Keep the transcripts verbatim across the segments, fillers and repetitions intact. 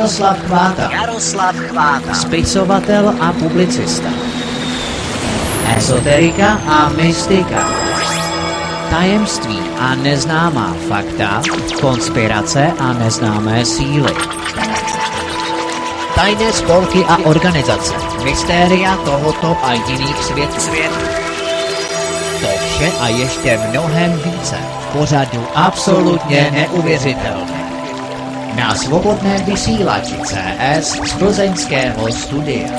Jaroslav Chváta. Jaroslav Chváta. Spisovatel a publicista. Esoterika a mystika. Tajemství a neznámá fakta. Konspirace a neznámé síly. Tajné spolky a organizace. Mystéria tohoto a jiných světů. To vše a ještě mnohem více. Pořadu absolutně neuvěřitelné. Na svobodném vysílači C S z plzeňského studia.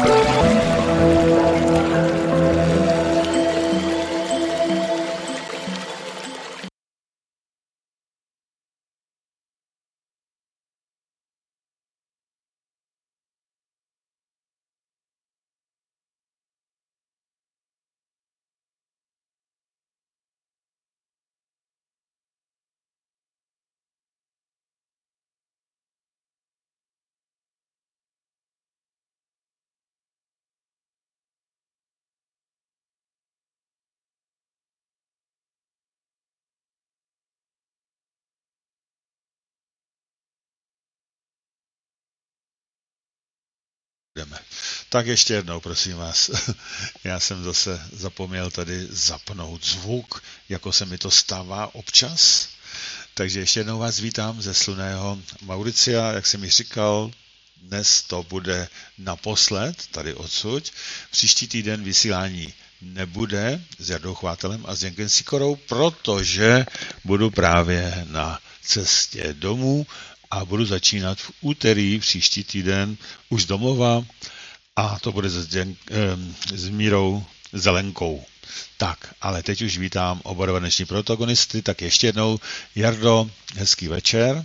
Tak ještě jednou, prosím vás. Já jsem zase zapomněl tady zapnout zvuk, jako se mi to stává občas. Takže ještě jednou vás vítám ze slunného Mauricia. Jak jsem mi říkal, dnes to bude naposled, tady odsud. Příští týden vysílání nebude s Jardou Chvátelem a s Zdenkem Sikorou, protože budu právě na cestě domů a budu začínat v úterý příští týden už z domova a to bude s, Děn, eh, s Mírou Zelenkou. Tak, ale teď už vítám oba dva dnešní protagonisty, tak ještě jednou, Jardo, hezký večer.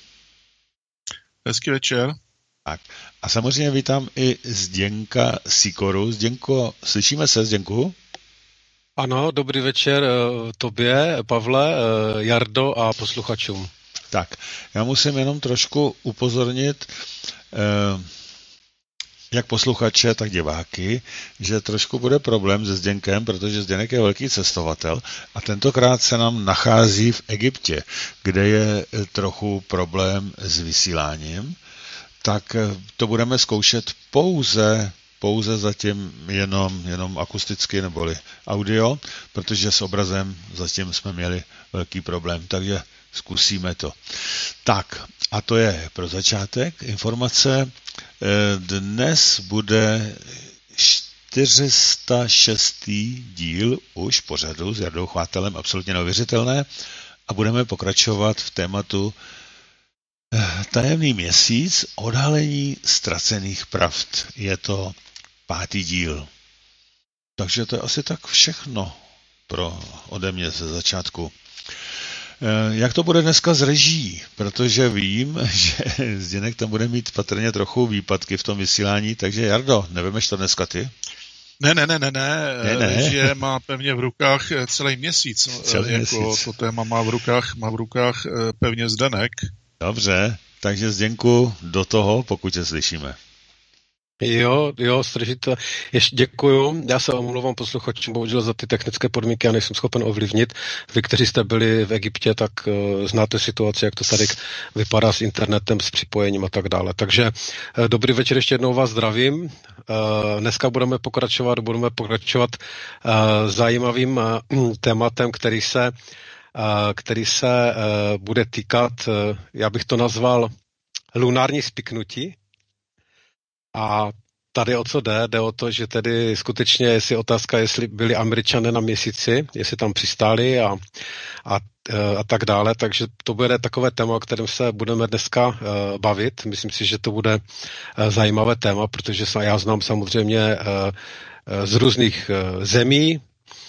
Hezký večer. Tak, a samozřejmě vítám i Zdenka Sikoru. Zdenko, slyšíme se, Zdenku? Ano, dobrý večer tobě, Pavle, Jardo a posluchačům. Tak, já musím jenom trošku upozornit eh, jak posluchače, tak diváky, že trošku bude problém se Zdenkem, protože Zdenek je velký cestovatel a tentokrát se nám nachází v Egyptě, kde je trochu problém s vysíláním, tak to budeme zkoušet pouze pouze zatím jenom, jenom akusticky neboli audio, protože s obrazem zatím jsme měli velký problém, takže zkusíme to. Tak, a to je pro začátek informace. Dnes bude čtyři sta šestý díl už pořadu s Jardou Chvátelem, absolutně neuvěřitelné, a budeme pokračovat v tématu Tajemný měsíc, odhalení ztracených pravd. Je to pátý díl. Takže to je asi tak všechno pro ode mě ze začátku. Jak to bude dneska s režií? Protože vím, že Zdeněk tam bude mít patrně trochu výpadky v tom vysílání, takže Jardo, nevemeš to dneska ty? Ne, ne, ne, ne, ne. ne, ne. Režie má pevně v rukách celý měsíc. Celý jako měsíc. To téma má v rukách, má v rukách pevně Zdeněk. Dobře, takže Zdenku do toho, pokud se slyšíme. Jo, jo, stržíte. Ještě děkuju. Já se omlouvám posluchačům, bohužel za ty technické podmínky já nejsem schopen ovlivnit. Vy, kteří jste byli v Egyptě, tak uh, znáte situaci, jak to tady vypadá s internetem, s připojením a tak dále. Takže uh, dobrý večer, ještě jednou vás zdravím. Uh, dneska budeme pokračovat, budeme pokračovat uh, zajímavým uh, tématem, který se, uh, který se uh, bude týkat, uh, já bych to nazval lunární spiknutí. A tady o co jde? Jde o to, že tedy skutečně, jestli otázka, jestli byli Američané na měsíci, jestli tam přistáli a, a, a tak dále, takže to bude takové téma, o kterém se budeme dneska uh, bavit. Myslím si, že to bude uh, zajímavé téma, protože já znám samozřejmě uh, z různých uh, zemí,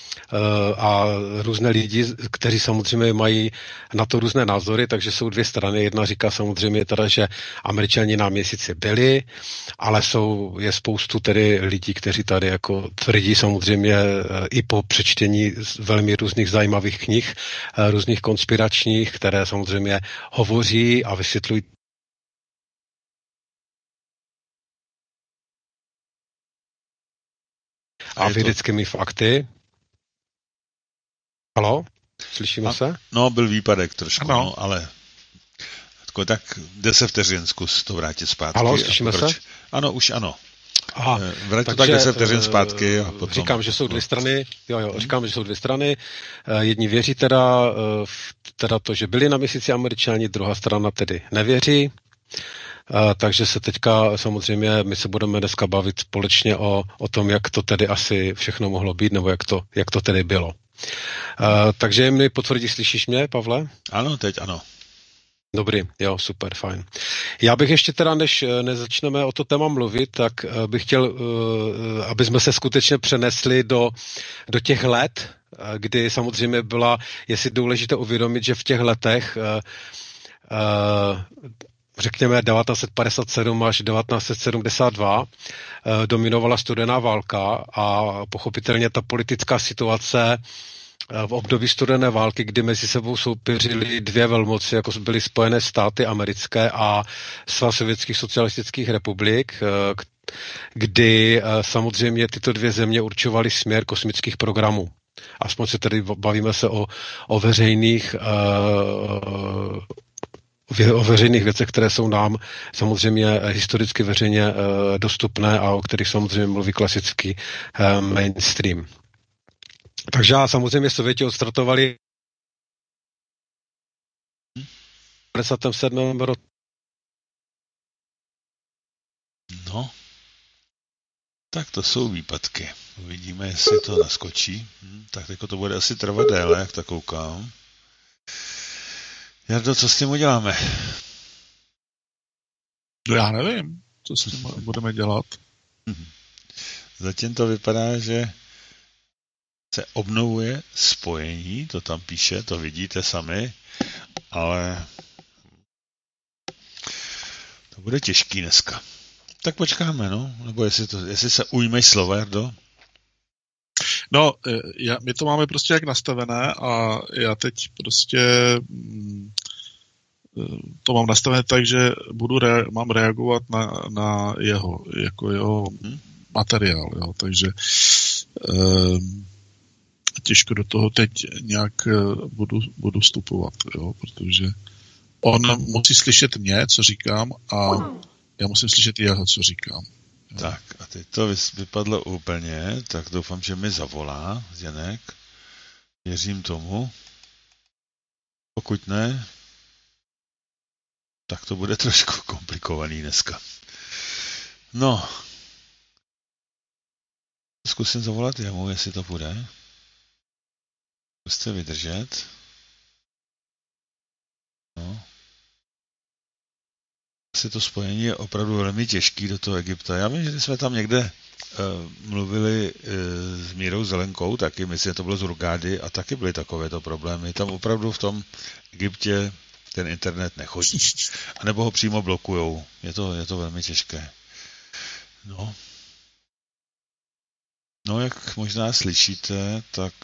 a různé lidi, kteří samozřejmě mají na to různé názory, takže jsou dvě strany. Jedna říká samozřejmě teda, že Američani na měsíci byli, ale jsou, je spoustu tedy lidí, kteří tady jako tvrdí samozřejmě i po přečtení velmi různých zajímavých knih, různých konspiračních, které samozřejmě hovoří a vysvětlují a vědeckými fakty. Haló? Slyšíme a, se? No, byl výpadek trošku, ano. no, ale tak deset vteřin, zkus to vrátit zpátky. Halo, slyšíme se? Ano, už ano. Aha, vrať to tak deset vteřin zpátky. A potom... Říkám, že jsou dvě strany, jo, jo, říkám, že jsou dvě strany. Jedni věří teda, teda to, že byli na měsíci Američani, druhá strana tedy nevěří. Takže se teďka samozřejmě, my se budeme dneska bavit společně o, o tom, jak to tedy asi všechno mohlo být, nebo jak to, jak to tedy bylo. Takže mi potvrdí, slyšíš mě, Pavle? Ano, teď ano. Dobrý, jo, super, fajn. Já bych ještě teda, než nezačneme o to téma mluvit, tak bych chtěl, aby jsme se skutečně přenesli do, do těch let, kdy samozřejmě byla, je si důležité uvědomit, že v těch letech, řekněme devatenáct set padesát sedm až devatenáct set sedmdesát dva, dominovala studená válka a pochopitelně ta politická situace v období studené války, kdy mezi sebou soupeřily dvě velmoci, jako byly Spojené státy americké a Svaz sovětských socialistických republik, kdy samozřejmě tyto dvě země určovaly směr kosmických programů. Aspoň se tedy bavíme se o, o veřejných o veřejných věcech, které jsou nám samozřejmě historicky veřejně dostupné a o kterých samozřejmě mluví klasický mainstream. Takže samozřejmě Sověti odstartovali v padesátém sedmém roce. No, tak to jsou výpadky. Uvidíme, jestli to naskočí. Hm, tak jako to bude asi trvat déle, jak tak koukám. Jardo, co s tím uděláme? No já nevím, co s tím budeme dělat. Zatím to vypadá, že se obnovuje spojení, to tam píše, to vidíte sami, ale to bude těžký dneska. Tak počkáme, no, nebo jestli, to, jestli se ujmeš slova, Jardo? No, já, my to máme prostě jak nastavené a já teď prostě to mám nastavené tak, že budu rea- mám reagovat na, na jeho, jako jeho hmm? materiál, jo, takže eh, těžko do toho teď nějak budu, budu vstupovat, jo, protože on musí slyšet mě, co říkám, a já musím slyšet jeho, co říkám. Jo. Tak a teď to vypadlo úplně, tak doufám, že mi zavolá Zdeněk. Věřím tomu. Pokud ne, tak to bude trošku komplikovaný dneska. No. Zkusím zavolat jemu, jestli to bude. Zkuste vydržet. No. Asi to spojení je opravdu velmi těžký do toho Egypta. Já vím, že jsme tam někde uh, mluvili uh, s Mírou Zelenkou, taky myslím, že to bylo z Hurgády, a taky byly takovéto problémy. Tam opravdu v tom Egyptě ten internet nechodí. A nebo ho přímo blokujou. Je to, je to velmi těžké. No. No, jak možná slyšíte, tak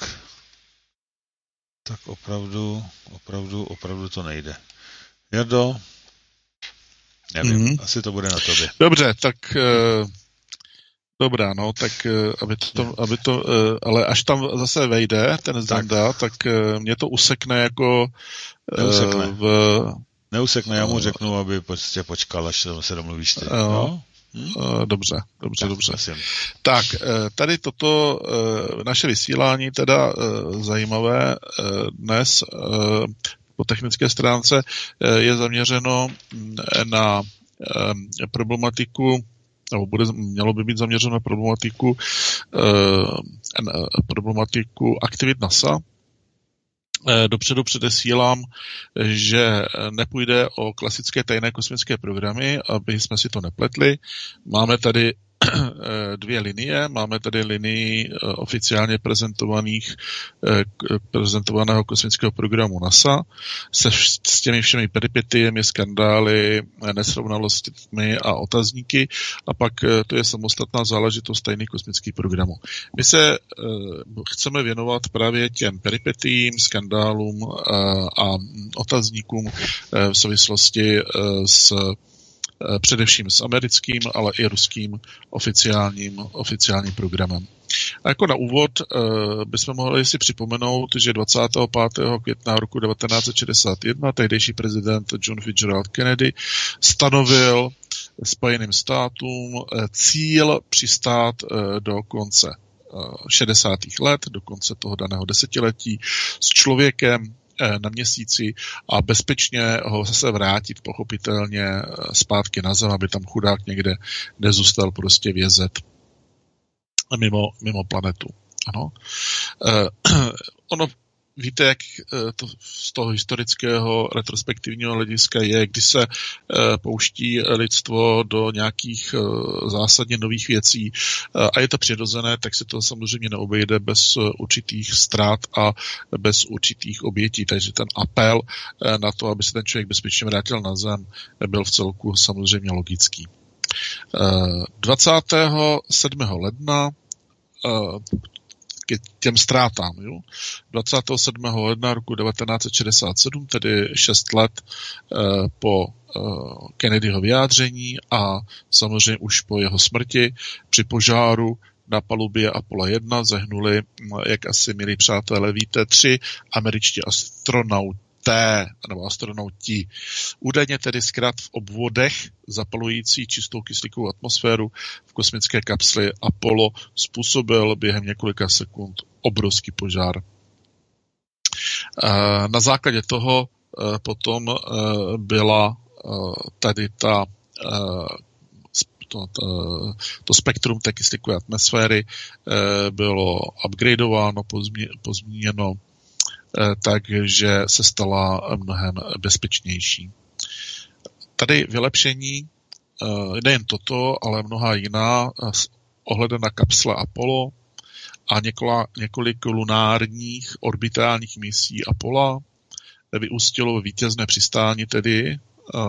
tak opravdu, opravdu, opravdu to nejde. Jardo? Nevím, mm-hmm. asi to bude na tobě. Dobře, tak uh, dobrá, no, tak uh, aby to, aby to uh, ale až tam zase vejde ten Zdenda, tak, tak uh, mě to usekne jako uh, neusekne. v... Neusekne, já mu řeknu, aby prostě počkal, až se domluvíš ty. Uh, no? hm? uh, dobře, dobře, tak, dobře. Prosím. Tak, uh, tady toto uh, naše vysílání teda uh, zajímavé uh, dnes uh, po technické stránce je zaměřeno na problematiku, nebo bude, mělo by být zaměřeno na problematiku, na problematiku aktivit NASA. Dopředu předesílám, že nepůjde o klasické tajné kosmické programy, aby jsme si to nepletli. Máme tady dvě linie. Máme tady linii oficiálně prezentovaných, prezentovaného kosmického programu NASA se s těmi všemi peripetiemi, skandály, nesrovnalostmi a otazníky, a pak to je samostatná záležitost tajných kosmických programů. My se chceme věnovat právě těm peripetím, skandálům a otazníkům v souvislosti s především s americkým, ale i ruským oficiálním, oficiálním programem. A jako na úvod bychom mohli si připomenout, že dvacátého pátého května roku devatenáct set šedesát jedna tehdejší prezident John Fitzgerald Kennedy stanovil Spojeným státům cíl přistát do konce šedesátých let, do konce toho daného desetiletí s člověkem na měsíci a bezpečně ho zase vrátit pochopitelně zpátky na zem, aby tam chudák někde nezůstal prostě vězet mimo, mimo planetu. Ano. Eh, ono, víte, jak to z toho historického retrospektivního hlediska je, když se eh, pouští lidstvo do nějakých eh, zásadně nových věcí eh, a je to přirozené, tak se to samozřejmě neobejde bez určitých ztrát a bez určitých obětí. Takže ten apel eh, na to, aby se ten člověk bezpečně vrátil na zem, byl v celku samozřejmě logický. dvacátého sedmého ledna k těm ztrátám. Jo? dvacátého sedmého ledna roku devatenáct set šedesát sedm, tedy šest let po Kennedyho vyjádření a samozřejmě už po jeho smrti při požáru na palubě Apollo jedna zahynuli, jak asi milí přátelé víte, tři američtí astronauti, nebo astronauti. Údajně tedy zkrát v obvodech zapalující čistou kyslíkovou atmosféru v kosmické kapsli Apollo způsobil během několika sekund obrovský požár. Na základě toho potom byla tady ta To, to, to spektrum té kyslíkové atmosféry bylo upgradeováno, pozměněno, takže se stala mnohem bezpečnější. Tady vylepšení nejen toto, ale mnoha jiná ohledem na kapsle Apollo a někola, několik lunárních orbitálních misí Apollo vyústilo ve vítězné přistání tedy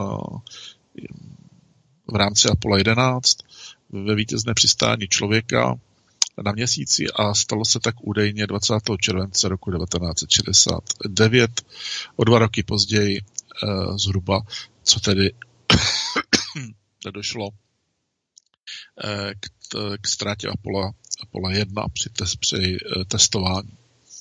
v rámci Apollo jedenáct ve vítězné přistání člověka na měsíci a stalo se tak údajně dvacátého července roku devatenáct set šedesát devět, o dva roky později zhruba, co tedy nedošlo k, k ztrátě Apollo, Apollo jedna při, tes, při testování.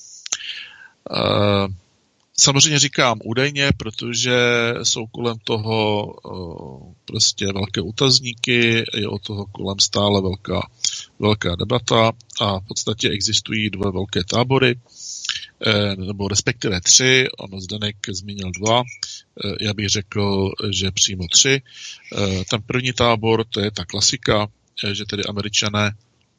Samozřejmě říkám údajně, protože jsou kolem toho prostě velké otazníky, je o toho kolem stále velká, velká debata a v podstatě existují dva velké tábory, nebo respektive tři, ono Zdeněk zmínil dva, já bych řekl, že přímo tři. Ten první tábor, to je ta klasika, že tedy Američané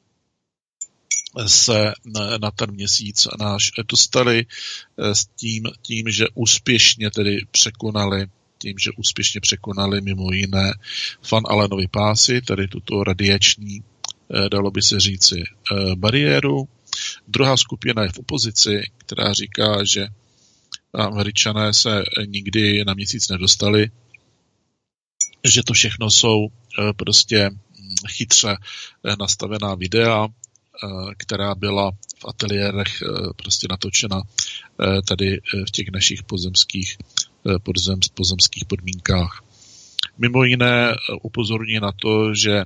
se na ten měsíc náš dostali s tím, tím, že úspěšně tedy překonali, tím, že úspěšně překonali mimo jiné Van Allenovy pásy, tedy tuto radiační, dalo by se říci, bariéru. Druhá skupina je v opozici, která říká, že Američané se nikdy na měsíc nedostali, že to všechno jsou prostě chytře nastavená videa, která byla v ateliérech prostě natočena tady v těch našich pozemských, podzem, pozemských podmínkách. Mimo jiné upozorní na to, že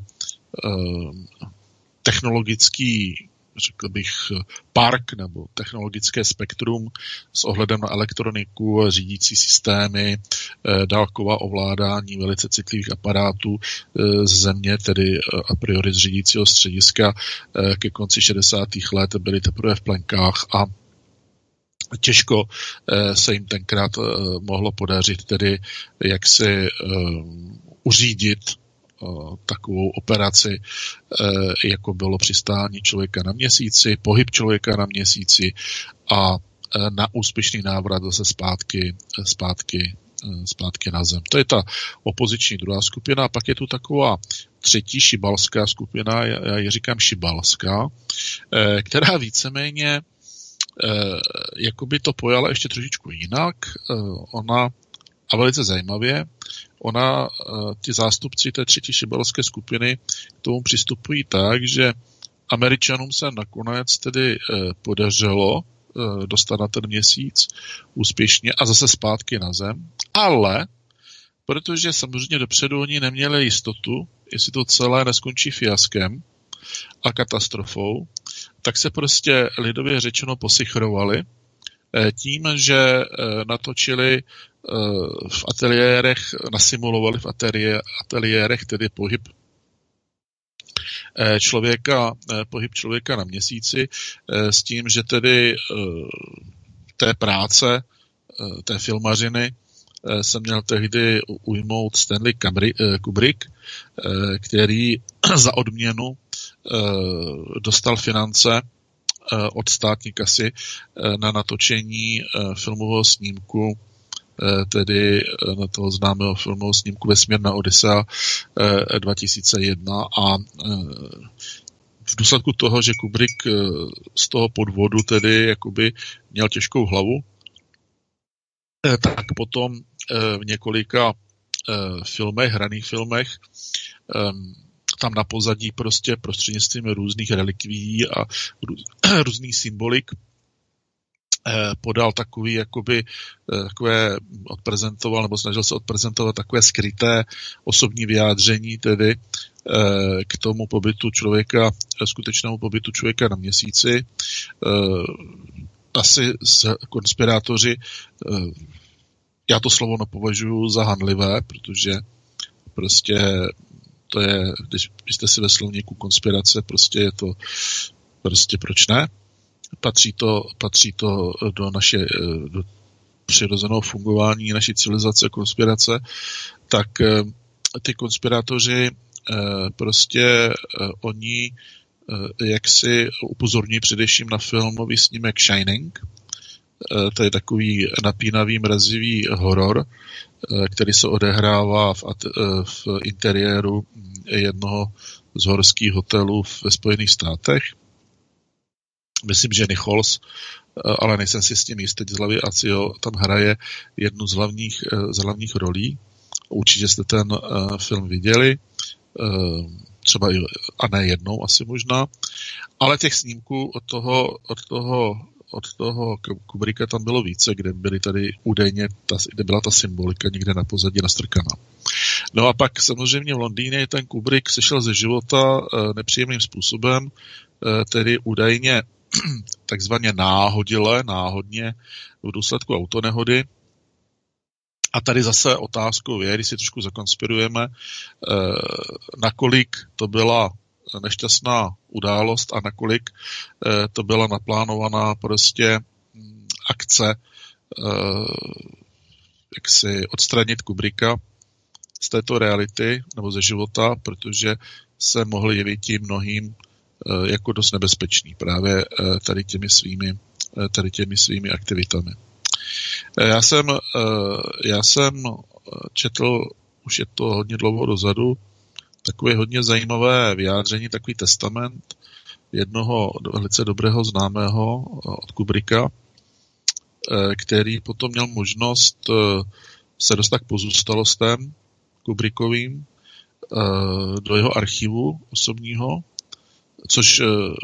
technologický, řekl bych, park nebo technologické spektrum s ohledem na elektroniku, řídící systémy, dálková ovládání velice citlivých aparátů z země, tedy a priori z řídícího střediska ke konci šedesátých let byly teprve v plenkách a těžko se jim tenkrát mohlo podařit tedy jak si uřídit takovou operaci, jako bylo přistání člověka na měsíci, pohyb člověka na měsíci a na úspěšný návrat zase zpátky, zpátky, zpátky na zem. To je ta opoziční druhá skupina. A pak je tu taková třetí šibalská skupina, já ji říkám šibalská, která víceméně jakoby to pojala ještě trošičku jinak. Ona, a velice zajímavě, ona, ti zástupci té třetí šibalské skupiny k tomu přistupují tak, že Američanům se nakonec tedy podařilo dostat na ten měsíc úspěšně a zase zpátky na zem, ale protože samozřejmě dopředu oni neměli jistotu, jestli to celé neskončí fiaskem a katastrofou, tak se prostě lidově řečeno posychrovali tím, že natočili v ateliérech, nasimulovali v ateliérech tedy pohyb člověka, pohyb člověka na měsíci s tím, že tedy té práce, té filmařiny se měl tehdy ujmout Stanley Kubrick, který za odměnu dostal finance od státní kasy na natočení filmového snímku, tedy na toho známého filmového snímku Vesmírná Odisea dva tisíce jedna, a v důsledku toho, že Kubrick z toho podvodu tedy jakoby měl těžkou hlavu, tak potom v několika filmech, hraných filmech, tam na pozadí prostě prostřednictvím různých relikví a různých symbolik podal takový, jakoby takové odprezentoval, nebo snažil se odprezentovat takové skryté osobní vyjádření tedy k tomu pobytu člověka, skutečnému pobytu člověka na měsíci. Asi konspirátoři, já to slovo nepovažuji za hanlivé, protože prostě to je, když jste si ve slovníku konspirace, prostě je to, prostě proč ne? Patří to, patří to do naše, do přirozeného fungování naší civilizace, konspirace, tak ty konspirátoři prostě oni jaksi upozorní především na filmový snímek Shining. To je takový napínavý, mrazivý horor, který se odehrává v, v interiéru jednoho z horských hotelů ve Spojených státech. Myslím, že Nichols, ale nejsem si s tím jistý z hlavy, Acio tam hraje jednu z hlavních, z hlavních rolí. Určitě jste ten film viděli, třeba i, a ne jednou asi možná, ale těch snímků od toho, od toho od toho Kubricka tam bylo více, kde byly tady údajně, ta, kde byla ta symbolika někde na pozadí nastrkaná. No a pak samozřejmě v Londýně ten Kubrick sešel ze života e, nepříjemným způsobem, e, tedy údajně takzvaně náhodile, náhodně v důsledku autonehody. A tady zase otázkou je, když si trošku zakonspirujeme, e, nakolik to byla nešťastná událost a nakolik eh, to byla naplánovaná prostě hm, akce eh, jak si odstranit Kubricka z této reality nebo ze života, protože se mohl jevit tím mnohým eh, jako dost nebezpečný právě eh, tady těmi svými eh, tady těmi svými aktivitami. Eh, já jsem eh, já jsem četl, už je to hodně dlouho dozadu, takové hodně zajímavé vyjádření, takový testament jednoho velice dobrého známého od Kubricka, který potom měl možnost se dostat k pozůstalostem Kubrickovým do jeho archivu osobního, což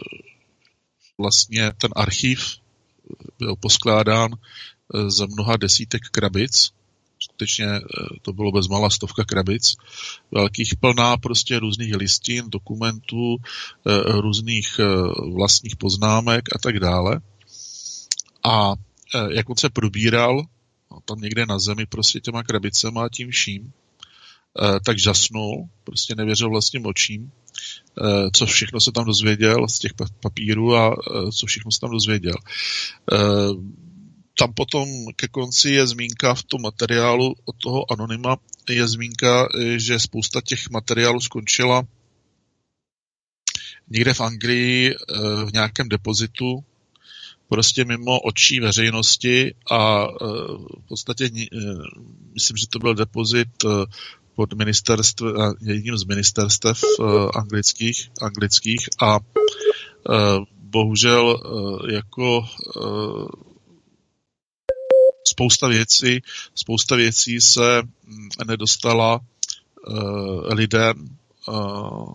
vlastně ten archiv byl poskládán ze mnoha desítek krabic. Skutečně to bylo bezmála stovka krabic velkých, plná prostě různých listin, dokumentů, různých vlastních poznámek a tak dále. A jak on se probíral tam někde na zemi prostě těma krabicema a tím vším, tak žasnul, prostě nevěřil vlastním očím, co všechno se tam dozvěděl z těch papírů a co všechno se tam dozvěděl. Tam potom ke konci je zmínka v tom materiálu od toho anonyma, je zmínka, že spousta těch materiálů skončila někde v Anglii v nějakém depozitu, prostě mimo očí veřejnosti a v podstatě myslím, že to byl depozit pod ministerstvem, jedním z ministerstev anglických, anglických a bohužel jako spousta věcí, spousta věcí se nedostala uh, lidem, uh,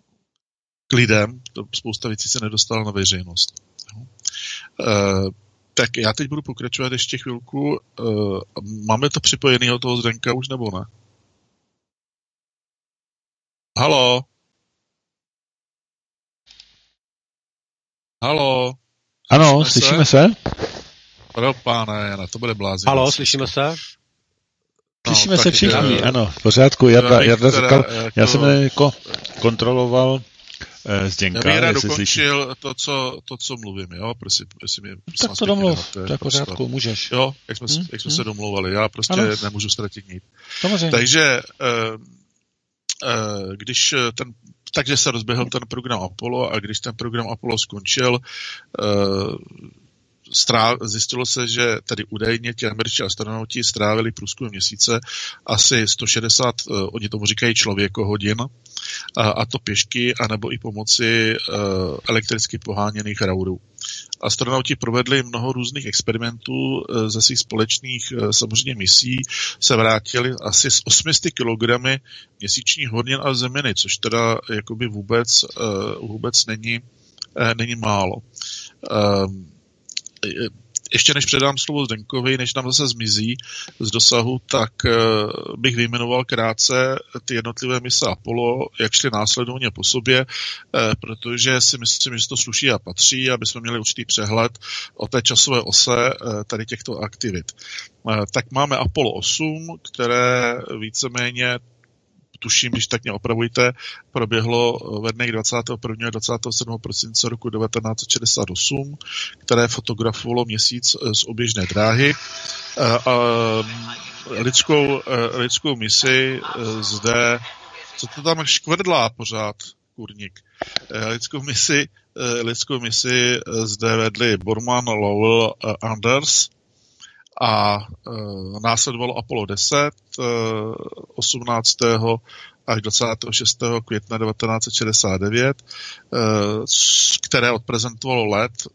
k lidem, spousta věcí se nedostala na veřejnost. Uh, Tak já teď budu pokračovat ještě chvilku. Uh, máme to připojeného toho Zdenka už, nebo ne? Halo? Halo? Ano, slyšíme se? Pro páne, na to bude blázit. Halo, slyšíme se? Slyšíme no, se všichni, já, ano, v pořádku. Jarda, Jarda teda, říkal, jako, já jsem jako kontroloval eh, Zdenka. Já bych rád dokončil to co, to, co mluvím, jo, prosím. prosím, prosím tak to domluv, to je v pořádku, můžeš. Jo, jak jsme, hmm, jak jsme hmm. se domluvali, já prostě ano. nemůžu ztratit nic. Takže, eh, eh, když ten, takže se rozběhl ten program Apollo a když ten program Apollo skončil, eh, Stráv, zjistilo se, že tady údajně ti američtí astronauti strávili průzkum měsíce asi sto šedesát, uh, oni tomu říkají člověkohodin, uh, a to pěšky, anebo i pomocí uh, elektricky poháněných raudů. Astronauti provedli mnoho různých experimentů uh, ze svých společných uh, samozřejmě misí, se vrátili asi s osm set kilogramy měsíčních hornin a zeminy, což teda jakoby vůbec, uh, vůbec není, uh, není málo. Uh, Ještě než předám slovo Zdenkovi, než nám zase zmizí z dosahu, tak bych vyjmenoval krátce ty jednotlivé mise Apollo, jak šly následovně po sobě, protože si myslím, že to sluší a patří, aby jsme měli určitý přehled o té časové ose tady těchto aktivit. Tak máme Apollo osm, které víceméně, tuším, když tak mě opravujte, proběhlo ve dnech dvacátého prvního a dvacátého sedmého prosince roku devatenáct set šedesát osm, které fotografovalo měsíc z oběžné dráhy. A lidskou, lidskou misi zde, co to tam škvrdlá pořád, kurník, lidskou misi, lidskou misi zde vedli Borman, Lowell, Anders, a e, následovalo Apollo deset e, osmnáctého až dvacátého šestého května devatenáct set šedesát devět, e, které odprezentovalo let e,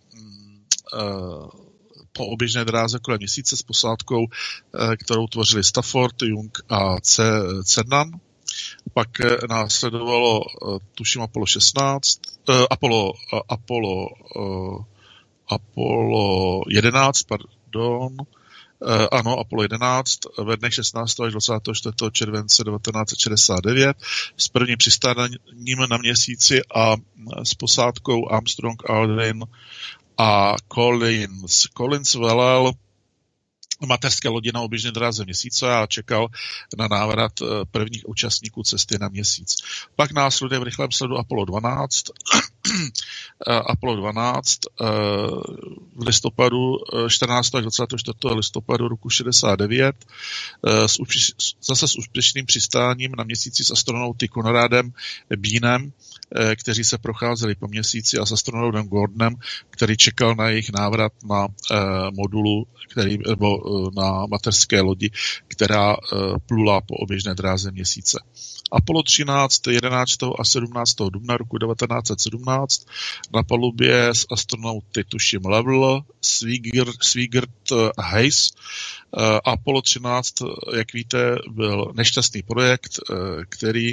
po oběžné dráze kolem měsíce s posádkou, e, kterou tvořili Stafford, Young a Cernan. Pak e, následovalo, e, tuším, Apollo šestnáct, e, Apollo, e, Apollo, e, Apollo jedenáct, pardon, Uh, ano, Apollo jedenáct ve dnech šestnáctého až dvacátého čtvrtého července devatenáct set šedesát devět s prvním přistáním na měsíci a s posádkou Armstrong, Aldrin a Collins. Collins velel mateřské lodi na oběžné dráze měsíce a čekal na návrat prvních účastníků cesty na měsíc. Pak následuje v rychlém sledu Apollo dvanáct, Apollo dvanáct v listopadu čtrnáctého až dvacátého čtvrtého listopadu roku šedesát devět s úspěš, zase s úspěšným přistáním na měsíci s astronauty Conradem Beanem, kteří se procházeli po měsíci, a s astronautem Gordonem, který čekal na jejich návrat na modulu, který, nebo na mateřské lodi, která plula po oběžné dráze měsíce. Apollo třináct, jedenáctého a sedmnáctého dubna roku devatenáct set sedmnáct na palubě s astronauty tuším Lovell, Swigert a Hayes. Apollo třináct, jak víte, byl nešťastný projekt, který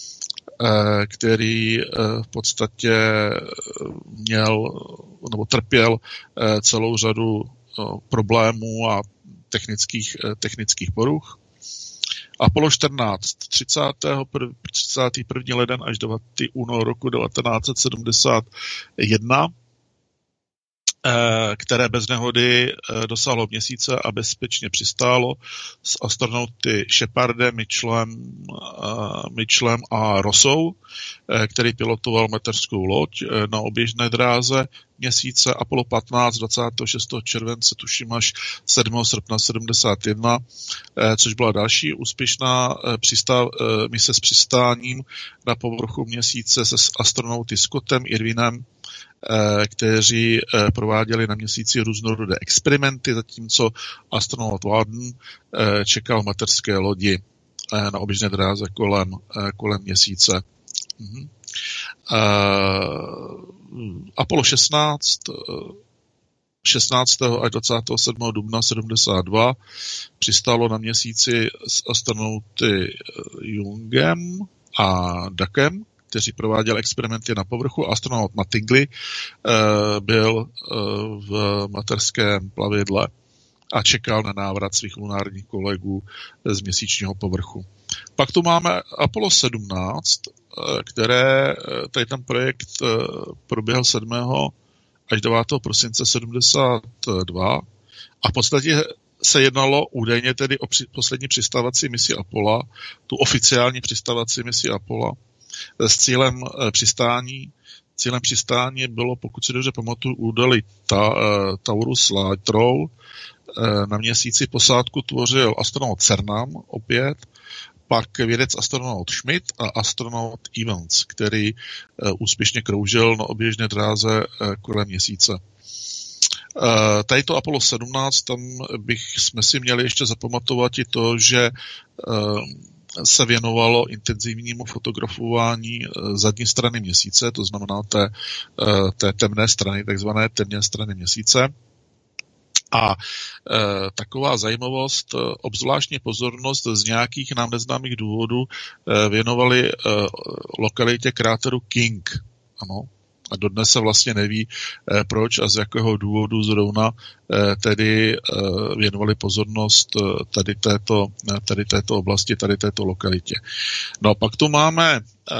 který v podstatě měl nebo trpěl celou řadu problémů a technických, technických poruch. Apollo čtrnáct, třicátého prvního leden až devátého února roku devatenáct set sedmdesát jedna, které bez nehody dosáhlo měsíce a bezpečně přistálo s astronauty Shepardem, Mitchellem, Mitchellem a Rossou, který pilotoval mateřskou loď na oběžné dráze měsíce. Apollo patnáct, dvacátého šestého července, tuším až sedmého srpna sedmdesát jedna, což byla další úspěšná přistáv, mise s přistáním na povrchu měsíce se astronauty Scottem, Irvinem, kteří prováděli na měsíci různorodé experimenty, zatímco astronaut Walden čekal mateřské lodi na oběžné dráze kolem, kolem měsíce. Mhm. Apollo šestnáct, šestnáctého až dvacátého sedmého dubna sedmdesát dva přistálo na měsíci s astronauty Youngem a Duckem, kteří prováděli experimenty na povrchu. Astronaut na Tingley byl v mateřském plavidle a čekal na návrat svých lunárních kolegů z měsíčního povrchu. Pak tu máme Apollo sedmnáct, které, tady ten projekt proběhl sedmého až devátého prosince sedmdesát dva a v podstatě se jednalo údajně tedy o při, poslední přistávací misi Apollo, tu oficiální přistávací misi Apollo s cílem e, přistání. Cílem přistání bylo, pokud si dobře pamatuju, údolí ta, e, Taurus Lightrow. E, na měsíci posádku tvořil astronaut Cernan opět, pak vědec astronaut Schmidt a astronaut Evans, který e, úspěšně kroužil na oběžné dráze e, kolem měsíce. Uh, tady to Apollo sedmnáct, tam bych jsme si měli ještě zapamatovat i to, že uh, se věnovalo intenzivnímu fotografování uh, zadní strany měsíce, to znamená té, uh, té temné strany, takzvané temné strany měsíce. A e, taková zajímavost, e, obzvláštní pozornost z nějakých nám neznámých důvodů e, věnovali e, lokalitě kráteru King. Ano. A dodnes se vlastně neví, eh, proč a z jakého důvodu zrovna eh, tedy eh, věnovali pozornost eh, tady, této, eh, tady této oblasti, tady této lokalitě. No a pak tu máme eh,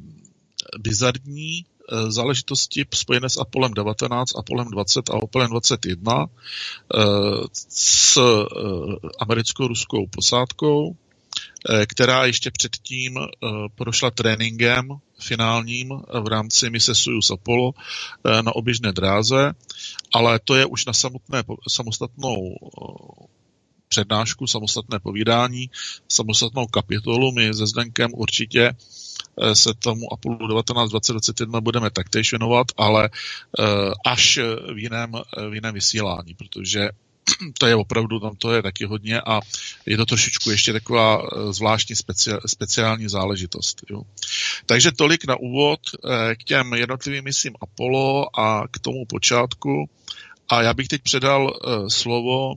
bizarní eh, záležitosti spojené s Apollem devatenáct, Apollem dvacet a Apollem dvacet jedna eh, s eh, americko-ruskou posádkou, eh, která ještě předtím eh, prošla tréninkem finálním v rámci mise Soyuz Apollo na oběžné dráze, ale to je už na samotné, samostatnou přednášku, samostatné povídání, samostatnou kapitolu. My se Zdenkem určitě se tomu Apollo devatenáct, dvacet, dvacet jedna budeme taktéž věnovat, ale až v jiném, v jiném vysílání, protože to je opravdu, tam to je taky hodně a je to trošičku ještě taková zvláštní specia, speciální záležitost. Jo. Takže tolik na úvod k těm jednotlivým misím Apollo a k tomu počátku. A já bych teď předal slovo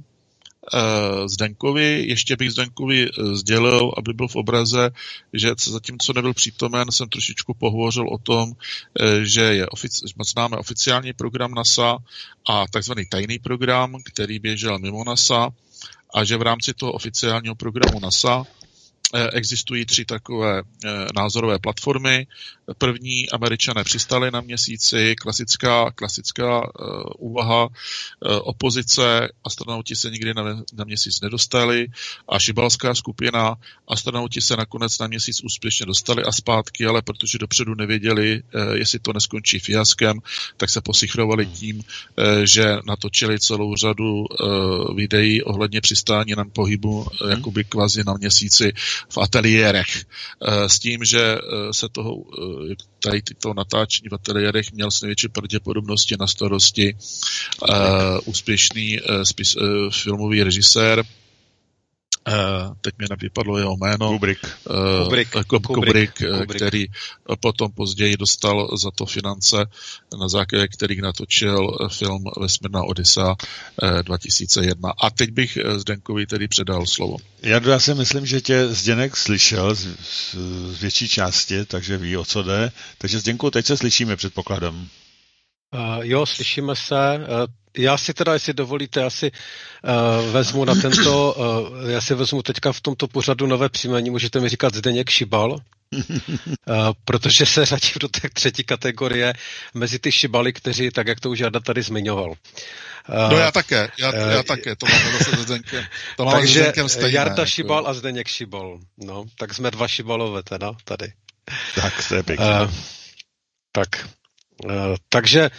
Zdenkovi. Ještě bych Zdenkovi sdělil, aby byl v obraze, že zatímco nebyl přítomen, jsem trošičku pohovořil o tom, že je ofici- známe oficiální program NASA a takzvaný tajný program, který běžel mimo NASA a že v rámci toho oficiálního programu NASA existují tři takové názorové platformy. První, Američané přistali na měsíci, klasická, klasická uh, úvaha, uh, opozice, astronauti se nikdy na, na měsíc nedostali a šibalská skupina, astronauti se nakonec na měsíc úspěšně dostali a zpátky, ale protože dopředu nevěděli, uh, jestli to neskončí fiaskem, tak se posichrovali tím, uh, že natočili celou řadu uh, videí ohledně přistání na pohybu, uh, jakoby kvazi na měsíci v ateliérech. Uh, s tím, že uh, se toho uh, tady tyto natáčení v ateliérech měl s největší pravděpodobností na starosti uh, úspěšný uh, spis, uh, filmový režisér. Uh, teď mě nevypadlo jeho jméno. Kubrick. Uh, Kubrick. Kubrick, Kubrick. Kubrick, který potom později dostal za to finance, na základě kterých natočil film Vesmírná Odyssea uh, dva tisíce jedna. A teď bych Zdenkovi tedy předal slovo. Já, já si myslím, že tě Zdeněk slyšel z, z, z větší části, takže ví, o co jde. Takže Zdenku, teď se slyšíme, předpokládám. Uh, jo, slyšíme se. Uh, já si teda, jestli dovolíte, asi uh, vezmu na tento, uh, já si vezmu teďka v tomto pořadu nové příjmení, můžete mi říkat Zdeněk Šibal, uh, protože se řadím do té třetí kategorie mezi ty šibaly, kteří, tak jak to už Jarda tady zmiňoval. Uh, no já také, já, uh, já také, to máme zase se Zdenkem. To máme takže se Zdenkem stejné, Jarda jako... Šibal a Zdeněk Šibal. No, tak jsme dva šibalové teda tady. Tak, to je pěkně. Uh, tak, uh, takže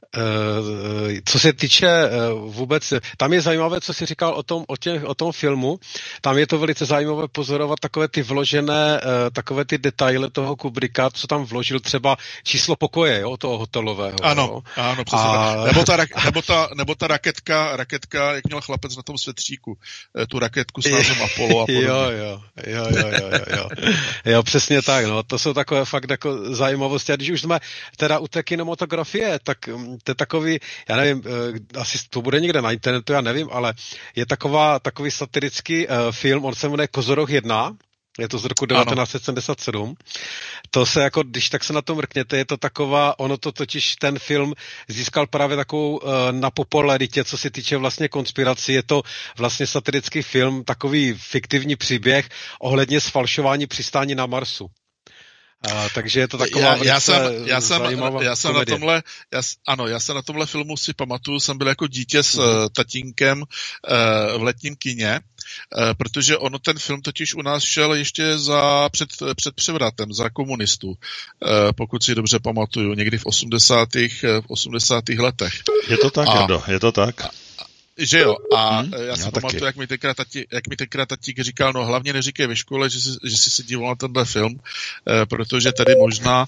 co se týče vůbec, tam je zajímavé, co jsi říkal o tom, o, těch, o tom filmu, tam je to velice zajímavé pozorovat takové ty vložené, takové ty detaily toho Kubricka, co tam vložil třeba číslo pokoje, jo, toho hotelového. Ano, jo. ano, přesně a... nebo, ta, nebo, ta, nebo ta raketka, raketka, jak měl chlapec na tom svetříku, tu raketku s názvem Apollo a podobně. Jo, jo, jo, jo, jo, jo, jo. Jo, přesně tak, no, to jsou takové fakt jako zajímavosti. A když už jsme teda u té kinematografie, tak to je takový, já nevím, asi to bude někde na internetu, já nevím, ale je taková, takový satirický uh, film, on se jmenuje Kozoroh jedna Je to z roku devatenáct set sedmdesát sedm. To se jako, když tak se na to mrkněte, je to taková, ono to totiž, ten film získal právě takovou uh, na popularitě, co se týče vlastně konspirací. Je to vlastně satirický film, takový fiktivní příběh ohledně sfalšování přistání na Marsu. Uh, takže je to taková já, já jsem, já jsem, já jsem na tomhle, já, ano, já se na tomhle filmu si pamatuju, jsem byl jako dítě s uh, tatínkem uh, v letním kině, uh, protože ono ten film totiž u nás šel ještě za, před, před převratem, za komunistů, uh, pokud si dobře pamatuju, někdy v osmdesátých v osmdesátých letech. Je to tak, Jardo, je to tak. A, že jo, a hmm, já si já pamatuju, taky. jak mi tenkrát tati, jak mi tenkrát tatík říkal, no hlavně neříkej ve škole, že jsi, že jsi se díval na tenhle film, eh, protože tady možná,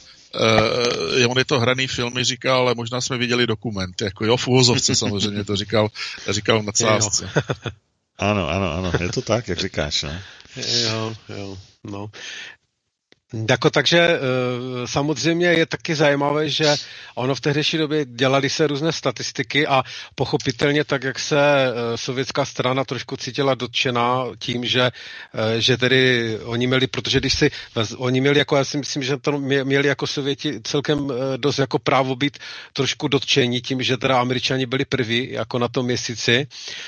eh, on je to hraný film, mi říkal, ale možná jsme viděli dokument, jako jo, v uvozovce samozřejmě to říkal, říkal na cásce. Ano, ano, ano, je to tak, jak říkáš, no. Jo, jo, no. Jako, takže samozřejmě je taky zajímavé, že ono v tehdejší době dělali se různé statistiky a pochopitelně tak, jak se sovětská strana trošku cítila dotčená tím, že, že tedy oni měli, protože když si, oni měli jako, já si myslím, že to měli jako Sověti celkem dost jako právo být trošku dotčení tím, že teda Američani byli prví jako na tom měsíci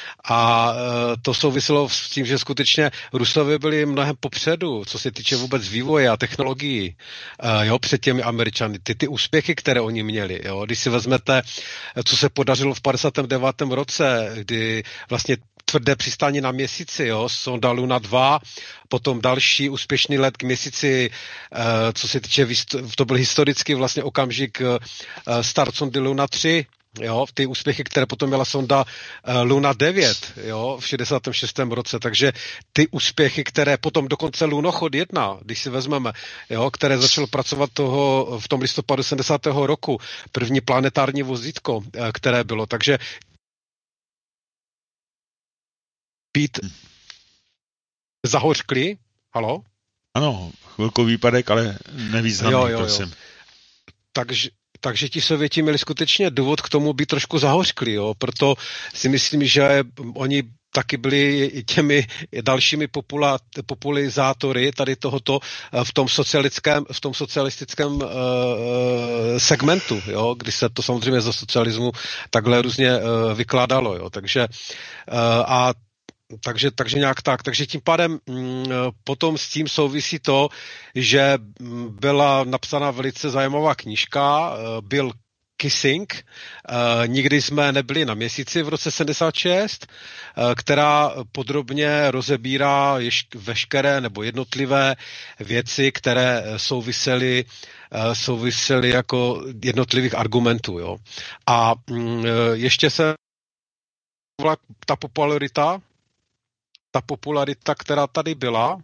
a to souviselo s tím, že skutečně Rusové byli mnohem popředu, co se týče vůbec vývoje a technologií, uh, jo, před těmi Američany, ty, ty úspěchy, které oni měli, jo, když si vezmete, co se podařilo v padesátém devátém roce, kdy vlastně tvrdé přistání na měsíci, jo, sonda Luna dva, potom další úspěšný let k měsíci, uh, co se týče, to byl historický vlastně okamžik uh, start sondy Luna tři, jo, ty úspěchy, které potom měla sonda uh, Luna devět, jo, v šedesátém šestém roce, takže ty úspěchy, které potom dokonce Lunochod jedna, když si vezmeme, jo, které začalo pracovat toho v tom listopadu sedmdesátého roku, první planetární vozítko, uh, které bylo, takže být zahořklý, halo? Ano, chvilku výpadek, ale nevýznamný, jo, jo, prosím. Jo. Takže Takže ti Sověti měli skutečně důvod k tomu být trošku zahořklí, jo. Proto si myslím, že oni taky byli těmi dalšími popula, populizátory tady tohoto v tom socialistickém, v tom socialistickém uh, segmentu, jo, kdy se to samozřejmě za socialismu takhle různě uh, vykládalo, jo. Takže uh, a Takže, takže nějak tak. Takže tím pádem m, potom s tím souvisí to, že byla napsána velice zajímavá knížka, Bill Kissing, Nikdy jsme nebyli na měsíci v roce sedmdesát šest, která podrobně rozebírá ješk, veškeré nebo jednotlivé věci, které souvisely souvisely jako jednotlivých argumentů. Jo. A m, ještě se ta popularita ta popularita, která tady byla.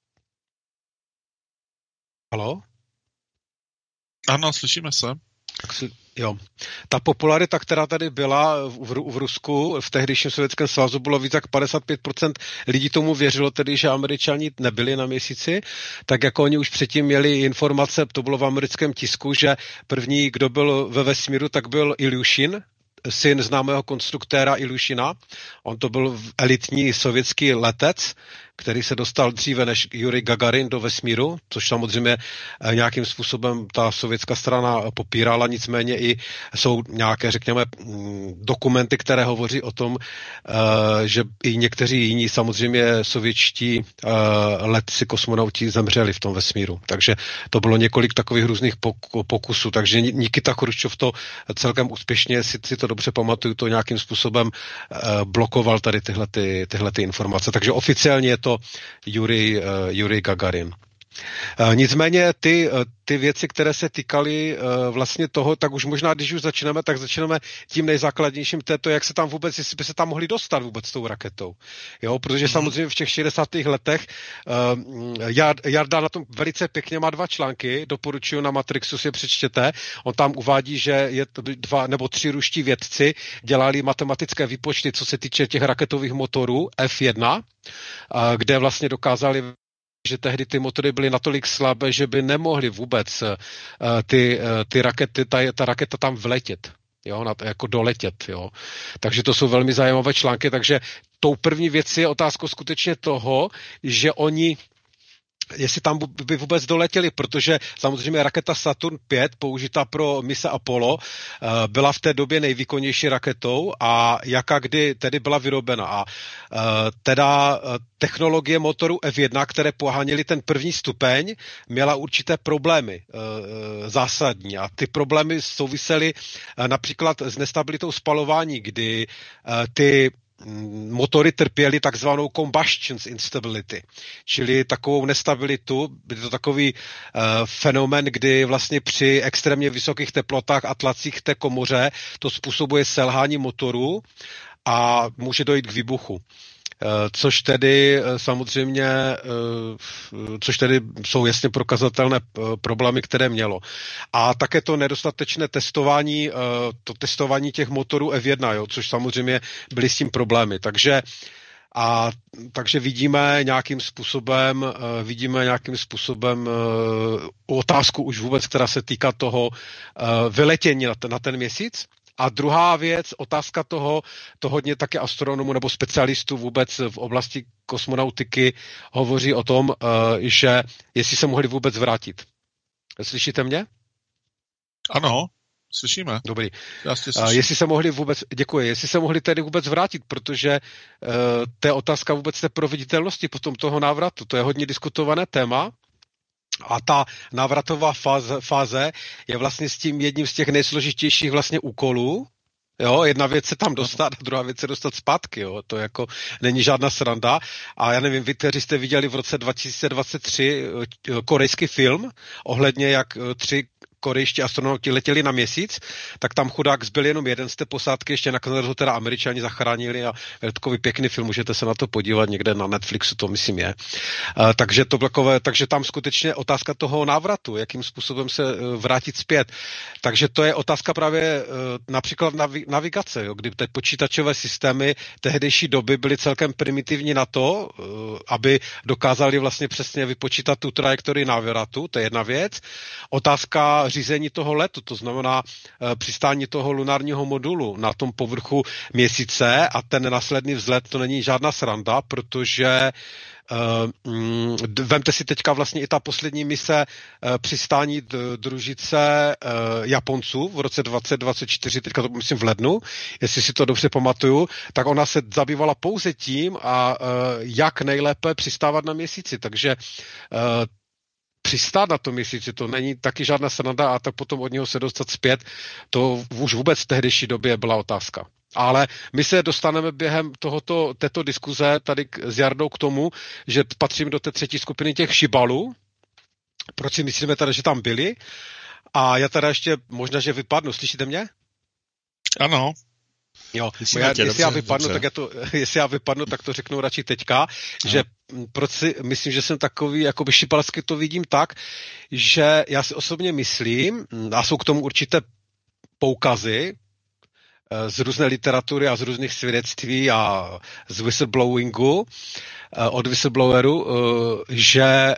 Halo? Ano, slyšíme se. Jo. Ta popularita, která tady byla v, v Rusku, v tehdejším Sovětském svazu, bylo víc jak padesát pět procent lidí tomu věřilo, tedy, že Američani nebyli na měsíci, tak jako oni už předtím měli informace, to bylo v americkém tisku, že první, kdo byl ve vesmíru, tak byl Ilyushin, syn známého konstruktéra Ilyushina. On to byl elitní sovětský letec, který se dostal dříve než Jurij Gagarin do vesmíru, což samozřejmě nějakým způsobem ta sovětská strana popírala, nicméně i jsou nějaké, řekněme, dokumenty, které hovoří o tom, že i někteří jiní samozřejmě sovětští letci, kosmonauti zemřeli v tom vesmíru. Takže to bylo několik takových různých pokusů. Takže Nikita Chruščov to celkem úspěšně, si, si to dobře pamatuju, to nějakým způsobem blokoval tady tyhle, ty, tyhle ty informace. Takže oficiálně je to Jurij, uh, Jurij Gagarin. Uh, nicméně ty, uh, ty věci, které se týkaly uh, vlastně toho, tak už možná, když už začneme, tak začneme tím nejzákladnějším, to jak se tam vůbec, jestli by se tam mohli dostat vůbec s tou raketou. Jo, protože mm-hmm. samozřejmě v těch šedesátých letech uh, Jarda na tom velice pěkně má dva články, doporučuji, na Matrixu si je přečtěte. On tam uvádí, že je dva nebo tři ruští vědci dělali matematické výpočty, co se týče těch raketových motorů F jedna, uh, kde vlastně dokázali, že tehdy ty motory byly natolik slabé, že by nemohly vůbec uh, ty, uh, ty rakety, ta, ta raketa tam vletět, jo, na to, jako doletět, jo. Takže to jsou velmi zajímavé články, takže tou první věcí je otázkou skutečně toho, že oni jestli tam by vůbec doletěli, protože samozřejmě raketa Saturn pět, použitá pro mise Apollo, byla v té době nejvýkonnější raketou a jaká kdy tedy byla vyrobena. A teda technologie motoru F jedna, které poháněly ten první stupeň, měla určité problémy zásadní. A ty problémy souvisely například s nestabilitou spalování, kdy ty motory trpěly takzvanou combustion instability, čili takovou nestabilitu. Je to takový uh, fenomén, kdy vlastně při extrémně vysokých teplotách a tlacích té komoře to způsobuje selhání motoru a může dojít k výbuchu. Což tedy samozřejmě, což tedy jsou jasně prokazatelné problémy, které mělo. A také to nedostatečné testování, to testování těch motorů F jedna, jo, což samozřejmě byly s tím problémy. Takže A takže vidíme nějakým způsobem, vidíme nějakým způsobem otázku už vůbec, která se týká toho vyletění na ten, na ten měsíc. A druhá věc, otázka toho, to hodně také astronomů nebo specialistů vůbec v oblasti kosmonautiky hovoří o tom, že jestli se mohli vůbec vrátit. Slyšíte mě? Ano, slyšíme. Dobrý. Já tě slyším. Jestli se mohli vůbec, děkuji, jestli se mohli tedy vůbec vrátit, protože uh, to je otázka vůbec té proveditelnosti potom toho návratu. To je hodně diskutované téma. A ta návratová fáze, fáze je vlastně s tím jedním z těch nejsložitějších vlastně úkolů. Jo, jedna věc se tam dostat, a druhá věc se dostat zpátky, jo. To jako není žádná sranda. A já nevím, vy, kteří jste viděli v roce dva tisíce dvacet tři korejský film ohledně, jak tři korejští astronauti letěli na měsíc, tak tam chudák zbyl jenom jeden z té posádky, ještě nakonec ho teda Američani zachránili a je takový pěkný film, můžete se na to podívat někde na Netflixu, to myslím je. Uh, takže, to blokové, takže tam skutečně otázka toho návratu, jakým způsobem se uh, vrátit zpět. Takže to je otázka právě uh, například navi- navigace, jo, kdy ty počítačové systémy tehdejší doby byly celkem primitivní na to, uh, aby dokázali vlastně přesně vypočítat tu trajektorii návratu, to je jedna věc. Otázka řízení toho letu, to znamená e, přistání toho lunárního modulu na tom povrchu měsíce a ten následný vzlet, to není žádná sranda, protože Uh, um, vemte si teďka vlastně i ta poslední mise uh, přistání d- družice uh, Japonců v roce dvacet dvacet čtyři, teďka to myslím v lednu, jestli si to dobře pamatuju, tak ona se zabývala pouze tím, a uh, jak nejlépe přistávat na měsíci, takže uh, přistát na tom měsíci, to není taky žádná sranda a tak potom od něho se dostat zpět, to už vůbec v tehdejší době byla otázka. Ale my se dostaneme během tohoto, této diskuze tady k, s Jardou k tomu, že patřím do té třetí skupiny těch šibalů. Proč si myslíme teda, že tam byli? A já teda ještě možná, že vypadnu. Slyšíte mě? Ano. Jo, já, jestli, dobře, já vypadnu, tak já to, jestli já vypadnu, tak to řeknu radši teďka, no. Že proč si myslím, že jsem takový, jakoby šipalsky to vidím tak, že já si osobně myslím, a jsou k tomu určité poukazy z různé literatury a z různých svědectví a z whistleblowingu od whistleblowerů, že,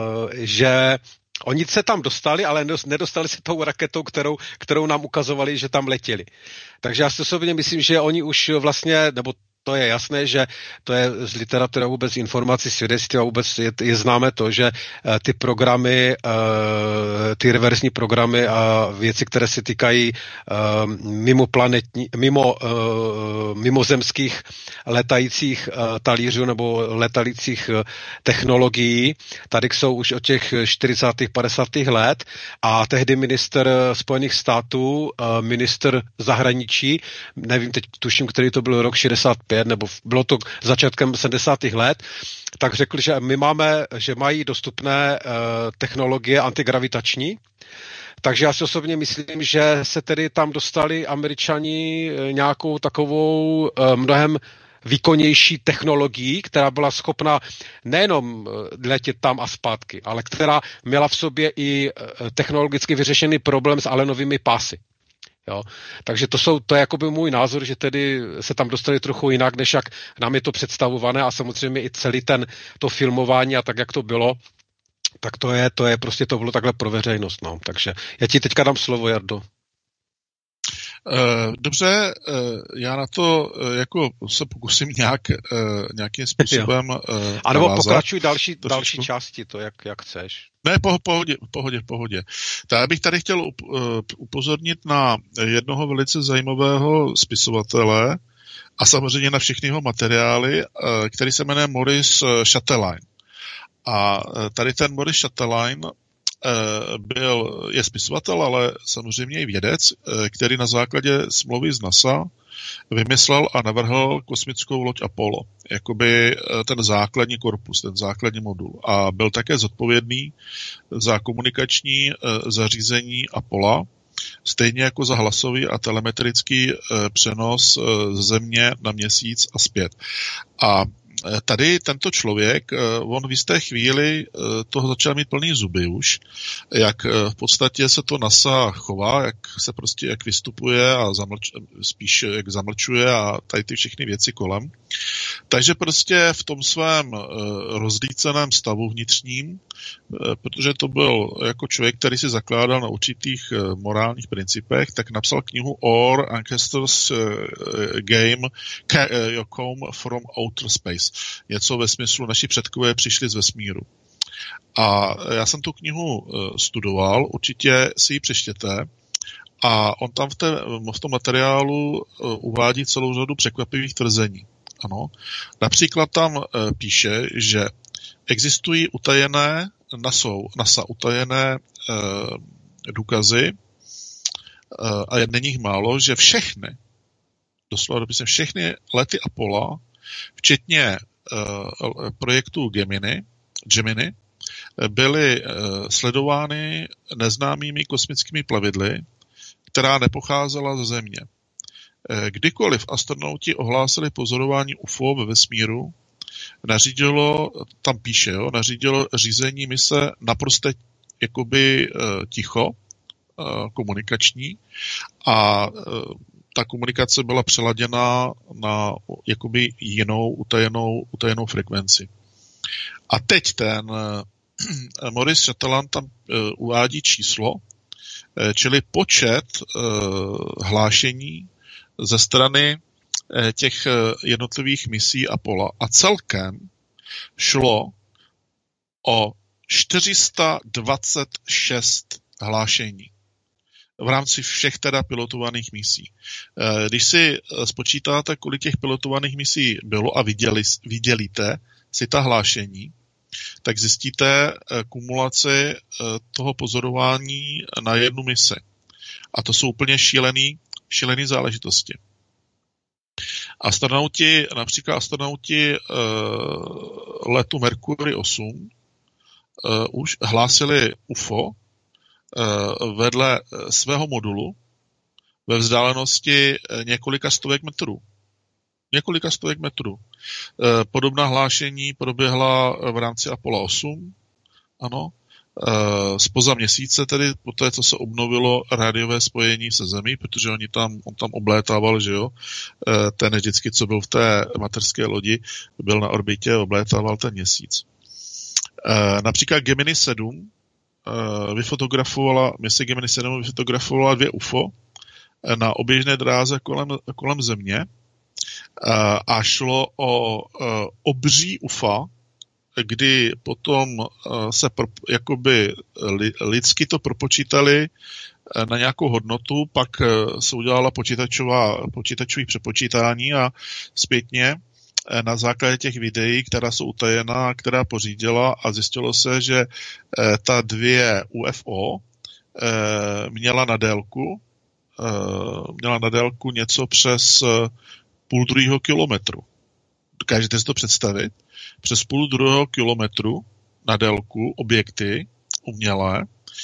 že oni se tam dostali, ale nedostali se tou raketou, kterou, kterou nám ukazovali, že tam letěli. Takže já si osobně myslím, že oni už vlastně, nebo to je jasné, že to je z literatury vůbec informací, svědectví a vůbec je, je známe to, že uh, ty programy, uh, ty reverzní programy a věci, které se týkají uh, mimo planetní, mimo, uh, mimozemských letajících uh, talířů nebo letajících uh, technologií, tady jsou už od těch čtyřicátých padesátých let a tehdy minister Spojených států, uh, minister zahraničí, nevím teď tuším, který to byl rok šedesát pět, nebo bylo to začátkem sedmdesátých let, tak řekl, že my máme, že mají dostupné uh, technologie antigravitační, takže já si osobně myslím, že se tedy tam dostali Američani nějakou takovou uh, mnohem výkonnější technologií, která byla schopna nejenom letět tam a zpátky, ale která měla v sobě i technologicky vyřešený problém s Allenovými pásy. Jo. Takže to, jsou, to je jakoby můj názor, že tedy se tam dostali trochu jinak, než jak nám je to představované a samozřejmě i celý ten, to filmování a tak, jak to bylo, tak to je, to je prostě to bylo takhle pro veřejnost. No. Takže já ti teďka dám slovo, Jardo. Dobře, já na to jako se pokusím nějak, nějakým způsobem A nebo pokračuj další, další části, to jak, jak chceš. Ne, po, pohodě, pohodě, pohodě. Tak já bych tady chtěl upozornit na jednoho velice zajímavého spisovatele a samozřejmě na všechny jeho materiály, který se jmenuje Maurice Chatelain. A tady ten Maurice Chatelain byl, je spisovatel, ale samozřejmě i vědec, který na základě smlouvy z NASA vymyslel a navrhl kosmickou loď Apollo. Jakoby ten základní korpus, ten základní modul. A byl také zodpovědný za komunikační zařízení Apollo, stejně jako za hlasový a telemetrický přenos z Země na Měsíc a zpět. A tady tento člověk, on v jisté chvíli toho začal mít plný zuby už, jak v podstatě se to NASA chová, jak se prostě, jak vystupuje a zamlč, spíš jak zamlčuje a tady ty všechny věci kolem. Takže prostě v tom svém rozlíceném stavu vnitřním, protože to byl jako člověk, který si zakládal na určitých morálních principech, tak napsal knihu Or Ancestors Game Come from Outer Space. Něco ve smyslu, naši předkové přišli z vesmíru. A já jsem tu knihu studoval, určitě si ji přečtěte. A on tam v, té, v tom materiálu uvádí celou řadu překvapivých tvrzení. Ano. Například tam píše, že existují utajené, NASA, NASA utajené e, důkazy, e, a není jich málo, že všechny, doslova dopisem všechny lety Apollo, včetně e, projektu Gemini, Gemini, byly e, sledovány neznámými kosmickými plavidly, která nepocházela ze Země. Kdykoliv astronauti ohlásili pozorování U F O ve vesmíru, nařídilo, tam píše, jo, nařídilo řízení mise naprosto jakoby ticho, komunikační, a ta komunikace byla přeladěna na jakoby jinou utajenou, utajenou frekvenci. A teď ten Maurice Chatelain tam uvádí číslo, čili počet hlášení ze strany těch jednotlivých misí Apollo. A celkem šlo o čtyři sta dvacet šest hlášení v rámci všech teda pilotovaných misí. Když si spočítáte, kolik těch pilotovaných misí bylo a viděli, vidělíte si ta hlášení, tak zjistíte kumulaci toho pozorování na jednu misi. A to jsou úplně šílený, šílený záležitosti. Astronauti, například astronauti uh, letu Mercury osm uh, už hlásili U F O uh, vedle svého modulu ve vzdálenosti několika stovek metrů. Několika stovek metrů. Uh, podobná hlášení proběhla v rámci Apollo osm, ano, spoza měsíce, tedy po té, co se obnovilo rádiové spojení se Zemí, protože oni tam, on tam oblétával, že jo, ten vždycky, co byl v té mateřské lodi, byl na orbitě, oblétával ten měsíc. Například Gemini sedm vyfotografovala, mise Gemini sedm vyfotografovala dvě U F O na oběžné dráze kolem, kolem Země a šlo o obří U F O, kdy potom se pro, jakoby lidsky to propočítali na nějakou hodnotu, pak se udělala počítačová, počítačové přepočítání a zpětně na základě těch videí, která jsou utajená, která pořídila, a zjistilo se, že ta dvě U F O měla na délku, měla na délku něco přes půl druhého kilometru. Dokážete si to představit? Přes půl druhého kilometru na délku objekty umělé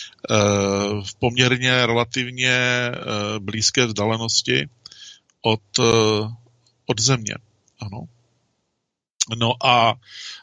v poměrně relativně blízké vzdálenosti od, od Země. Ano. No a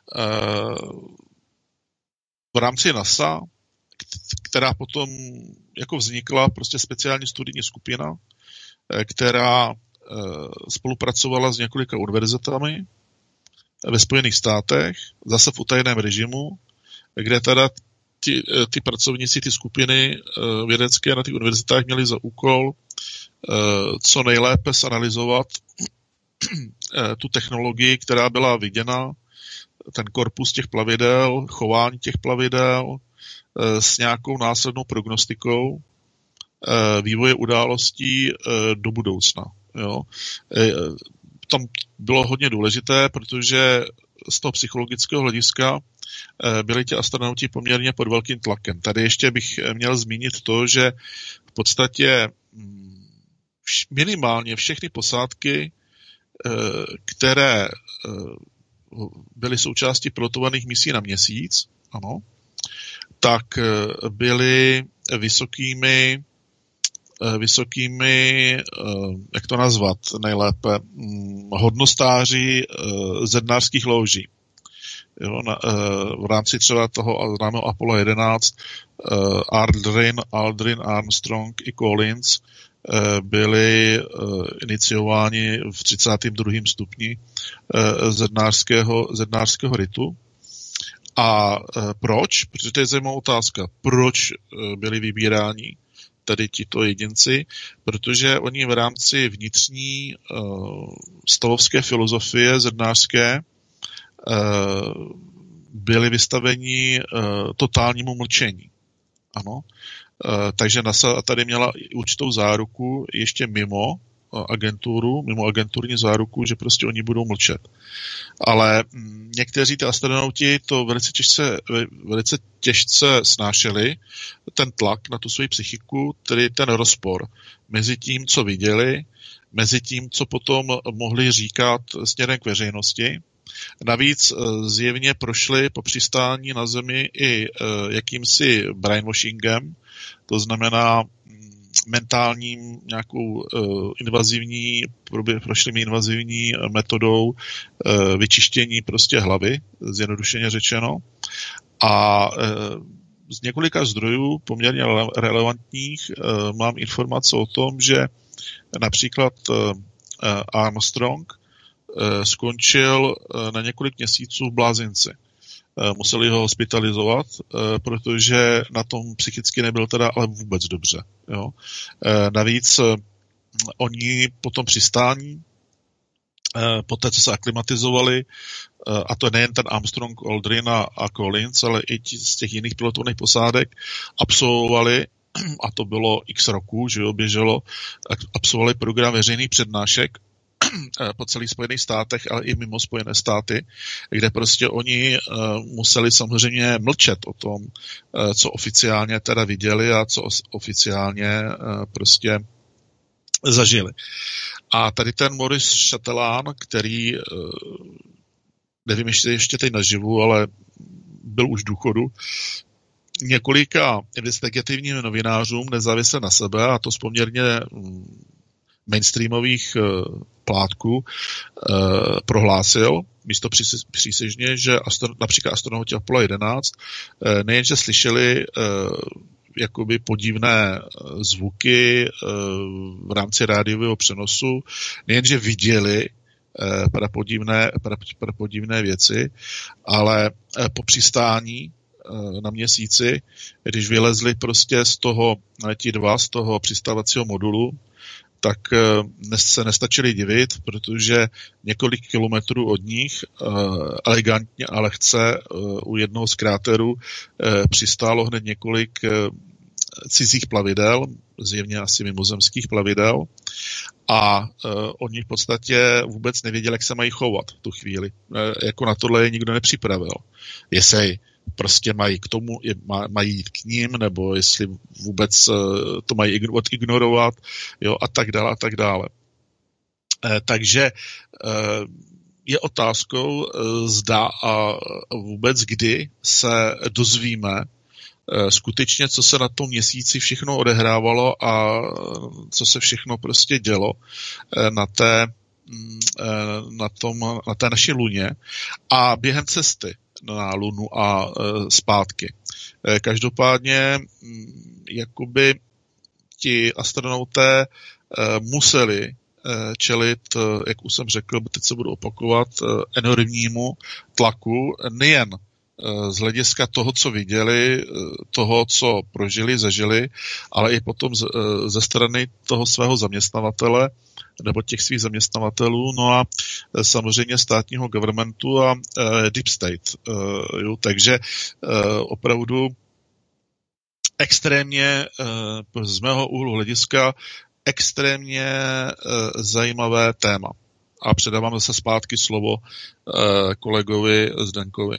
v rámci NASA, která potom jako vznikla prostě speciální studijní skupina, která spolupracovala s několika univerzitami ve Spojených státech, zase v utajeném režimu, kde teda ty, ty pracovníci, ty skupiny vědecké na těch univerzitách měli za úkol co nejlépe zanalyzovat tu technologii, která byla viděna, ten korpus těch plavidel, chování těch plavidel s nějakou následnou prognostikou vývoje událostí do budoucna. Jo. Tam bylo hodně důležité, protože z toho psychologického hlediska byli ti astronauti poměrně pod velkým tlakem. Tady ještě bych měl zmínit to, že v podstatě minimálně všechny posádky, které byly součástí pilotovaných misí na Měsíc, ano, tak byly vysokými, vysokými, jak to nazvat nejlépe, hodnostáři zednářských louží. Jo, na, v rámci třeba toho známého Apollo jedenáct Aldrin, Aldrin, Armstrong i Collins byli iniciováni v třicátém druhém stupni zednářského, zednářského ritu. A proč? Protože to je zajímavá otázka. Proč byli vybíráni tady tito jedinci? Protože oni v rámci vnitřní stavovské filozofie zednářské byli vystaveni totálnímu mlčení. Ano. Takže NASA tady měla určitou záruku ještě mimo agenturu, mimo agenturní záruku, že prostě oni budou mlčet. Ale někteří ty astronauti to velice těžce, velice těžce snášeli, ten tlak na tu svoji psychiku, tedy ten rozpor mezi tím, co viděli, mezi tím, co potom mohli říkat směrem k veřejnosti. Navíc zjevně prošli po přistání na Zemi i jakýmsi brainwashingem, to znamená mentálním nějakou invazivní, prošli invazivní metodou vyčištění prostě hlavy, zjednodušeně řečeno. A z několika zdrojů poměrně relevantních mám informace o tom, že například Armstrong skončil na několik měsíců v blázinci. Museli ho hospitalizovat, protože na tom psychicky nebyl teda ale vůbec dobře. Jo. Navíc oni po tom přistání, po té, co se aklimatizovali, a to nejen ten Armstrong, Aldrin a Collins, ale i ti z těch jiných pilotovaných posádek, absolvovali, a to bylo x roků, že jo, běželo, absolvovali program veřejných přednášek po celých Spojených státech, ale i mimo Spojené státy, kde prostě oni uh, museli samozřejmě mlčet o tom, uh, co oficiálně teda viděli a co oficiálně uh, prostě zažili. A tady ten Maurice Chatelain, který, uh, nevím ještě, ještě teď naživu, ale byl už v důchodu, několika investigativním novinářům nezávisle na sebe, a to z poměrně um, mainstreamových uh, plátků uh, prohlásil místo přísežně, že astro, například astronauti Apollo jedenáct uh, nejenže slyšeli uh, jakoby podivné zvuky uh, v rámci rádiového přenosu, nejenže viděli uh, prapodivné, prapodivné věci, ale uh, po přistání uh, na Měsíci, když vylezli prostě z toho, ti dva, z toho přistávacího modulu, tak se nestačili divit, protože několik kilometrů od nich elegantně a lehce u jednoho z kráterů přistálo hned několik cizích plavidel, zjevně asi mimozemských plavidel, a oni v podstatě vůbec nevěděli, jak se mají chovat v tu chvíli. Jako na tohle je nikdo nepřipravil. Jestli prostě mají k tomu, mají jít k ním, nebo jestli vůbec to mají ignorovat, jo, a tak dále, a tak dále. E, takže e, je otázkou, zda a vůbec kdy se dozvíme e, skutečně, co se na tom Měsíci všechno odehrávalo a co se všechno prostě dělo e, na té, e, na tom, na té naší luně a během cesty na Lunu a e, zpátky. E, každopádně m, jakoby ti astronauté e, museli e, čelit, e, jak už jsem řekl, teď se budu opakovat, e, enormnímu tlaku nejen z hlediska toho, co viděli, toho, co prožili, zažili, ale i potom ze strany toho svého zaměstnavatele nebo těch svých zaměstnavatelů, no a samozřejmě státního governmentu a deep state. Jo, takže opravdu extrémně z mého úhlu hlediska extrémně zajímavé téma. A předávám zase zpátky slovo kolegovi Zdenkovi.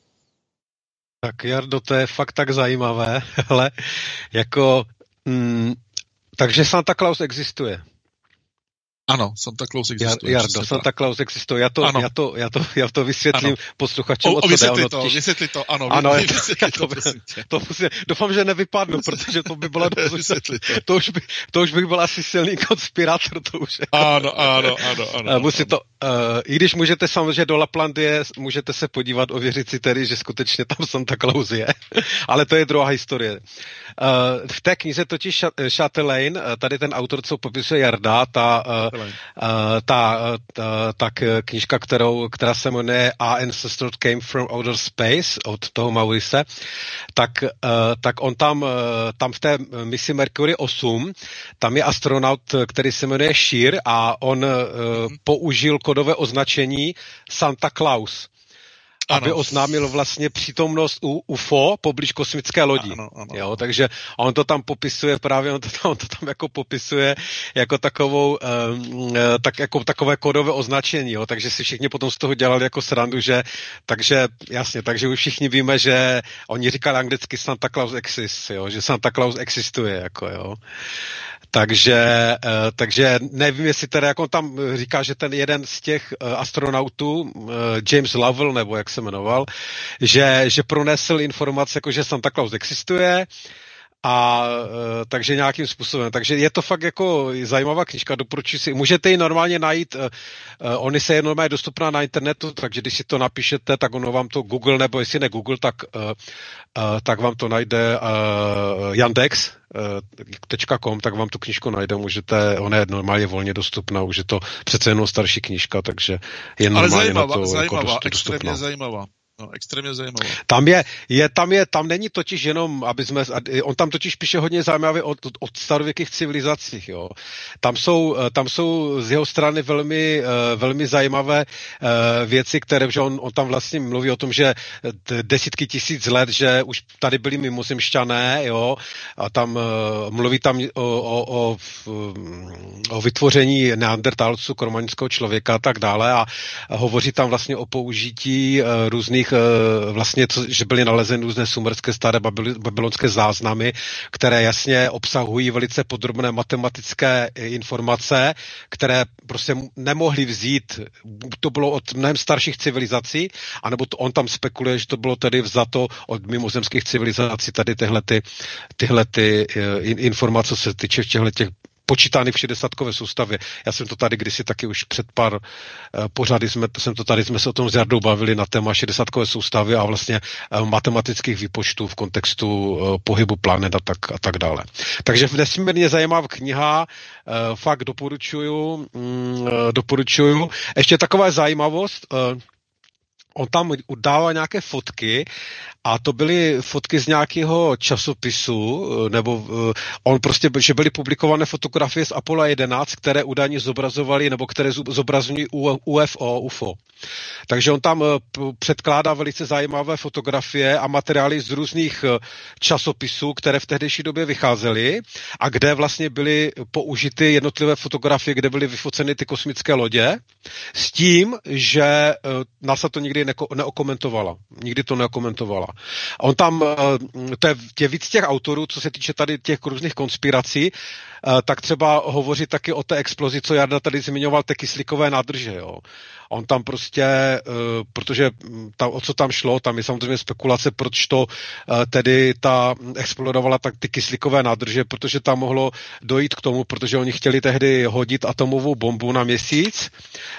Tak Jardo, to je fakt tak zajímavé, ale jako, mm, takže Santa Claus existuje. Ano, Santa Claus existuje. Jardo, Santa Claus existuje. Já to, já to, já to, já to vysvětlím ano. posluchačům. O, o, vysvětli to, totiž... vysvětli to, ano. ano vy, vysvětli to, to, to doufám, že nevypadnu, protože to by bylo vysvětli to. To už, by, to už bych byl asi silný konspirátor. To už jako... Ano, ano, ano. ano Musí ano. to, uh, I když můžete samozřejmě do Laplandie, můžete se podívat, ověřit si tedy, že skutečně tam Santa Claus je. Ale to je druhá historie. Uh, v té knize totiž Chatelain, tady ten autor, co popisuje Jarda, ta uh, Uh, ta, ta, ta knížka, kterou, která se jmenuje Our Ancestors Came from Outer Space od toho Maurice, tak, uh, tak on tam, uh, tam v té misi Mercury osm, tam je astronaut, který se jmenuje Shear a on uh, mm-hmm. použil kodové označení Santa Claus. Ano. Aby oznámil vlastně přítomnost u U F O poblíž kosmické lodi. Ano, ano. Jo, takže on to tam popisuje právě, on to tam, on to tam jako popisuje jako takovou, um, tak, jako takové kodové označení, jo, takže si všichni potom z toho dělali jako srandu, že, takže jasně, takže už všichni víme, že oni říkali anglicky Santa Claus exists, jo, že Santa Claus existuje, jako jo. Takže, takže nevím, jestli teda, jak on tam říká, že ten jeden z těch astronautů, James Lovell, nebo jak se jmenoval, že, že pronesl informace, jako že Santa Claus existuje, a takže nějakým způsobem. Takže je to fakt jako zajímavá knížka, doporučuji si. Můžete ji normálně najít, uh, oni se je normálně dostupná na internetu, takže když si to napíšete, tak ono vám to Google, nebo jestli ne Google, tak, uh, uh, tak vám to najde uh, Yandex, tečka com, tak vám tu knížku najde, můžete, ona je normálně volně dostupná, už je to přece jenom starší knížka, takže je normálně ale zajímavá, na to zajímavá, jako dost, extrémně dostupná. zajímavá. No, extrémně zajímavé. Tam je, je, tam je, tam není totiž jenom, aby jsme, on tam totiž píše hodně zajímavé od, od starověkých civilizacích, jo. Tam jsou, tam jsou z jeho strany velmi, velmi zajímavé věci, které, že on, on tam vlastně mluví o tom, že desítky tisíc let, že už tady byli mimozemšťané, jo, a tam mluví tam o, o, o, o vytvoření neandertálců, kromanického člověka a tak dále a hovoří tam vlastně o použití různých vlastně, co, že byly nalezeny různé sumerské staré babylonské záznamy, které jasně obsahují velice podrobné matematické informace, které prostě nemohli vzít, to bylo od mnohem starších civilizací, anebo to, on tam spekuluje, že to bylo tedy vzato od mimozemských civilizací, tady tyhle, ty, tyhle ty informace, co se týče těchto těch počítány v šedesátkové soustavě. Já jsem to tady kdysi taky už před pár uh, pořady jsme, jsem to tady jsme se o tom s Jardou bavili na téma šedesátkové soustavy a vlastně uh, matematických výpočtů v kontextu uh, pohybu planet a tak, a tak dále. Takže nesmírně zajímavá kniha, uh, fakt doporučuju, um, doporučuju. Ještě taková zajímavost, uh, on tam udává nějaké fotky a to byly fotky z nějakého časopisu, nebo on prostě, že byly publikované fotografie z Apollo jedenáct, které údajně zobrazovaly, nebo které zobrazují U F O, U F O. Takže on tam předkládá velice zajímavé fotografie a materiály z různých časopisů, které v tehdejší době vycházely a kde vlastně byly použity jednotlivé fotografie, kde byly vyfoceny ty kosmické lodě, s tím, že NASA to nikdy neko- neokomentovala. Nikdy to neokomentovala. On tam, to je, je víc těch autorů, co se týče tady těch různých konspirací, tak třeba hovoří taky o té explozi, co Jarda tady zmiňoval, té kyslíkové nádrže, jo. On tam prostě, protože tam, o co tam šlo, tam je samozřejmě spekulace, proč to tedy ta explodovala tak ty kyslíkové nádrže, protože tam mohlo dojít k tomu, protože oni chtěli tehdy hodit atomovou bombu na měsíc,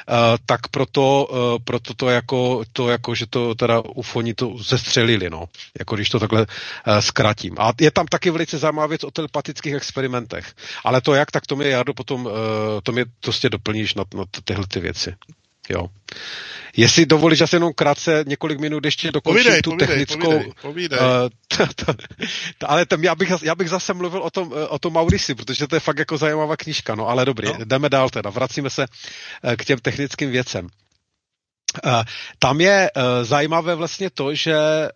tak proto, proto to jako, to jako, že to teda ufoni to zestřelili, no. Jako když to takhle zkrátím. A je tam taky velice zajímavá věc o telepatických experimentech. Ale to jak, tak to mi, Jardo, potom to mi prostě doplníš na, na tyhle ty věci. Jo. Jestli dovolíš, asi jenom krátce několik minut ještě dokončím povídej, tu povídej, technickou... Povídej, povídej. Uh, t, t, t, ale tam já, bych, já bych zase mluvil o tom, o tom Maurici, protože to je fakt jako zajímavá knížka, no ale dobrý, no. Jdeme dál teda, vracíme se k těm technickým věcem. Uh, tam je uh, zajímavé vlastně to, že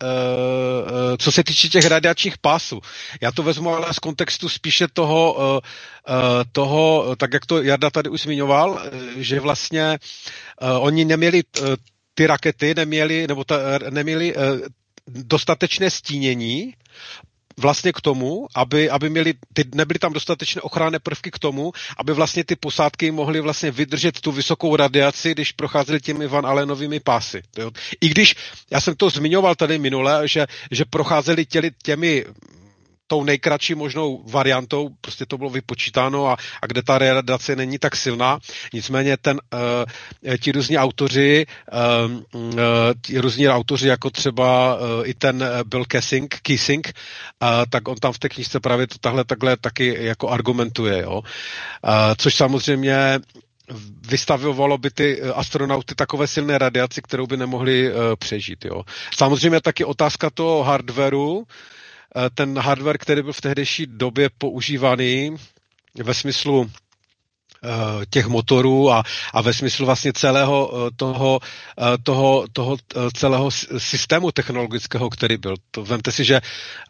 uh, uh, co se týče těch radiačních pásů, já to vezmu ale z kontextu spíše toho, uh, uh, toho, tak jak to Jarda tady už zmiňoval, uh, že vlastně uh, oni neměli uh, ty rakety, neměli, nebo ta, neměli uh, dostatečné stínění vlastně k tomu, aby, aby měli, ty, nebyly tam dostatečné ochranné prvky k tomu, aby vlastně ty posádky mohly vlastně vydržet tu vysokou radiaci, když procházely těmi Van Allenovými pásy. Jo. I když, já jsem to zmiňoval tady minule, že, že procházely těli, těmi tou nejkratší možnou variantou, prostě to bylo vypočítáno a, a kde ta radiace není tak silná. Nicméně ten, uh, ti různí autoři, uh, uh, ti různí autoři, jako třeba uh, i ten uh, Bill Kissing, Kissing uh, tak on tam v té knížce právě to tahle takhle taky jako argumentuje. Jo? Uh, což samozřejmě vystavovalo by ty astronauty takové silné radiaci, kterou by nemohli uh, přežít. Jo? Samozřejmě taky otázka toho hardwareu, ten hardware, který byl v tehdejší době používaný ve smyslu těch motorů a, a ve smyslu vlastně celého toho, toho, toho celého systému technologického, který byl. To vemte si, že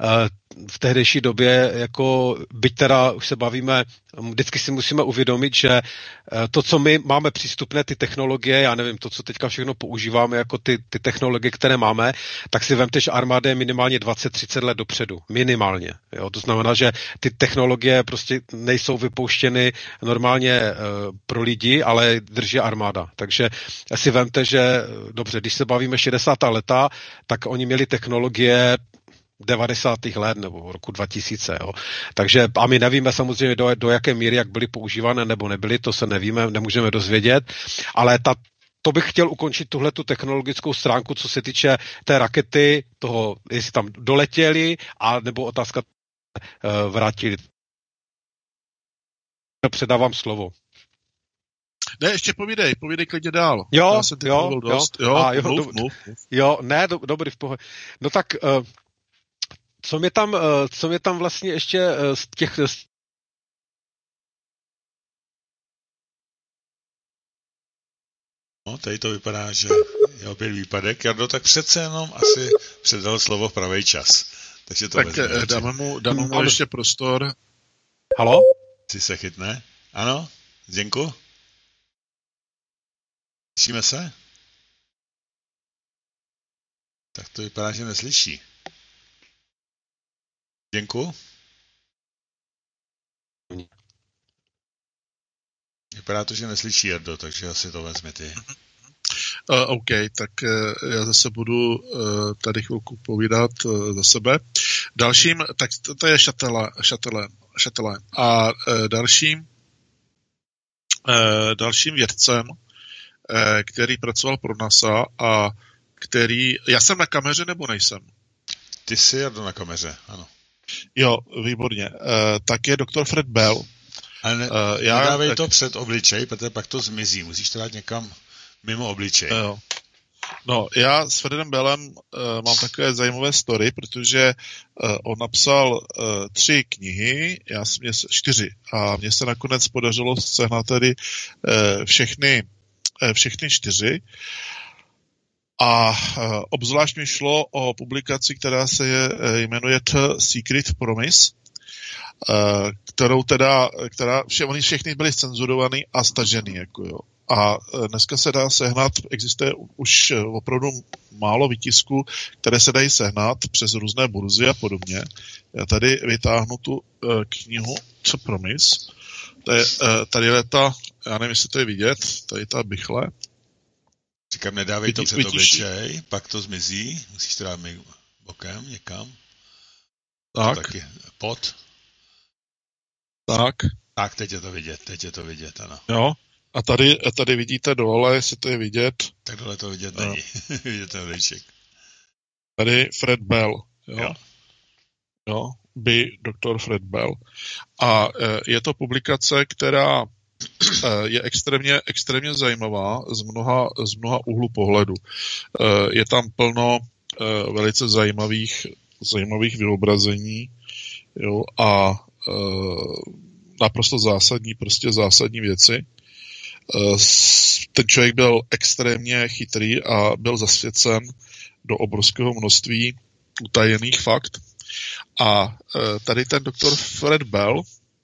v tehdejší době, jako byť teda už se bavíme, vždycky si musíme uvědomit, že to, co my máme přístupné, ty technologie, já nevím, to, co teďka všechno používáme, jako ty, ty technologie, které máme, tak si vemte, že armáda je minimálně dvacet třicet let dopředu. Minimálně. Jo? To znamená, že ty technologie prostě nejsou vypouštěny normálně pro lidi, ale drží armáda. Takže si vemte, že dobře, když se bavíme šedesátá leta, tak oni měli technologie devadesátých let nebo roku dva tisíce. Jo. Takže a my nevíme samozřejmě do, do jaké míry, jak byly používané nebo nebyly, to se nevíme, nemůžeme dozvědět, ale ta, to bych chtěl ukončit tuhletu technologickou stránku, co se týče té rakety, toho, jestli tam doletěli, a nebo otázka uh, vrátili. Předávám slovo. Ne, ještě povídej, povídej klidně dál. Jo, jo, dost. jo, a, jo, mluv, do, mluv. jo, ne, do, dobrý, v pohodě. No tak, uh, co mě tam, uh, co mě tam vlastně ještě uh, z těch... Z... No, tady to vypadá, že je opět výpadek. Jardo, tak přece jenom asi předal slovo v pravý čas. Takže to tak dáme mu, dáme mu ještě prostor. Halo? Si se chytne? Ano? Zdenku? Slyšíme se? Tak to vypadá, že neslyší. Zdenku? Vypadá to, že neslyší Jardo, takže asi to vezmi ty. Uh, OK, tak uh, já zase budu uh, tady chvilku povídat uh, za sebe. Dalším, tak to, to je Chatelain. A uh, dalším uh, dalším vědcem, uh, který pracoval pro NASA a který, já jsem na kameře nebo nejsem? Ty jsi Jardo na kameře, ano. Jo, výborně. Uh, tak je doktor Fred Bell. Ale ne, uh, já, nedávej tak... to před obličej, protože pak to zmizí. Musíš to dát někam mimo obličej. Jo. No, já s Fredem Bellem uh, mám takové zajímavé story, protože uh, on napsal uh, tři knihy, já jsem měl čtyři, a mně se nakonec podařilo sehnat tedy uh, všechny, uh, všechny čtyři. A uh, obzvlášť mi šlo o publikaci, která se je, uh, jmenuje The Secret Promise, uh, kterou teda, která, vše, oni všechny byly cenzurovaný a stažený, jako jo. A dneska se dá sehnat, existuje už opravdu málo výtisků, které se dají sehnat přes různé burzy a podobně. Já tady vytáhnu tu uh, knihu The Promise. To je, uh, tady je ta, já nevím, jestli to je vidět, tady ta bychle. Říkám, nedávej to před obličej, pak to zmizí, musíš to dát bokem někam. Tak. Taky pod. Tak. Tak, teď je to vidět, teď je to vidět, ano. Jo. A tady, tady vidíte dole, jestli to je vidět. Tak dole to vidět není. No. Vidět ten líček. Tady Fred Bell. Jo. Jo. jo by doktor Fred Bell. A e, je to publikace, která je extrémně, extrémně zajímavá z mnoha, z mnoha úhlu pohledu. Je tam plno velice zajímavých, zajímavých vyobrazení, jo, a naprosto zásadní, prostě zásadní věci. Ten člověk byl extrémně chytrý a byl zasvěcen do obrovského množství utajených fakt. A tady ten doktor Fred Bell,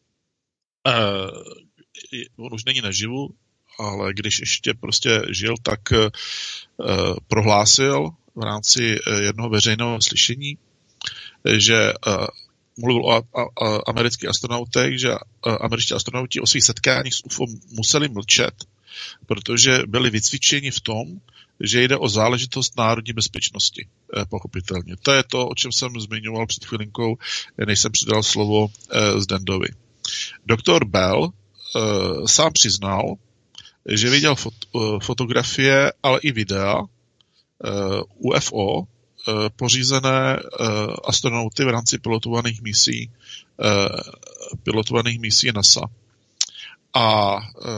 on už není naživu, ale když ještě prostě žil, tak prohlásil v rámci jednoho veřejného slyšení, že mluvil o amerických astronautech, že američtí astronauti o svých setkáních s U F O museli mlčet, protože byli vycvičeni v tom, že jde o záležitost národní bezpečnosti, pochopitelně. To je to, o čem jsem zmiňoval před chvilinkou, než jsem přidal slovo Zdendovi. Doktor Bell sám přiznal, že viděl fot- fotografie, ale i videa U F O pořízené astronauty v rámci pilotovaných misí, pilotovaných misí NASA. A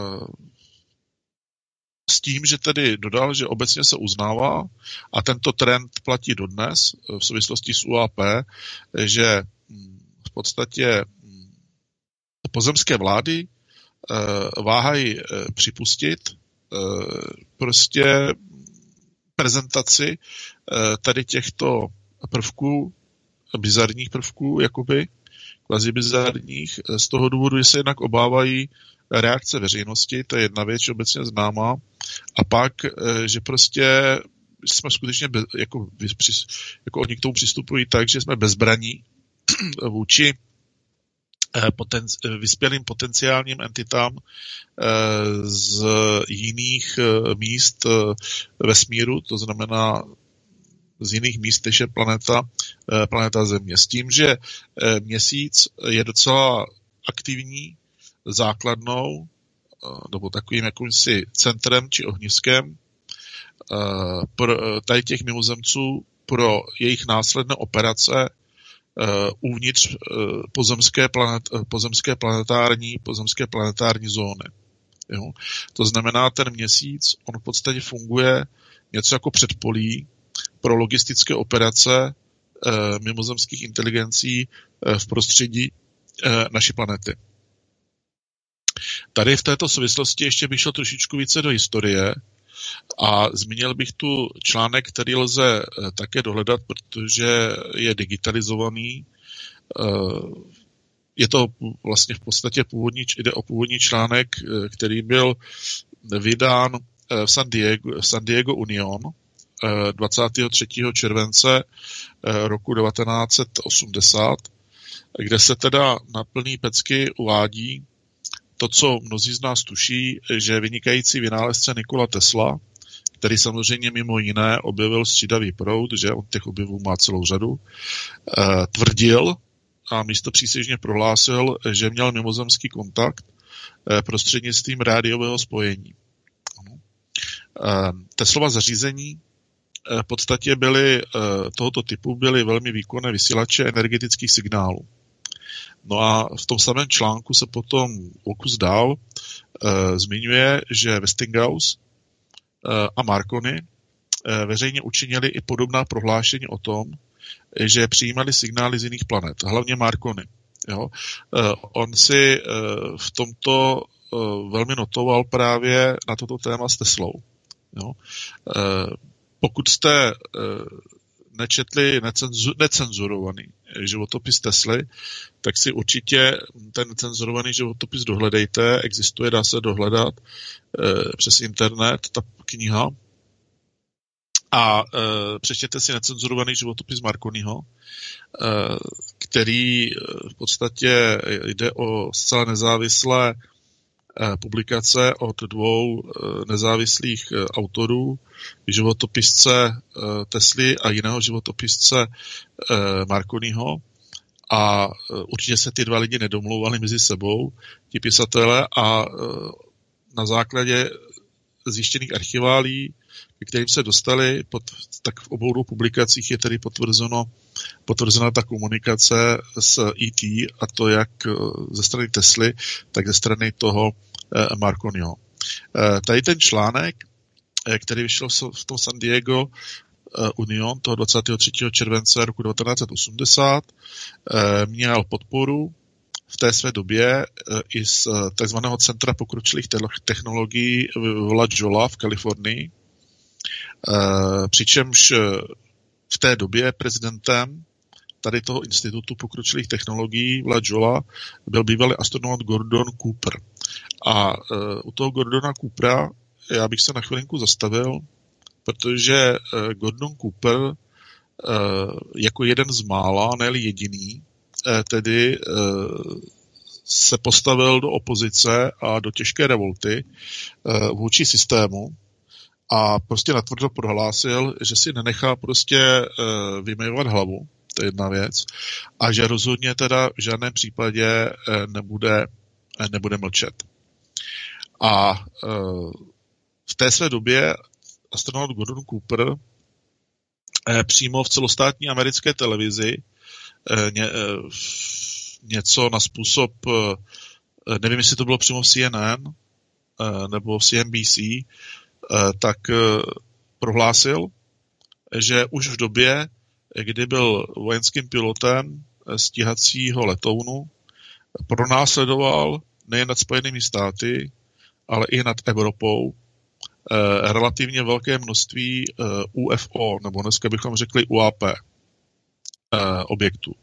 s tím, že tedy dodal, že obecně se uznává, a tento trend platí dodnes v souvislosti s U A P, že v podstatě pozemské vlády váhají připustit prostě prezentaci tady těchto prvků, bizarních prvků, jakoby kvazibizarních, z toho důvodu, že se jednak obávají reakce veřejnosti, to je jedna věc, obecně známá, a pak, že prostě jsme skutečně bez, jako, jako oni k tomu přistupují tak, že jsme bezbraní vůči poten, vyspělým potenciálním entitám z jiných míst vesmíru, to znamená z jiných míst, než je planeta, planeta Země. S tím, že Měsíc je docela aktivní základnou nebo takovým jakýmsi centrem či ohniskem pro tady těch mimozemců pro jejich následné operace uvnitř pozemské, planet, pozemské planetární, pozemské planetární zóny. Jo? To znamená, ten Měsíc, on v podstatě funguje něco jako předpolí pro logistické operace mimozemských inteligencí v prostředí naší planety. Tady v této souvislosti ještě bych šel trošičku více do historie a zmínil bych tu článek, který lze také dohledat, protože je digitalizovaný. Je to vlastně v podstatě původní, jde o původní článek, který byl vydán v San Diego, v San Diego Union dvacátého třetího července roku devatenáct set osmdesát, kde se teda na plný pecky uvádí to, co mnozí z nás tuší, že vynikající vynálezce Nikola Tesla, který samozřejmě mimo jiné objevil střídavý proud, že on těch objevů má celou řadu, eh, tvrdil a místopřísežně prohlásil, že měl mimozemský kontakt eh, prostřednictvím rádiového spojení. Eh, Teslova zařízení eh, v podstatě byly, eh, tohoto typu byly velmi výkonné vysílače energetických signálů. No a v tom samém článku se potom o kus dál e, zmiňuje, že Westinghouse e, a Marconi e, veřejně učinili i podobná prohlášení o tom, že přijímali signály z jiných planet, hlavně Marconi. Jo? E, on si e, v tomto e, velmi notoval právě na toto téma s Teslou. Jo? E, pokud jste e, nečetli necenzu, necenzurovaný životopis Tesly, tak si určitě ten necenzurovaný životopis dohledejte. Existuje, dá se dohledat e, přes internet ta kniha. A e, přečtěte si necenzurovaný životopis Marconiho, e, který v podstatě jde o zcela nezávislé publikace od dvou nezávislých autorů, životopisce Tesly a jiného životopisce Marconiho. A určitě se ty dva lidi nedomlouvali mezi sebou, ti pisatelé, a na základě zjištěných archiválí, ke kterým se dostali, pod, tak v obou dvou publikacích je tedy potvrzeno, potvrzena ta komunikace s E T, a to jak ze strany Tesly, tak ze strany toho Marconiho. Tady ten článek, který vyšel v tom San Diego Union toho dvacátého třetího července roku devatenáct set osmdesát, měl podporu v té své době i z takzvaného Centra pokročilých technologií v La Jolla v Kalifornii. Přičemž v té době prezidentem tady toho institutu pokročilých technologií v La Jolla byl bývalý astronaut Gordon Cooper. A u toho Gordona Coopera já bych se na chvilinku zastavil, protože Gordon Cooper jako jeden z mála, ne-li jediný, tedy se postavil do opozice a do těžké revolty vůči systému a prostě natvrdo prohlásil, že si nenechá prostě vymývat hlavu, to je jedna věc, a že rozhodně teda v žádném případě nebude, nebude mlčet. A v té své době astronaut Gordon Cooper přímo v celostátní americké televizi ně, něco na způsob, nevím, jestli to bylo přímo v C N N nebo v C N B C, tak prohlásil, že už v době, kdy byl vojenským pilotem stíhacího letounu, pronásledoval nejen nad Spojenými státy, ale i nad Evropou relativně velké množství U F O, nebo dneska bychom řekli U A P objektů.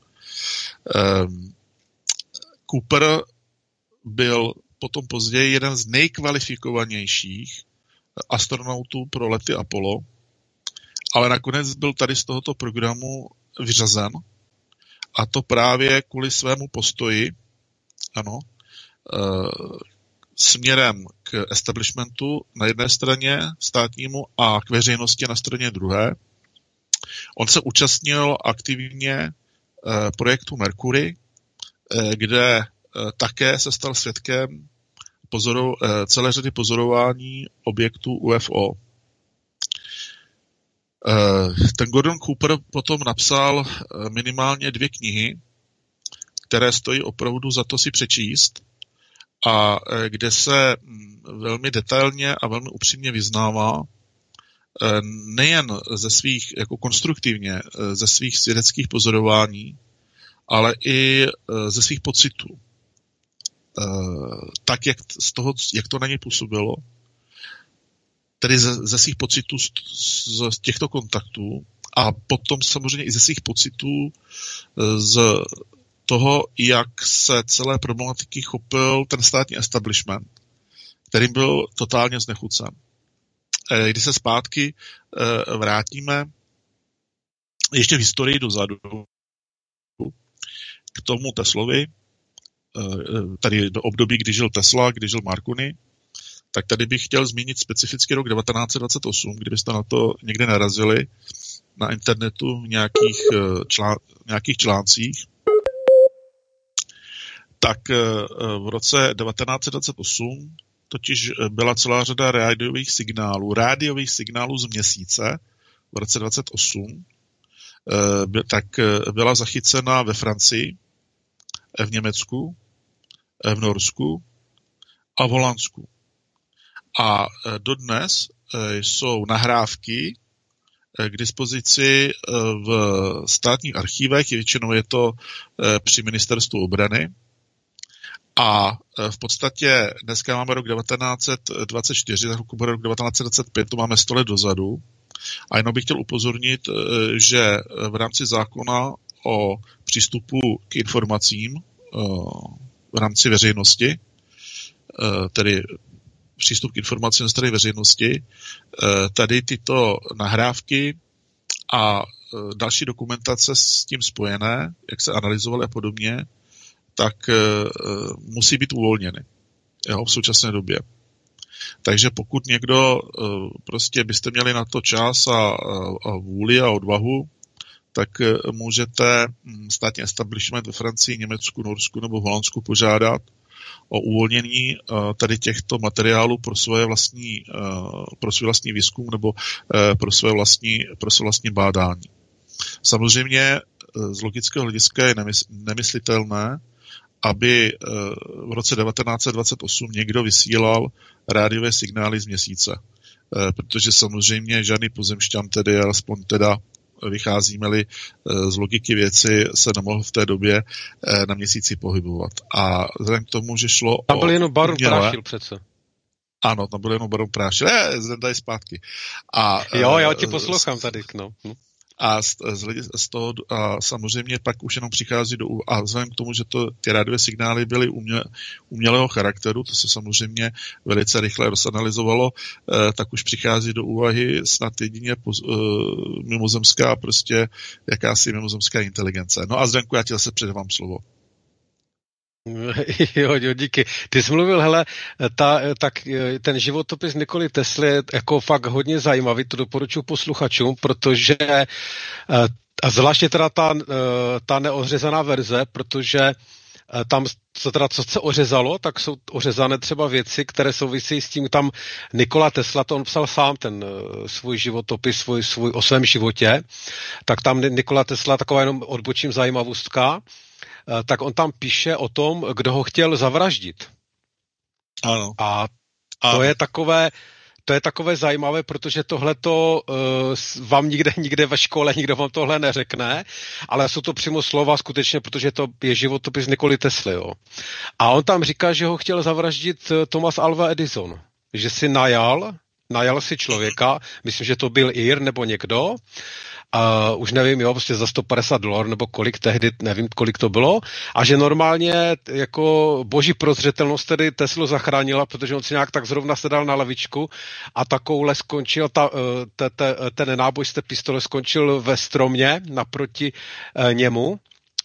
Cooper byl potom později jeden z nejkvalifikovanějších astronautů pro lety Apollo, ale nakonec byl tady z tohoto programu vyřazen, a to právě kvůli svému postoji, ano, směrem k establishmentu na jedné straně státnímu a k veřejnosti na straně druhé. On se účastnil aktivně projektu Mercury, kde také se stal svědkem pozoru, celé řady pozorování objektů U F O. Ten Gordon Cooper potom napsal minimálně dvě knihy, které stojí opravdu za to si přečíst, a kde se velmi detailně a velmi upřímně vyznává nejen ze svých, jako konstruktivně, ze svých svědeckých pozorování, ale i ze svých pocitů. Tak, jak, z toho, jak to na něj působilo, tedy ze, ze svých pocitů z, z těchto kontaktů a potom samozřejmě i ze svých pocitů z toho, jak se celé problematiky chopil ten státní establishment, kterým byl totálně znechucen. Když se zpátky vrátíme ještě v historii dozadu k tomu Teslovi, tady do období, kdy žil Tesla, kdy žil Marconi, tak tady bych chtěl zmínit specificky rok devatenáct set dvacet osm, kdybyste na to někde narazili na internetu v nějakých, člán, nějakých článcích. Tak v roce devatenáct set dvacet osm totiž byla celá řada rádiových signálů, rádiových signálů z Měsíce v roce dvacet osm, tak byla zachycena ve Francii, v Německu, v Norsku a v Holandsku. A dodnes jsou nahrávky k dispozici v státních archívech, většinou je to při ministerstvu obrany. A v podstatě dneska máme rok devatenáct set dvacet čtyři, tak bude rok devatenáct set dvacet pět, to máme sto let dozadu. A jenom bych chtěl upozornit, že v rámci zákona o přístupu k informacím v rámci veřejnosti, tedy přístup k informacím ze strany veřejnosti, tady tyto nahrávky a další dokumentace s tím spojené, jak se analyzovaly a podobně, tak musí být uvolněny, jo, v současné době. Takže pokud někdo prostě byste měli na to čas a, a vůli a odvahu, tak můžete státní establishment ve Francii, Německu, Norsku nebo v Holandsku požádat o uvolnění tady těchto materiálů pro svoje vlastní, pro svůj vlastní výzkum nebo pro své vlastní, pro své vlastní bádání. Samozřejmě z logického hlediska je nemyslitelné, aby v roce devatenáct set dvacet osm někdo vysílal rádiové signály z Měsíce. Protože samozřejmě žádný pozemšťan, tedy alespoň teda vycházíme-li z logiky věci, se nemohl v té době na Měsíci pohybovat. A vzhledem k tomu, že šlo tam byl o jenom Baron umělé, Prášil přece. Ano, tam byl jenom Baron Prášil. Je, zde zpátky. A, jo, já ti poslouchám tady. No. A, z, z toho, a samozřejmě pak už jenom přichází do a vzhledem k tomu, že to, ty rádiové signály byly umě, umělého charakteru, to se samozřejmě velice rychle rozanalizovalo, eh, tak už přichází do úvahy snad jedině poz, eh, mimozemská, prostě jakási mimozemská inteligence. No a Zdenku, já ti zase předávám slovo. Jo, jo, díky. Ty jsi mluvil, hele, ta, tak ten životopis Nikoli Tesly je jako fakt hodně zajímavý, to doporučuji posluchačům, protože a zvláště teda ta, ta neořezaná verze, protože tam, co teda, co se ořezalo, tak jsou ořezané třeba věci, které souvisí s tím, tam Nikola Tesla, to on psal sám ten svůj životopis, svůj, svůj o svém životě, tak tam Nikola Tesla, taková jenom odbočím zajímavostka, tak on tam píše o tom, kdo ho chtěl zavraždit. Ano. A to ano. je takové, to je takové zajímavé, protože tohleto uh, vám nikde, nikde ve škole, nikdo vám tohle neřekne, ale jsou to přímo slova skutečně, protože to je životopis Nikoli Tesly. Jo. A on tam říká, že ho chtěl zavraždit Thomas Alva Edison. Že si najal, najal si člověka, myslím, že to byl Ir nebo někdo, Uh, už nevím, jo, prostě za sto padesát dolarů nebo kolik tehdy, nevím, kolik to bylo, a že normálně jako boží prozřetelnost tedy Teslu zachránila, protože on si nějak tak zrovna sedal na lavičku a takovouhle skončil, ta, te, te, ten náboj z té pistole skončil ve stromě naproti uh, němu, uh,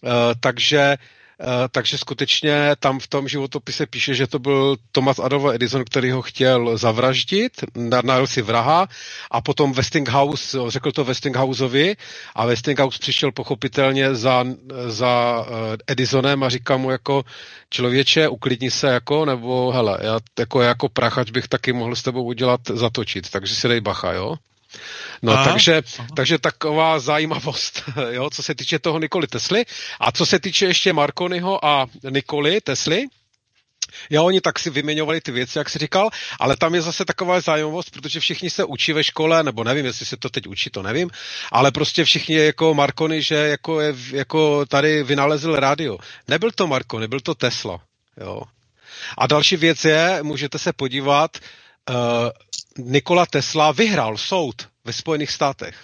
takže Uh, takže skutečně tam v tom životopise píše, že to byl Thomas Alva Edison, který ho chtěl zavraždit, najel si vraha a potom Westinghouse, řekl to Westinghouseovi a Westinghouse přišel pochopitelně za, za uh, Edisonem a říká mu jako člověče, uklidni se jako, nebo hele, já jako, jako prachač bych taky mohl s tebou udělat zatočit, takže si dej bacha, jo? No, aha, takže, aha. takže taková zajímavost, jo, co se týče toho Nikoli Tesly. A co se týče ještě Marconiho a Nikoli Tesly, jo, oni tak si vyměňovali ty věci, jak jsi říkal, ale tam je zase taková zajímavost, protože všichni se učí ve škole, nebo nevím, jestli se to teď učí, to nevím, ale prostě všichni jako Marconi, že jako, je, jako tady vynalezl rádio. Nebyl to Marconi, byl to Tesla, jo. A další věc je, můžete se podívat, uh, Nikola Tesla vyhrál soud ve Spojených státech.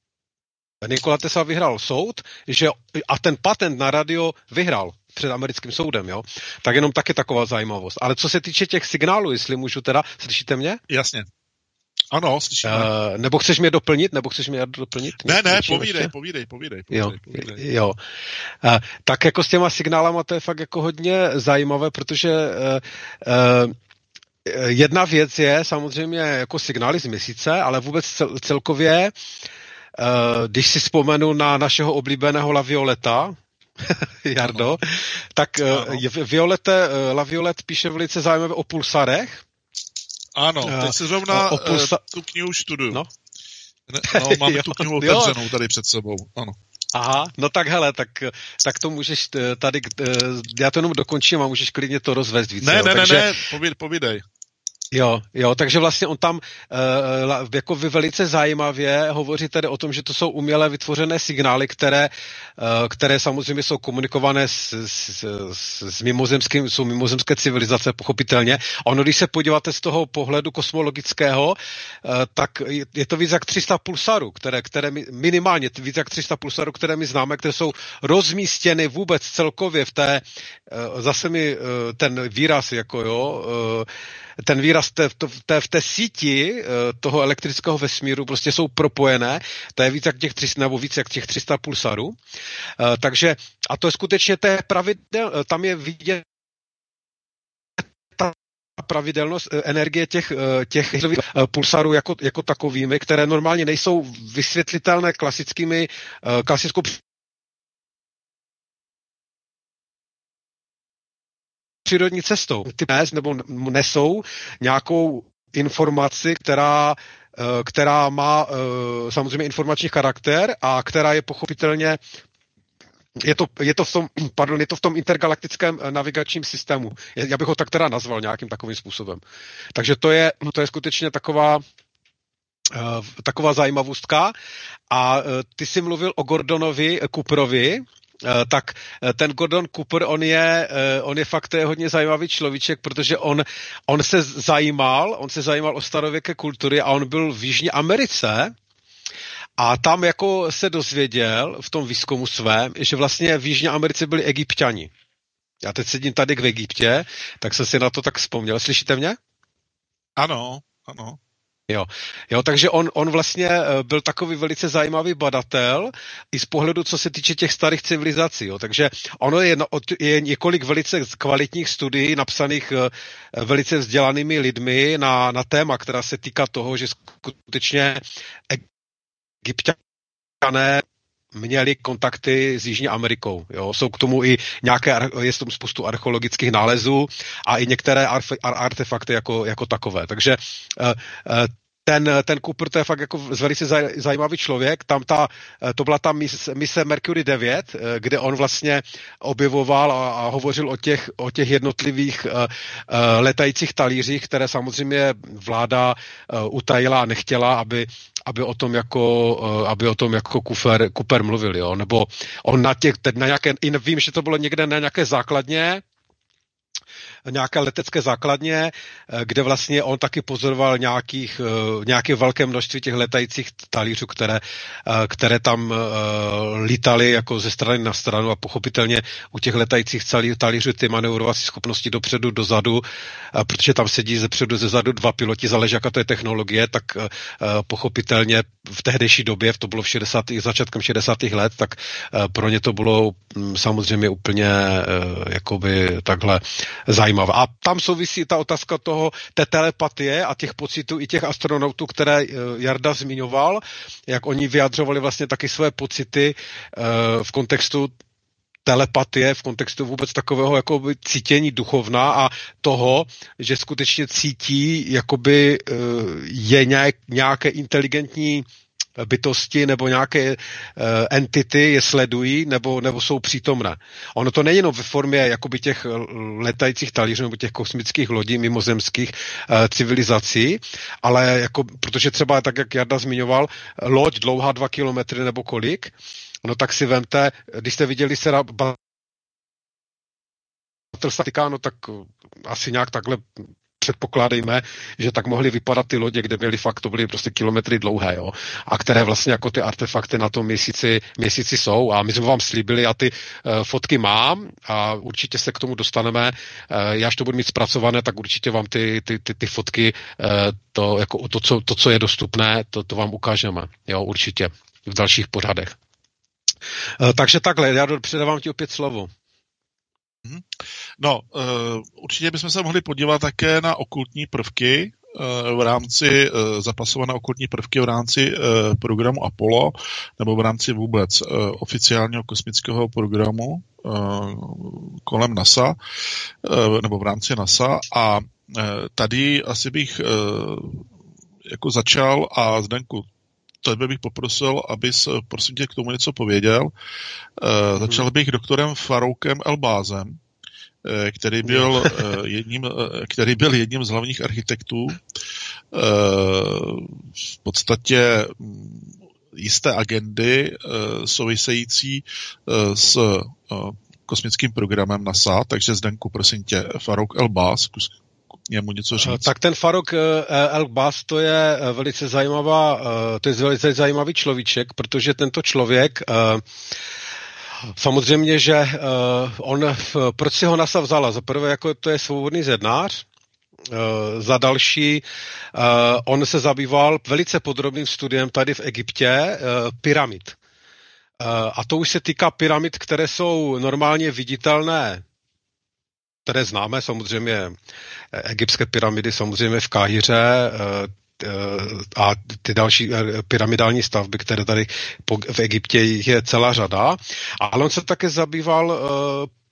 Nikola Tesla vyhrál soud, že, a ten patent na radio vyhrál před americkým soudem, jo. Tak jenom taky taková zajímavost. Ale co se týče těch signálů, jestli můžu teda, slyšíte mě? Jasně. Ano, slyšíme. Uh, nebo chceš mě doplnit? Nebo chceš mě doplnit? Ne, ne, povídej, povídej, povídej, povídej. Jo, povídej. jo. Uh, tak jako s těma signálama to je fakt jako hodně zajímavé, protože uh, uh, jedna věc je samozřejmě jako signály z Měsíce, ale vůbec cel, celkově, uh, když si vzpomenu na našeho oblíbeného La Violeta, Jardo, ano. tak uh, Violette, uh, La Violette píše velice zajímavé o pulsarech. Ano, teď se zrovna uh, pulsa... tu knihu študuju. No, no máme tu knihu otevřenou tady před sebou, ano. Aha, no tak hele, tak, tak to můžeš tady, já to jenom dokončím a můžeš klidně to rozvést víc. Ne, jo. ne, Takže, ne, ne, povídej. Jo, jo, takže vlastně on tam uh, jako velice zajímavě hovoří tedy o tom, že to jsou uměle vytvořené signály, které, uh, které samozřejmě jsou komunikované s, s, s, s mimozemským, jsou mimozemské civilizace, pochopitelně. Ono, když se podíváte z toho pohledu kosmologického, uh, tak je to víc jak tři sta pulsarů, které, které my, minimálně víc jak tři sta pulsarů, které my známe, které jsou rozmístěny vůbec celkově v té, uh, zase mi uh, ten výraz, jako jo, uh, ten výraz té, v, té, v té síti toho elektrického vesmíru prostě jsou propojené, to je víc jak těch tři sta, nebo víc jak těch tři sta pulsarů. Takže, a to je skutečně té pravidel, tam je vidět ta pravidelnost energie těch, těch pulsarů jako, jako takovými, které normálně nejsou vysvětlitelné klasickými, klasickou přírodní cestou. Ty nes nebo nesou nějakou informaci, která, která má samozřejmě informační charakter a která je pochopitelně Je to, je to v tom, pardon, je to v tom intergalaktickém navigačním systému. Já bych ho tak teda nazval nějakým takovým způsobem. Takže to je, to je skutečně taková taková zajímavostka. A ty jsi mluvil o Gordonovi Cooperovi, tak ten Gordon Cooper, on je, on je fakt je hodně zajímavý človíček, protože on, on se zajímal, on se zajímal o starověké kultury a on byl v Jižní Americe a tam jako se dozvěděl v tom výzkumu svém, že vlastně v Jižní Americe byli Egypťani. Já teď sedím tady v Egyptě, tak jsem si na to tak vzpomněl. Slyšíte mě? Ano, ano. Jo, jo, takže on, on vlastně byl takový velice zajímavý badatel i z pohledu, co se týče těch starých civilizací. Jo. Takže ono je, je několik velice kvalitních studií napsaných velice vzdělanými lidmi na, na téma, která se týká toho, že skutečně Egypťané měli kontakty s Jižní Amerikou. Jo. Jsou k tomu i nějaké, je tomu spoustu archeologických nálezů a i některé artefakty jako, jako takové. Takže ten, ten Cooper, to je fakt jako velice zajímavý člověk. Tam ta, to byla ta mise, mise Mercury devět, kde on vlastně objevoval a, a hovořil o těch, o těch jednotlivých uh, uh, letajících talířích, které samozřejmě vláda uh, utajila a nechtěla, aby aby o tom jako, aby o tom jako Cooper, Cooper mluvil, jo, nebo on na těch, na nějaké, vím, že to bylo někde na nějaké základně, nějaké letecké základně, kde vlastně on taky pozoroval nějakých, nějaké velké množství těch letajících talířů, které, které tam lítaly jako ze strany na stranu a pochopitelně u těch letajících talířů ty manevrovací schopnosti dopředu, dozadu, protože tam sedí zepředu, zezadu dva piloti, záleží, jaká to je technologie, tak pochopitelně v tehdejší době, to bylo v šedesátých začátkem šedesátých let, tak pro ně to bylo samozřejmě úplně jakoby takhle zajímavé. A tam souvisí ta otázka toho, té telepatie a těch pocitů i těch astronautů, které Jarda zmiňoval, jak oni vyjadřovali vlastně taky své pocity v kontextu telepatie, v kontextu vůbec takového jakoby cítění duchovna a toho, že skutečně cítí, jakoby je nějak, nějaké inteligentní bytosti nebo nějaké uh, entity je sledují nebo, nebo jsou přítomné. Ono to není jenom ve formě jakoby těch letajících talířů nebo těch kosmických lodí mimozemských uh, civilizací, ale jako, protože třeba tak, jak Jarda zmiňoval, loď dlouhá dva kilometry nebo kolik, no tak si vemte, když jste viděli se Battlestar, no tak asi nějak takhle předpokládejme, že tak mohly vypadat ty lodě, kde byly fakt, to byly prostě kilometry dlouhé, jo, a které vlastně jako ty artefakty na tom měsíci, měsíci jsou a my jsme vám slíbili a ty uh, fotky mám a určitě se k tomu dostaneme, uh, já až to budu mít zpracované, tak určitě vám ty, ty, ty, ty fotky, uh, to, jako to, co, to, co je dostupné, to, to vám ukážeme, jo, určitě v dalších pořadech. Uh, takže takhle, já předávám ti opět slovo. No, uh, určitě bychom se mohli podívat také na okultní prvky uh, v rámci, uh, zapasované okultní prvky v rámci uh, programu Apollo, nebo v rámci vůbec uh, oficiálního kosmického programu uh, kolem NASA, uh, nebo v rámci NASA. A uh, tady asi bych uh, jako začal a Zdenku, tebe bych poprosil, abys prosím tě k tomu něco pověděl. Uh, začal bych doktorem Faroukem Elbázem, který byl jedním, který byl jedním z hlavních architektů v podstatě jisté agendy související s kosmickým programem NASA, takže Zdenku, prosím tě, Farouk Elbáz, němu něco říct. Tak ten Farouk Elbáz, to je velice zajímavá, to je velice zajímavý človíček, protože tento člověk samozřejmě, že uh, on, proč si ho NASA vzala? Za prvé, jako to je svobodný zednář, uh, za další, uh, on se zabýval velice podrobným studiem tady v Egyptě uh, pyramid. Uh, a to už se týká pyramid, které jsou normálně viditelné, které známe, samozřejmě egyptské pyramidy, samozřejmě v Káhiře, uh, a ty další pyramidální stavby, které tady v Egyptě je celá řada. Ale on se také zabýval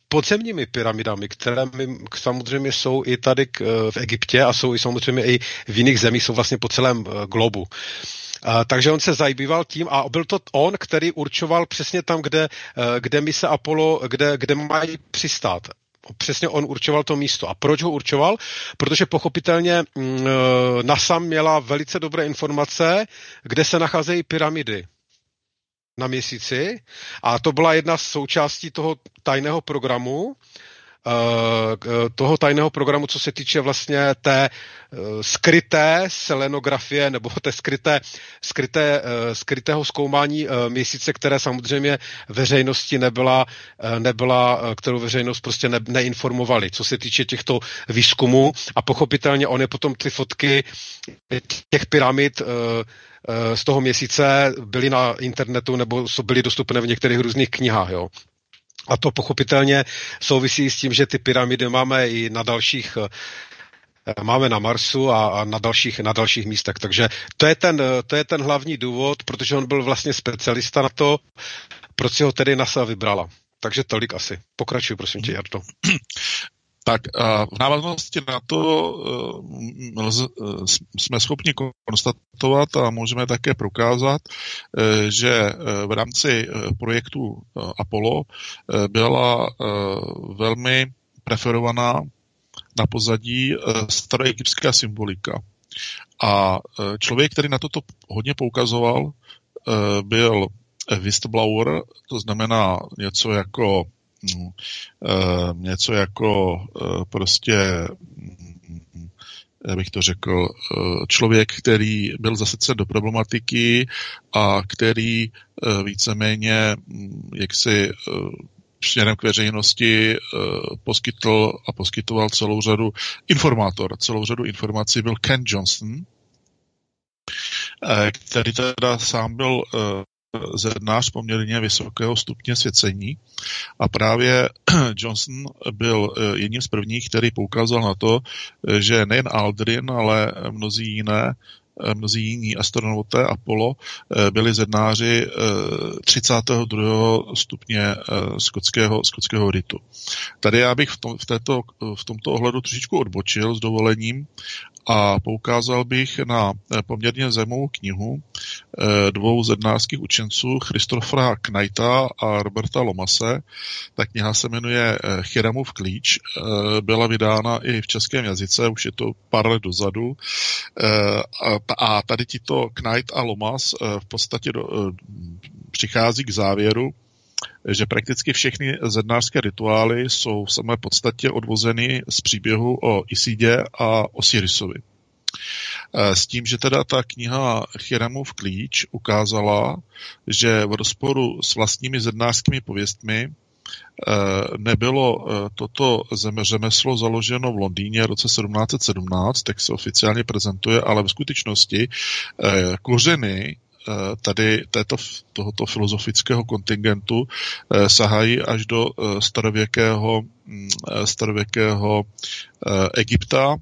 podzemními pyramidami, které samozřejmě jsou i tady v Egyptě a jsou i samozřejmě i v jiných zemích, jsou vlastně po celém globu. Uh, takže on se zabýval tím a byl to on, který určoval přesně tam, kde, uh, kde mise Apollo, kde, kde mají přistát. Přesně on určoval to místo. A proč ho určoval? Protože pochopitelně uh, NASA měla velice dobré informace, kde se nacházejí pyramidy na Měsíci. A to byla jedna z součástí toho tajného programu, toho tajného programu, co se týče vlastně té skryté selenografie nebo té skryté, skryté, skrytého zkoumání Měsíce, které samozřejmě veřejnosti nebyla, nebyla kterou veřejnost prostě ne, neinformovali, co se týče těchto výzkumů a pochopitelně on je potom ty fotky těch pyramid z toho Měsíce byly na internetu nebo byly dostupné v některých různých knihách, jo. A to pochopitelně souvisí s tím, že ty pyramidy máme i na dalších, máme na Marsu a na dalších, na dalších místech. Takže to je, ten, to je ten hlavní důvod, protože on byl vlastně specialista na to, proč si ho tedy NASA vybrala. Takže tolik asi. Pokračuj, prosím tě, Jardo. Tak v návaznosti na to jsme schopni konstatovat a můžeme také prokázat, že v rámci projektu Apollo byla velmi preferovaná na pozadí staroegyptská symbolika. A člověk, který na toto hodně poukazoval, byl Whistleblower, to znamená něco jako Uh, něco jako uh, prostě, jak bych to řekl, uh, člověk, který byl zasecen do problematiky a který uh, víceméně um, jaksi uh, směrem k veřejnosti uh, poskytl a poskytoval celou řadu informátor, celou řadu informací byl Ken Johnson, uh, který teda sám byl uh, zednář poměrně vysokého stupně svěcení a právě Johnson byl jedním z prvních, který poukázal na to, že nejen Aldrin, ale mnozí jiné mnozí jiní astronauté Apollo byli zednáři třicátého druhého stupně skotského, skotského ritu. Tady já bych v, tom, v, této, v tomto ohledu trošičku odbočil s dovolením a poukázal bych na poměrně zajímavou knihu dvou zednářských učenců, Christophera Knighta a Roberta Lomase. Ta kniha se jmenuje Chiramův klíč, byla vydána i v českém jazyce, už je to pár let dozadu. A tady tito Knight a Lomas v podstatě do, přichází k závěru, že prakticky všechny zednářské rituály jsou v samé podstatě odvozeny z příběhu o Isidě a Osirisovi. S tím, že teda ta kniha Chiramův klíč ukázala, že v rozporu s vlastními zednářskými pověstmi nebylo toto řemeslo založeno v Londýně v roce sedmnáct set sedmnáct, tak se oficiálně prezentuje, ale v skutečnosti kořeny tady této, tohoto filozofického kontingentu sahají až do starověkého, starověkého Egypta.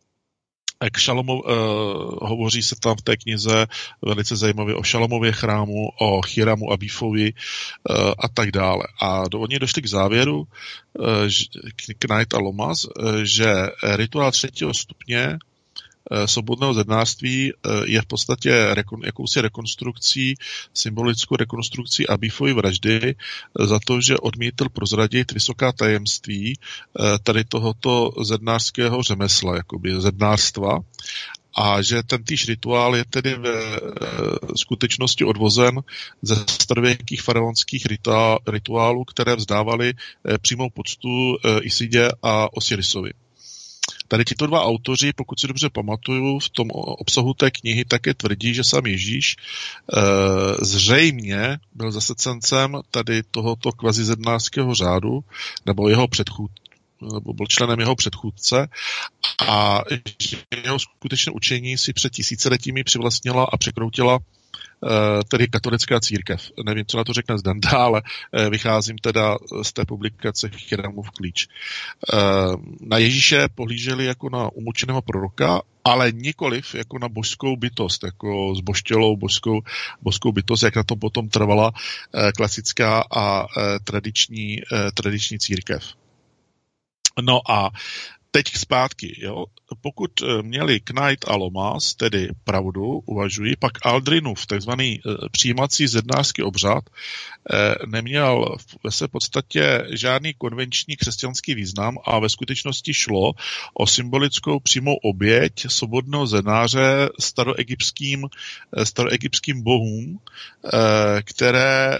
K Šalomov, uh, hovoří se tam v té knize velice zajímavě o Šalomově chrámu, o Chiramu Abífovi uh, a tak dále. A do, oni došli k závěru, uh, Knight a Lomas, uh, že rituál třetího stupně svobodného zednářství je v podstatě rekon, jakousi rekonstrukcí, symbolickou rekonstrukcí Abífovy vraždy za to, že odmítl prozradit vysoká tajemství tady tohoto zednářského řemesla, jakoby zednářstva, a že ten týž rituál je tedy ve skutečnosti odvozen ze starověkých faraonských rituálů, které vzdávali přímou poctu Isidě a Osirisovi. Tady tito dva autoři, pokud si dobře pamatuju, v tom obsahu té knihy také tvrdí, že sám Ježíš e, zřejmě byl zasecencem tady tohoto kvazizednářského řádu, nebo jeho předchůdce, nebo byl členem jeho předchůdce, a jeho skutečné učení si před tisíciletími přivlastnila a překroutila tedy katolická církev. Nevím, co na to řekne Zdenda, ale vycházím teda z té publikace Chiramův klíč. Na Ježíše pohlíželi jako na umučeného proroka, ale nikoliv jako na božskou bytost, jako zbožtělou božskou, božskou bytost, jak na to potom trvala klasická a tradiční, tradiční církev. No a teď zpátky, jo. Pokud měli Knight a Lomas tedy pravdu, uvažují, pak Aldrinův takzvaný přijímací zednářský obřad neměl ve své podstatě žádný konvenční křesťanský význam a ve skutečnosti šlo o symbolickou přímou oběť svobodného zednáře staroegyptským, staroegyptským bohům, které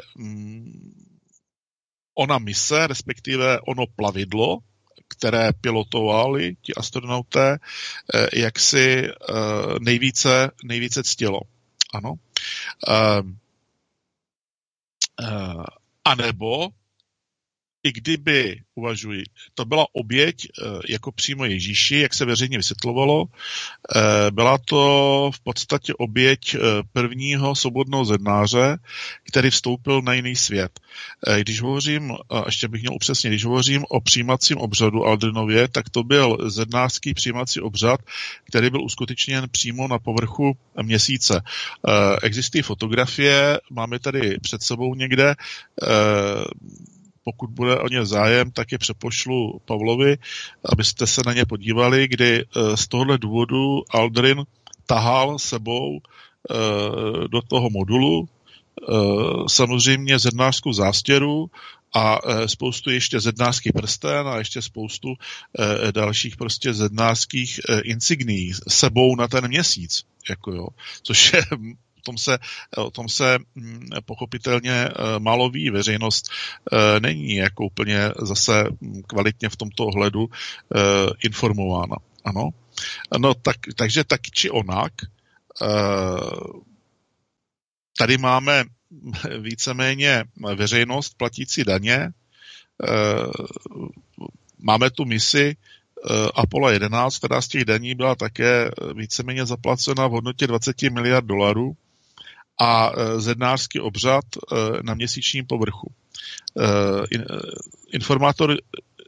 ona mise, respektive ono plavidlo, které pilotovali ti astronauté, jak si nejvíce, nejvíce ctilo. Ano. A nebo i kdyby, uvažuji, to byla oběť jako přímo Ježíši, jak se veřejně vysvětlovalo, byla to v podstatě oběť prvního svobodného zednáře, který vstoupil na jiný svět. Když hovořím, ještě bych měl upřesnit, když hovořím o přijímacím obřadu Aldrinově, tak to byl zednářský přijímací obřad, který byl uskutečněn přímo na povrchu měsíce. Existují fotografie, máme tady před sebou někde, pokud bude o ně zájem, tak je přepošlu Pavlovi, abyste se na ně podívali, kdy z tohohle důvodu Aldrin tahal sebou do toho modulu samozřejmě zednářskou zástěru a spoustu ještě zednářský prsten a ještě spoustu dalších prostě zednářských insignií sebou na ten měsíc, jako jo, což je O tom se, o tom se pochopitelně málo ví. Veřejnost není jako úplně zase kvalitně v tomto ohledu informována. Ano. No, tak, takže tak či onak. Tady máme víceméně veřejnost platící daně. Máme tu misi Apollo jedenáct, která z těch daní byla také víceméně zaplacena v hodnotě dvacet miliard dolarů a zednářský obřad na měsíčním povrchu. Informátor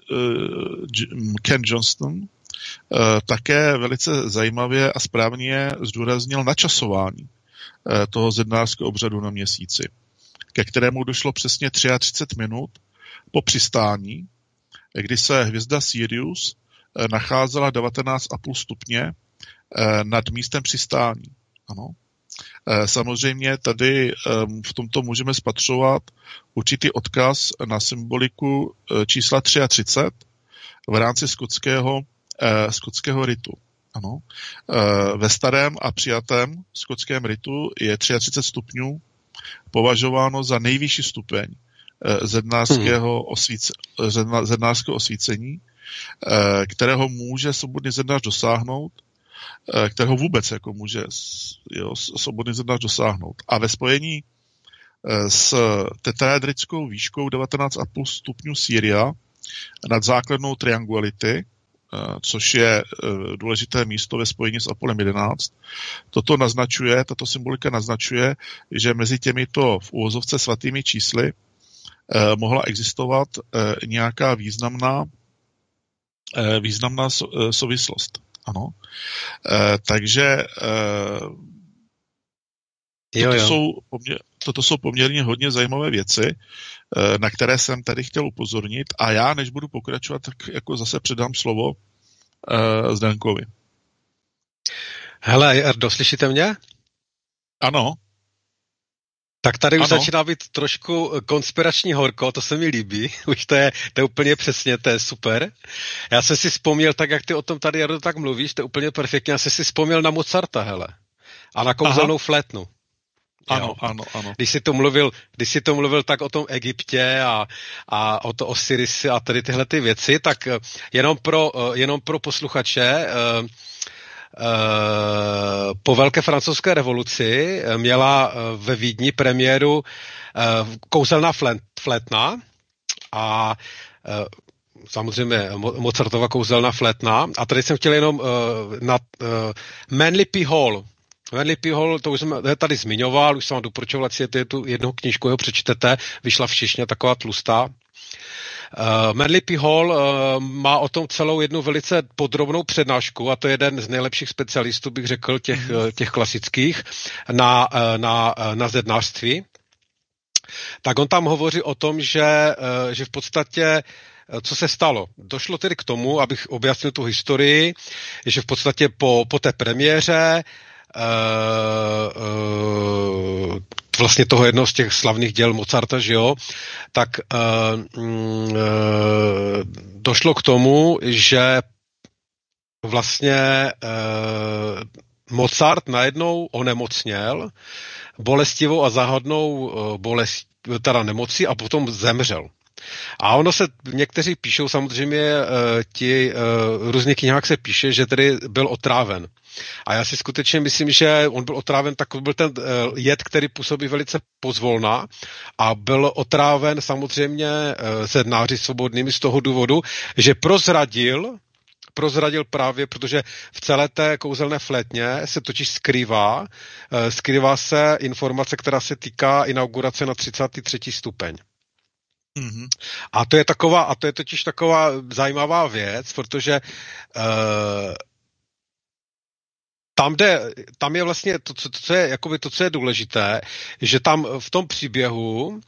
Ken Johnston také velice zajímavě a správně zdůraznil načasování toho zednářského obřadu na měsíci, ke kterému došlo přesně třicet tři minut po přistání, kdy se hvězda Sirius nacházela devatenáct celá pět stupně nad místem přistání. Ano. Samozřejmě tady v tomto můžeme spatřovat určitý odkaz na symboliku čísla třicet tři v rámci skotského, skotského ritu. Ano. Ve starém a přijatém skotském ritu je třicet tři stupňů považováno za nejvyšší stupeň zednářského, osvíce, zednářského osvícení, kterého může svobodný zednář dosáhnout, kterého vůbec jako může jo, svobodný zednář dosáhnout. A ve spojení s tetraedrickou výškou devatenáct celá pět stupňů Syria nad základnou trianguality, což je důležité místo ve spojení s Apollem jedenáct, toto naznačuje, tato symbolika naznačuje, že mezi těmito v uvozovce svatými čísly mohla existovat nějaká významná významná souvislost. Ano. E, takže e, toto, jo, jo. Jsou poměr, toto jsou poměrně hodně zajímavé věci, e, na které jsem tady chtěl upozornit a já, než budu pokračovat, tak jako zase předám slovo e, Zdenkovi. Hele, Jardo, slyšíte mě? Ano. Tak tady už ano. Začíná být trošku konspirační horko, to se mi líbí, už to je, to je úplně přesně, to je super. Já jsem si vzpomněl, tak jak ty o tom tady, Jardo, tak mluvíš, to je úplně perfektně, já jsem si vzpomněl na Mozarta, hele, a na kouzelnou flétnu. Ano, jo. ano, ano. Když jsi to mluvil, když jsi to mluvil tak o tom Egyptě a, a o to Osirisi a tady tyhle ty věci, tak jenom pro, jenom pro posluchače, po Velké francouzské revoluci měla ve Vídni premiéru kouzelná flétna a samozřejmě Mozartova kouzelná flétna a tady jsem chtěl jenom na Manly P. Hall Manly P. Hall, to už jsem tady zmiňoval, už jsem vám doporučoval, si tu jednu knížku jeho přečtete, vyšla v češtině taková tlustá. Uh, Manly P. Hall uh, má o tom celou jednu velice podrobnou přednášku a to je jeden z nejlepších specialistů, bych řekl, těch, mm. těch klasických na, na, na zednářství. Tak on tam hovoří o tom, že, uh, že v podstatě co se stalo? Došlo tedy k tomu, abych objasnil tu historii, že v podstatě po, po té premiéře uh, uh, vlastně toho jednoho z těch slavných děl Mozarta, že jo, tak uh, uh, došlo k tomu, že vlastně uh, Mozart najednou onemocněl bolestivou a záhadnou uh, bolest, teda nemocí a potom zemřel. A ono se, někteří píšou, samozřejmě ti různých knihách se píše, že tedy byl otráven. A já si skutečně myslím, že on byl otráven, tak byl ten jed, který působí velice pozvolna a byl otráven samozřejmě zednáři svobodnými z toho důvodu, že prozradil, prozradil právě, protože v celé té kouzelné flétně se totiž skrývá, skrývá se informace, která se týká inaugurace na třicátý třetí stupeň. Mm-hmm. A to je taková, a to je totiž taková zajímavá věc, protože uh, tam, jde, tam je vlastně to, co, to, co je, jakoby to, co je důležité, že tam v tom příběhu, uh,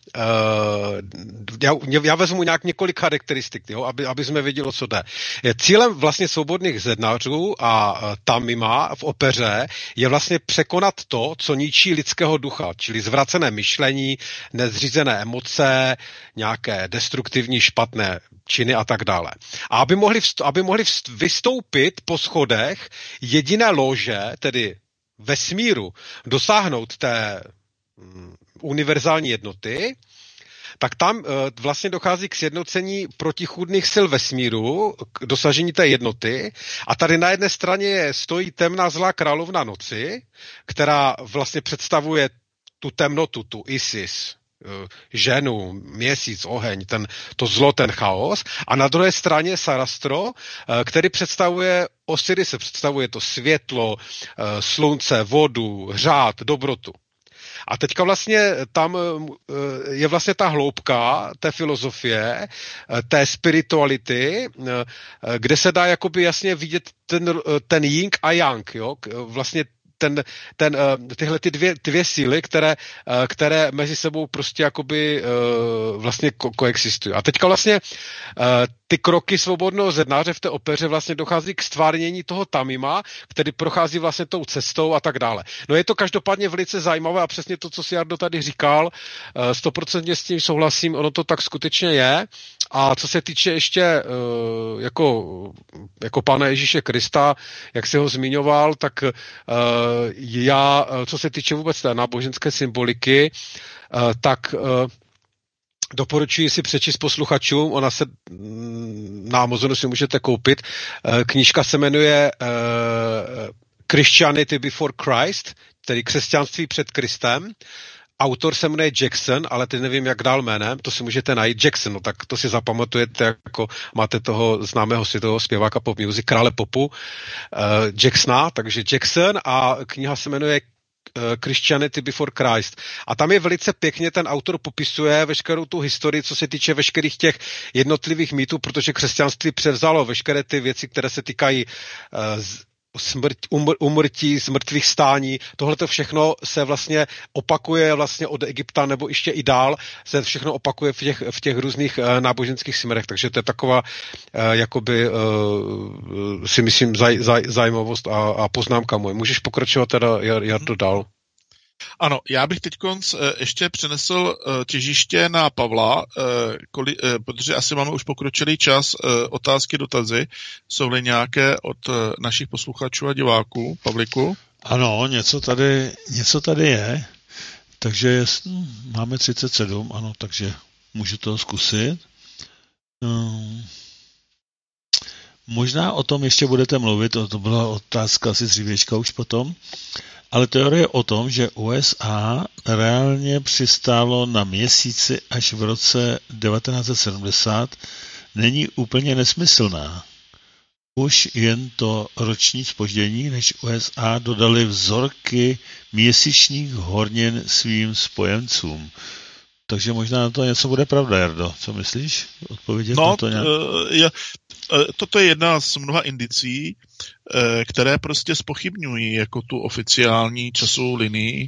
já, já vezmu nějak několik charakteristik, jo, aby, aby jsme věděli, o co jde. Je cílem vlastně svobodných zednářů a uh, Tamima v opeře je vlastně překonat to, co ničí lidského ducha, čili zvracené myšlení, nezřízené emoce, nějaké destruktivní špatné činy a tak dále. A aby mohli, vst- aby mohli vst- vystoupit po schodech jediné lože, tedy vesmíru, dosáhnout té mm, univerzální jednoty, tak tam uh, vlastně dochází k sjednocení protichůdných sil vesmíru, k dosažení té jednoty. A tady na jedné straně stojí temná zlá královna noci, která vlastně představuje tu temnotu, tu Isis, ženu, měsíc, oheň, ten, to zlo, ten chaos. A na druhé straně Sarastro, který představuje Osirise, představuje to světlo, slunce, vodu, řád, dobrotu. A teďka vlastně tam je vlastně ta hloubka té filozofie, té spirituality, kde se dá jakoby jasně vidět ten, ten yin a yang, jo? Vlastně ten, ten, tyhle ty dvě, dvě síly, které, které mezi sebou prostě jakoby vlastně ko- koexistují. A teďka vlastně ty kroky svobodného zednáře v té opeře vlastně dochází k stvárnění toho Tamima, který prochází vlastně tou cestou a tak dále. No je to každopádně velice zajímavé a přesně to, co si Jardo tady říkal, stoprocentně s tím souhlasím, ono to tak skutečně je. A co se týče ještě jako, jako Pána Ježíše Krista, jak se ho zmiňoval, tak já, co se týče vůbec té náboženské symboliky, tak doporučuji si přečíst posluchačům, ona se na Amazonu si můžete koupit. Knížka se jmenuje Christianity Before Christ, tedy křesťanství před Kristem. Autor se jmenuje Jackson, ale teď nevím, jak dál jménem, to si můžete najít. Jackson, no tak to si zapamatujete, jako máte toho známého světového zpěváka pop music, krále popu, uh, Jacksona, takže Jackson a kniha se jmenuje Christianity Before Christ. A tam je velice pěkně, ten autor popisuje veškerou tu historii, co se týče veškerých těch jednotlivých mýtů, protože křesťanství převzalo veškeré ty věci, které se týkají uh, smrt, umr, umrtí, smrtvých stání, tohleto všechno se vlastně opakuje vlastně od Egypta nebo ještě i dál, se všechno opakuje v těch, v těch různých uh, náboženských směrech, takže to je taková uh, jakoby uh, si myslím zaj, zaj, zajímavost a, a poznámka moje. Můžeš pokračovat teda, Jardo, dál? Ano, já bych teď ještě přenesl těžiště na Pavla, protože asi máme už pokročilý čas, otázky, dotazy. Jsou-li nějaké od našich posluchačů a diváků? Pavliku? Ano, něco tady, něco tady je, takže máme třicet sedm, ano, takže můžu to zkusit. Um, možná o tom ještě budete mluvit, to byla otázka asi dřívěčka už potom. Ale teorie o tom, že U S A reálně přistálo na měsíci až v roce devatenáct set sedmdesát, není úplně nesmyslná. už jen to roční zpoždění, než U S A dodali vzorky měsíčních hornin svým spojencům. Takže možná na to něco bude pravda, Jardo. Co myslíš? Odpovědět no, na to nějak? Je, toto je jedna z mnoha indicí, které prostě zpochybňují jako tu oficiální časovou linii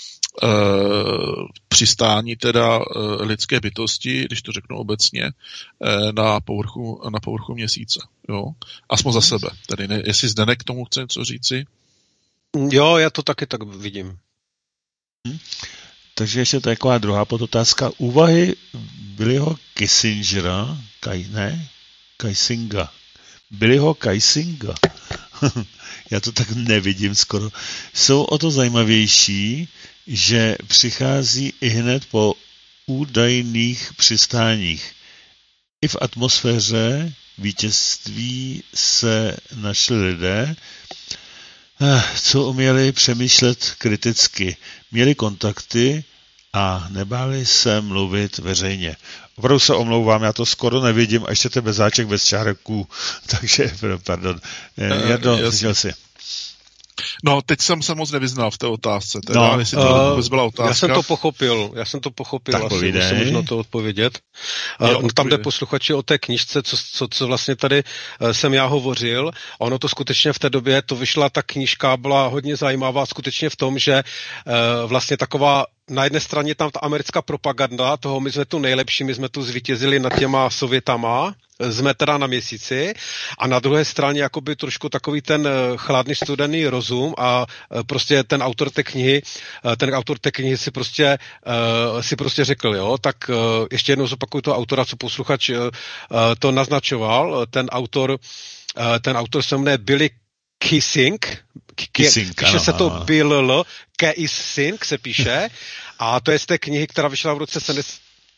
přistání teda lidské bytosti, když to řeknu obecně, na povrchu, na povrchu měsíce. Jo? Aspoň za sebe. Tedy ne, jestli Zdeněk k tomu chce něco říci? Jo, já to taky tak vidím. Hm? Takže ještě taková druhá podotázka. Úvahy Billyho Kissingera, Kaj, ne? Kaisinga. Billyho Kaisinga. Já to tak nevidím skoro. Jsou o to zajímavější, že přichází i hned po údajných přistáních. I v atmosféře vítězství se našli lidé, co uměli přemýšlet kriticky. Měli kontakty a nebáli se mluvit veřejně. Opravdu se omlouvám, já to skoro nevidím, a ještě to bez záček, bez čáreků, takže, pardon. Jardo, slyšel jsi. No, teď jsem se moc nevyznal v té otázce. Teda, no, jestli to vůbec byla otázka. Já jsem to pochopil, já jsem to pochopil, tak asi musím možno to odpovědět. Jo, uh, tam jde posluchači o té knižce, co, co, co vlastně tady uh, jsem já hovořil. Ono to skutečně v té době, to vyšla, ta knížka byla hodně zajímavá skutečně v tom, že uh, vlastně taková na jedné straně tam ta americká propaganda, toho my jsme tu nejlepší, my jsme tu zvítězili nad těma Sovětama, jsme teda na měsíci, a na druhé straně jakoby trošku takový ten chladný studený rozum a prostě ten autor té knihy, ten autor té knihy si prostě, si prostě řekl, jo, tak ještě jednou zopakuju toho autora, co posluchač to naznačoval, ten autor, ten autor se jmenuje Billy Kissing, Kissing, píše se to Bill, Kissing se píše, a to je z té knihy, která vyšla v roce sedmdesát.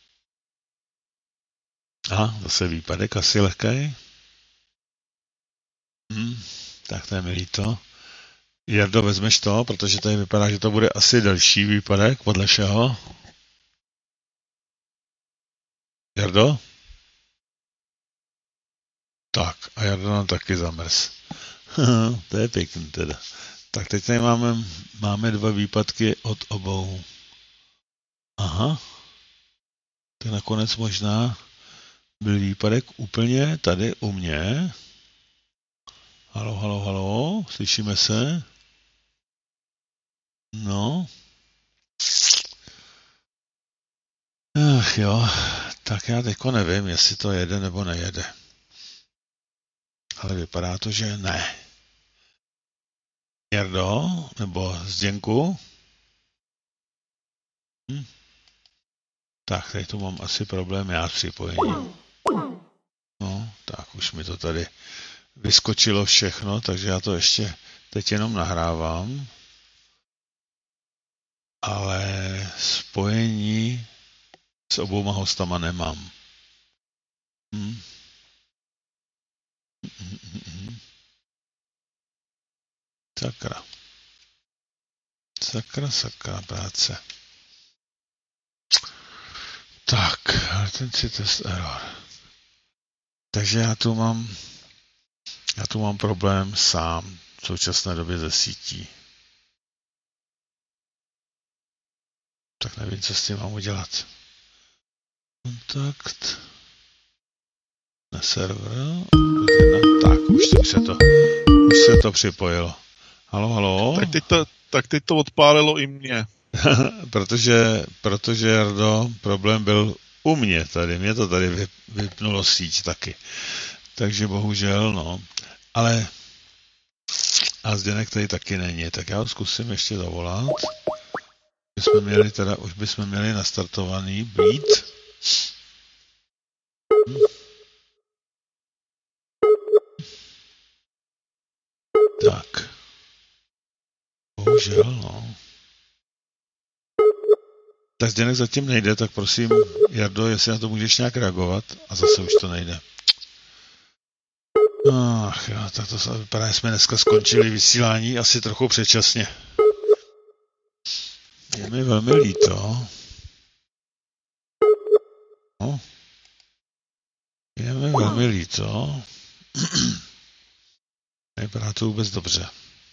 Aha, zase výpadek asi lehkej. Hmm, tak to je mi líto. Jardo, vezmeš to, protože tady vypadá, že to bude asi další výpadek, podle všeho. Jardo? Tak, a Jardo nám taky zamrz. To je pěkný teda. Tak teď tady máme, máme dva výpadky od obou. Aha. Tak nakonec možná byl výpadek úplně tady u mě. Halo, halo, halo, slyšíme se? No. Ach jo, tak já teďko nevím, jestli to jede nebo nejede. Ale vypadá to, že ne. Jardo, nebo Zděnku? Hm. Tak, tady tu mám asi problém já s připojením. No, tak už mi to tady vyskočilo všechno, takže já to ještě teď jenom nahrávám. Ale spojení s obouma hostama nemám. Hm. Sakra. Sakra, sakra, práce. Tak, latency test error. Takže já tu mám já tu mám problém sám v současné době ze sítí. Tak nevím, co s tím mám udělat. Kontakt na server. Tak, už, už se to už se to připojilo. Halo, halo. Tak teď to, tak teď to odpálilo i mě. protože, protože, Jardo, problém byl u mě tady. Mě to tady vypnulo síť taky. Takže bohužel, no. Ale a Zdeněk tady taky není. Tak já ho zkusím ještě zavolat. Bychom měli teda, už bychom měli nastartovaný být. Hm. Tak. Bohužel, no. Tak Zdeněk zatím nejde, tak prosím, Jardo, jestli na to můžeš nějak reagovat, a zase už to nejde. Ach jo, tak to vypadá, že jsme dneska skončili vysílání asi trochu předčasně. Je mi velmi líto. No. Je mi velmi líto. Nevypadá to vůbec dobře.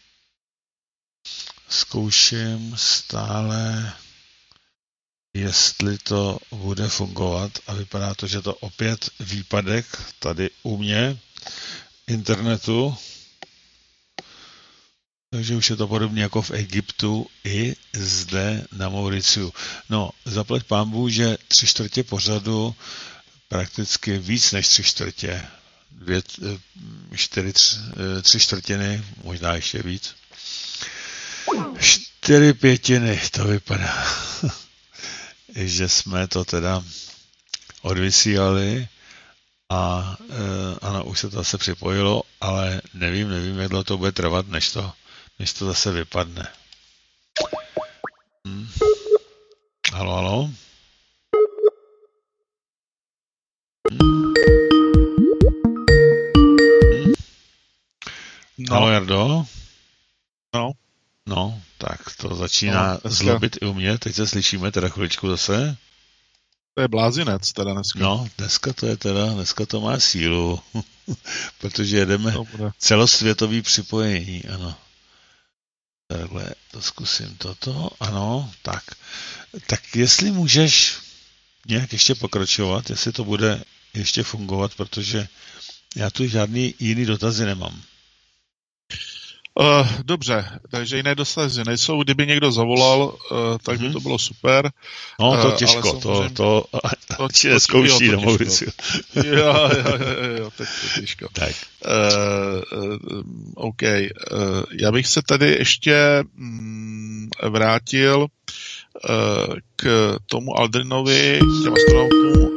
Zkouším stále, jestli to bude fungovat a vypadá to, že to opět výpadek tady u mě internetu. Takže už je to podobně jako v Egyptu i zde na Mauriciu. No, zaplať pánbůh, že tři čtvrtě pořadu, prakticky víc než tři čtvrtě, dvě, čtyři, tři, tři čtvrtiny, možná ještě víc. Čtyři pětiny, to vypadá, že jsme to teda odvysílali a ano, už se to zase připojilo, ale nevím, nevím, jak dlouho to bude trvat, než to než to zase vypadne. Hm. Halo, halo? Hm. Hm. No. Halo, Jardo? No. No, tak to začíná no, zlobit i u mě. Teď se slyšíme teda chviličku zase. To je blázinec teda dneska. No, dneska to je teda, dneska to má sílu, protože jedeme celosvětový připojení, ano. Takhle, to zkusím toto, ano, tak. Tak jestli můžeš nějak ještě pokračovat, jestli to bude ještě fungovat, protože já tu žádný jiný dotazy nemám. Uh, dobře, takže jiné dotazy nejsou. Kdyby někdo zavolal, uh, tak by to bylo super. No to těžko, uh, to, to, to či neskouší do Mauriciu. Jo, jo, jo, jo, teď to těžko. Tak. Uh, uh, OK. Uh, já bych se tady ještě um, vrátil uh, k tomu Aldrinovi, k těm astronautům.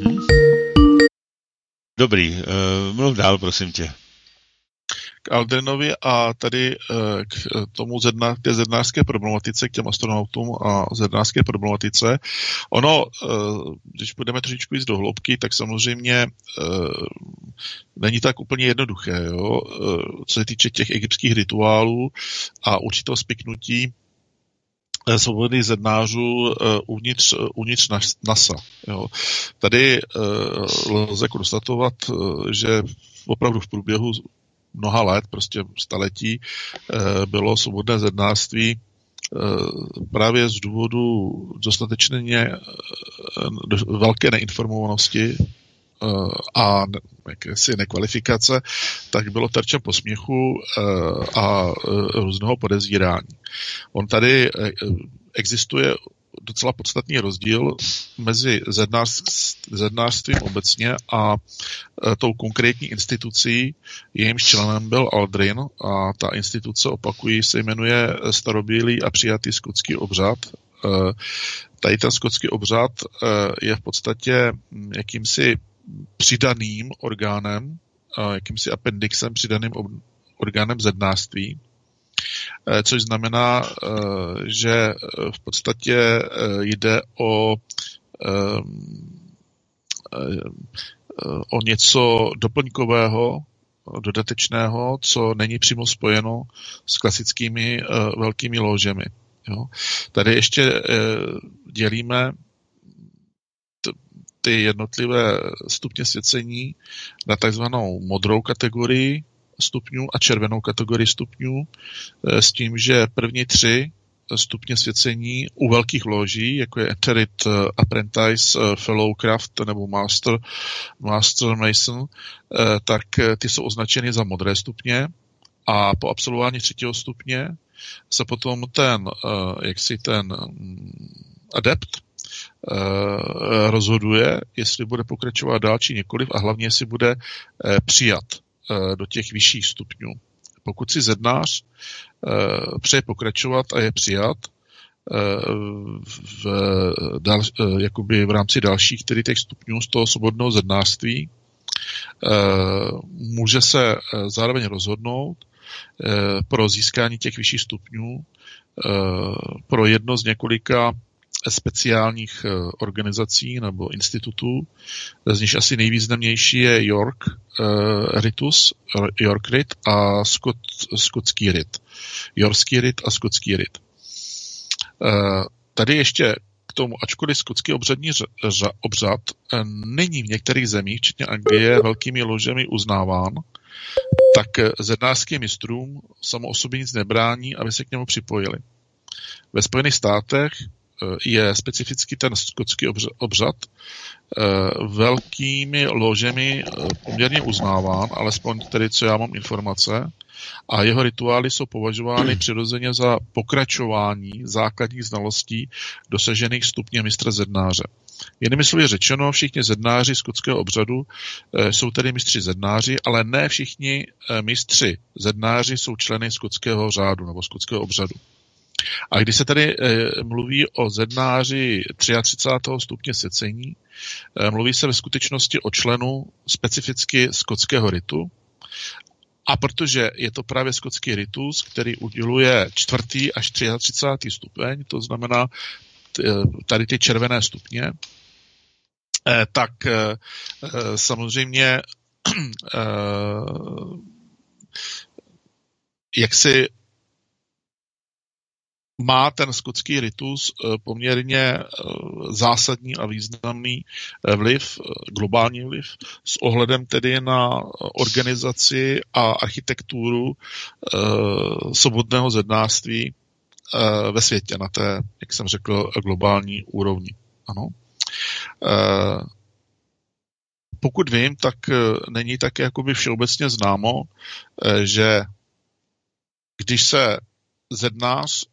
Dobrý, uh, mluv dál, prosím tě. K Aldrinovi a tady k tomu zedna, k té zednářské problematice, k těm astronautům a zednářské problematice. Ono, když budeme trošičku jít do hloubky, tak samozřejmě není tak úplně jednoduché, jo? Co se týče těch egyptských rituálů a určitého spiknutí svobody zednářů uvnitř, uvnitř NASA. Jo. Tady lze konstatovat, že opravdu v průběhu mnoha let, prostě staletí, bylo svobodné zednářství právě z důvodu dostatečně velké neinformovanosti a jakési nekvalifikace, tak bylo terčem posměchu a různého podezírání. On tady existuje docela podstatný rozdíl mezi zednářstvím obecně a tou konkrétní institucí, jejímž členem byl Aldrin, a ta instituce, opakují, se jmenuje starobílý a přijatý skotský obřad. Tady ten skotský obřad je v podstatě jakýmsi přidaným orgánem, jakýmsi appendixem přidaným orgánem zednářství, což znamená, že v podstatě jde o, o něco doplňkového, dodatečného, co není přímo spojeno s klasickými velkými lóžemi. Jo. Tady ještě dělíme ty jednotlivé stupně svěcení na takzvanou modrou kategorii stupňů a červenou kategorii stupňů, s tím, že první tři stupně svěcení u velkých loží, jako je Eterit, Apprentice, Fellowcraft nebo Master, Master Mason, tak ty jsou označeny za modré stupně a po absolvování třetího stupně se potom ten, jaksi ten adept rozhoduje, jestli bude pokračovat dál či nikoliv a hlavně, jestli bude přijat do těch vyšších stupňů. Pokud si zednář přeje pokračovat a je přijat v, dal, jakoby v rámci dalších tedy těch stupňů z toho svobodného zednářství, může se zároveň rozhodnout pro získání těch vyšších stupňů pro jedno z několika speciálních organizací nebo institutů, z nich asi nejvýznamnější je York uh, Ritus, York Rit a Skot, skotský Rit. Yorkský Rit a skotský Rit. Uh, tady ještě k k tomu, ačkoliv skotský obřadní řa, obřad není v některých zemích, včetně Anglie, velkými ložemi uznáván, tak zednářským mistrům samo o sobě nic nebrání, aby se k němu připojili. Ve Spojených státech je specificky ten skotský obřad velkými ložemi poměrně uznáván, alespoň tedy, co já mám informace, a jeho rituály jsou považovány přirozeně za pokračování základních znalostí dosažených stupně mistra zednáře. Jinými slovy řečeno, všichni zednáři skotského obřadu jsou tedy mistři zednáři, ale ne všichni mistři zednáři jsou členy skotského řádu nebo skotského obřadu. A když se tady e, mluví o zednáři třicátého třetího stupně secení, e, mluví se ve skutečnosti o členu specificky skotského ritu. A protože je to právě skotský ritus, který uděluje čtvrtý až třicátý třetí stupeň, to znamená t, tady ty červené stupně, e, tak e, samozřejmě e, jak si má ten skotský ritus poměrně zásadní a významný vliv, globální vliv, s ohledem tedy na organizaci a architekturu svobodného zednářství ve světě, na té, jak jsem řekl, globální úrovni. Ano. Pokud vím, tak není tak jakoby všeobecně známo, že když se zednář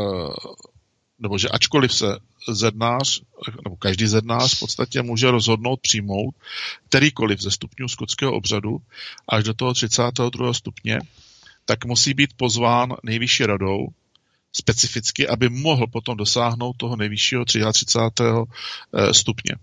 nebo že ačkoliv se zednář, nebo každý zednář v podstatě může rozhodnout přijmout kterýkoliv ze stupňů skotského obřadu až do toho třicátého druhého stupně, tak musí být pozván nejvyšší radou specificky, aby mohl potom dosáhnout toho nejvyššího třicátého třetího stupně.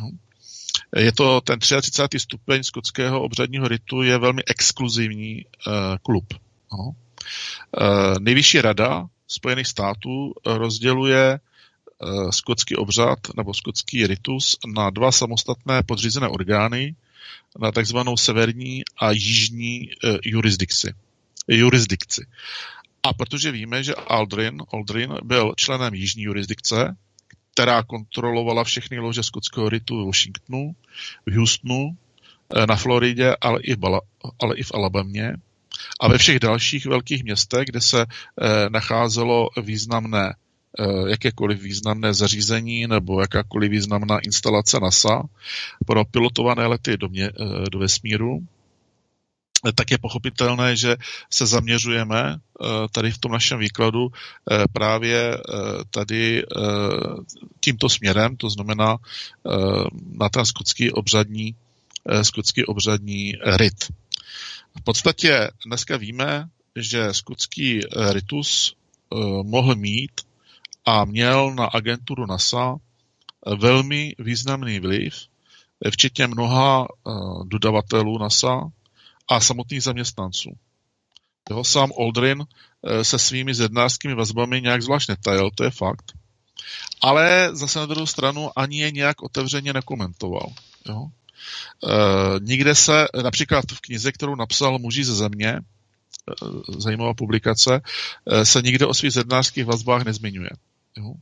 Je to ten třicátý třetí stupeň skotského obřadního ritu je velmi exkluzivní klub. Ano. Nejvyšší rada Spojených států rozděluje uh, skotský obřad nebo skotský ritus na dva samostatné podřízené orgány, na takzvanou severní a jižní uh, jurisdikci. jurisdikci. A protože víme, že Aldrin, Aldrin byl členem jižní jurisdikce, která kontrolovala všechny lože skotského ritu v Washingtonu, v Houstonu, uh, na Floridě, ale i v, Bala, ale i v Alabamě, a ve všech dalších velkých městech, kde se eh, nacházelo významné, eh, jakékoliv významné zařízení nebo jakákoliv významná instalace NASA pro pilotované lety do, mě, eh, do vesmíru, eh, tak je pochopitelné, že se zaměřujeme eh, tady v tom našem výkladu eh, právě eh, tady eh, tímto směrem, to znamená eh, na ten skotský obřadní, eh, skotský obřadní rit. V podstatě dneska víme, že skotský ritus uh, mohl mít a měl na agenturu NASA velmi významný vliv, včetně mnoha uh, dodavatelů NASA a samotných zaměstnanců. Jo, sám Aldrin uh, se svými zednářskými vazbami nějak zvlášť netajil, to je fakt. Ale zase na druhou stranu ani je nějak otevřeně nekomentoval. Jo. Uh, nikde se, například v knize, kterou napsal Muži ze země, uh, zajímavá publikace, uh, se nikde o svých zednářských vazbách nezmiňuje. Jo? Uh,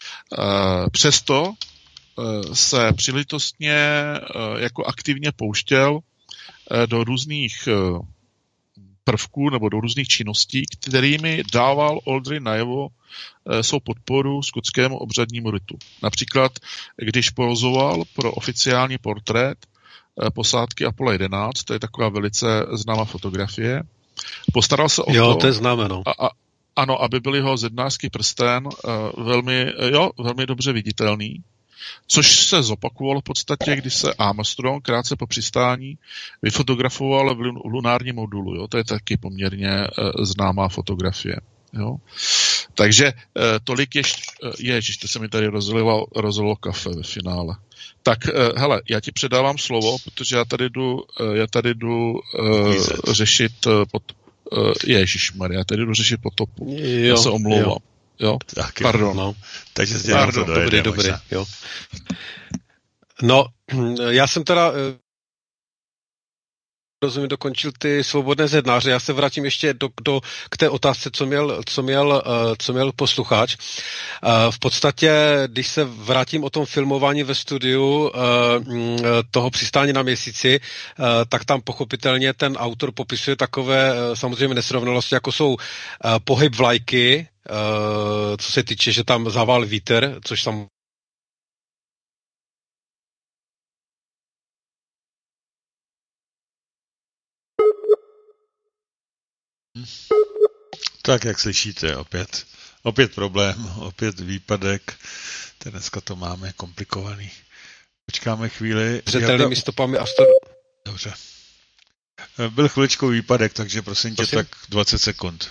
přesto uh, se příležitostně uh, jako aktivně pouštěl uh, do různých uh, prvků nebo do různých činností, kterými dával Aldrin najevo uh, svou podporu skotskému obřadnímu ritu. Například, když pozoval pro oficiální portrét posádky Apollo jedenáct, to je taková velice známá fotografie. Postaral se o jo, to, to je známé, no. a, a, ano, aby byl jeho zednářský prsten uh, velmi, jo, velmi dobře viditelný, což se zopakovalo v podstatě, když se Armstrong krátce po přistání vyfotografoval v lunárním modulu. Jo? To je taky poměrně uh, známá fotografie. Jo? Takže uh, tolik ještě, uh, ježiš, to se mi tady rozlilo, rozlilo kafe ve finále. Tak, uh, hele, já ti předávám slovo, protože já tady jdu, uh, já tady jdu uh, řešit uh, pod, uh, ježišmarja, já tady jdu řešit potopu. Jo, já se omlouvám. Jo. Jo? Tak, Pardon. No. Takže Pardon, to dobrý, dobrý. Jo. No, já jsem teda rozumím, dokončil ty svobodné zednáře. Já se vrátím ještě do, do, k té otázce, co měl, co měl, co měl posluchač. V podstatě, když se vrátím o tom filmování ve studiu toho přistání na Měsíci, tak tam pochopitelně ten autor popisuje takové samozřejmě nesrovnalosti, jako jsou pohyb vlajky, co se týče, že tam zavál vítr, což tam Tak, jak slyšíte, opět, opět problém, opět výpadek. Dneska to máme komplikovaný. Počkáme chvíli. Zřetelnými stopami Astor. Dobře. Byl chviličkou výpadek, takže prosím, prosím? tě, tak dvacet sekund.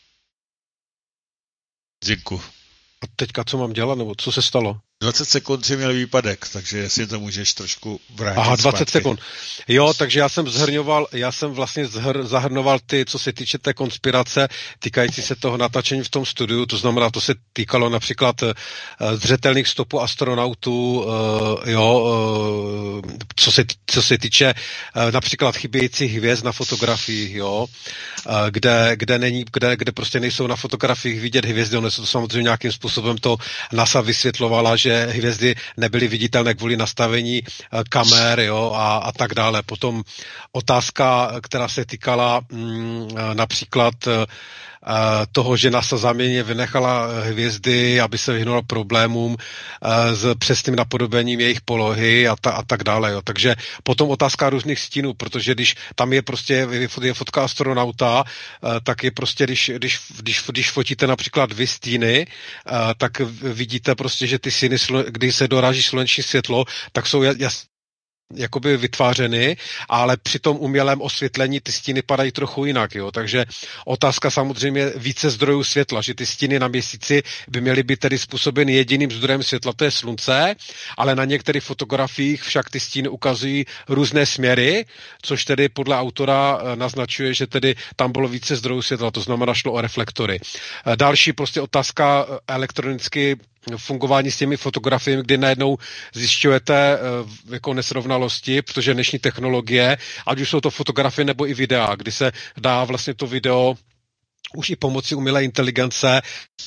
Děkuji. A teďka co mám dělat, nebo co se stalo? dvacet sekund si měl výpadek, takže jestli to můžeš trošku vrátit. Aha, dvacet zpátky. sekund. Jo, takže já jsem zhrňoval, já jsem vlastně zhr, zahrnoval ty, co se týče té konspirace, týkající se toho natáčení v tom studiu, to znamená, to se týkalo například uh, zřetelných stopů astronautů, uh, jo, uh, co, se, co se týče uh, například chybějících hvězd na fotografiích, jo, uh, kde, kde, není, kde, kde prostě nejsou na fotografiích vidět hvězdy, ono se to samozřejmě nějakým způsobem to NASA vysvětlovala, že hvězdy nebyly viditelné kvůli nastavení kamer, jo, a, a tak dále. Potom otázka, která se týkala mm, například toho, že NASA záměrně vynechala hvězdy, aby se vyhnula problémům s přesným napodobením jejich polohy a, ta, a tak dále. Jo. Takže potom otázka různých stínů, protože když tam je prostě je fotka astronauta, tak je prostě, když, když, když, když fotíte například vy stíny, tak vidíte prostě, že ty stíny, když se doráží sluneční světlo, tak jsou jasně jakoby vytvářeny, ale při tom umělém osvětlení ty stíny padají trochu jinak, jo. Takže otázka samozřejmě více zdrojů světla, že ty stíny na Měsíci by měly být tedy způsobeny jediným zdrojem světla, to je slunce, ale na některých fotografiích však ty stíny ukazují různé směry, což tedy podle autora naznačuje, že tedy tam bylo více zdrojů světla, to znamená šlo o reflektory. Další prostě otázka elektronicky fungování s těmi fotografiemi, kdy najednou zjišťujete uh, jako nesrovnalosti, protože dnešní technologie, ať už jsou to fotografie nebo i videa, kdy se dá vlastně to video už i pomocí umělé inteligence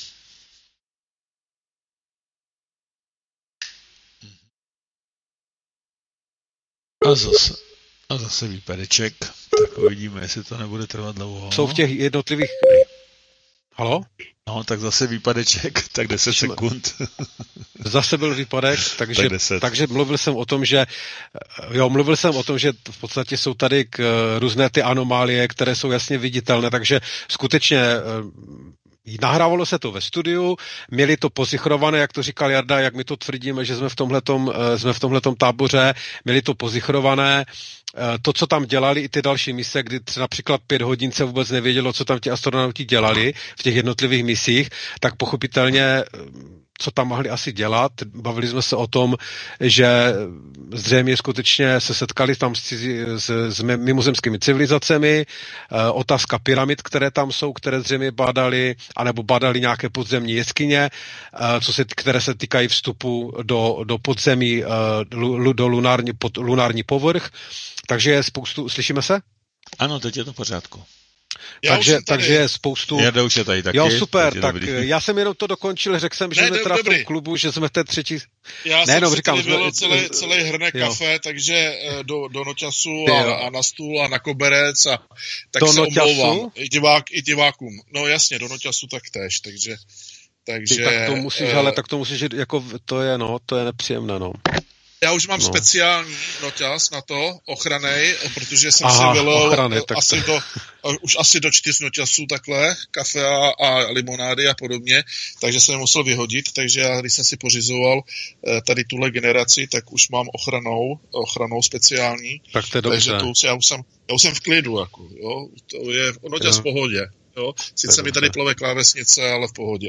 a zase, a zase výpadeček, tak uvidíme, jestli to nebude trvat dlouho. Jsou v těch jednotlivých... Halo? No, tak zase výpadeček, tak deset sekund. Zase byl výpadek, takže, tak takže mluvil jsem o tom, že jo, mluvil jsem o tom, že v podstatě jsou tady k, různé ty anomálie, které jsou jasně viditelné, takže skutečně nahrávalo se to ve studiu, měli to pozichrované, jak to říkal Jarda, jak my to tvrdíme, že jsme v tomhletom, jsme v tomhletom táboře, měli to pozichrované. To, co tam dělali i ty další mise, kdy například pět hodin se vůbec nevědělo, co tam ti astronauti dělali v těch jednotlivých misích, tak pochopitelně co tam mohli asi dělat. Bavili jsme se o tom, že zřejmě skutečně se setkali tam s, s, s mimozemskými civilizacemi, otázka pyramid, které tam jsou, které zřejmě bádali, anebo bádali nějaké podzemní jeskyně, co se, které se týkají vstupu do, do podzemí, do lunární, pod, lunární povrch. Takže je spoustu... Slyšíme se? Ano, teď je to v pořádku. Takže, takže je spoustu... Jarda už je tady taky. Jo, super, tak dobrý. Já jsem jenom to dokončil, řekl jsem, že ne, jsme teda dobrý. V tom klubu, že jsme v té třetí... Já ne, jsem no, říkám, tady bylo celý, celý hrnek jo. kafe, takže do, do noťasu a, a na stůl a na koberec a tak do se noťasu? Omlouvám. I, divák, I divákům. No jasně, do noťasu tak též, takže... takže Ty, tak to musíš, uh, ale tak to musíš, jako to je, no, to je nepříjemné, no. Já už mám no. speciální noťas na to, ochranej, protože jsem Aha, si vylil asi to... do, už asi do čtyř noťasů takhle, kafe a, a limonády a podobně, takže jsem je musel vyhodit, takže já, když jsem si pořizoval tady tuhle generaci, tak už mám ochranou, ochranou speciální. Tak to je dobře. Takže to už, já, už jsem, já už jsem v klidu, jako, jo, to je noťas v pohodě, jo. Sice mi tady plove klávesnice, ale v pohodě.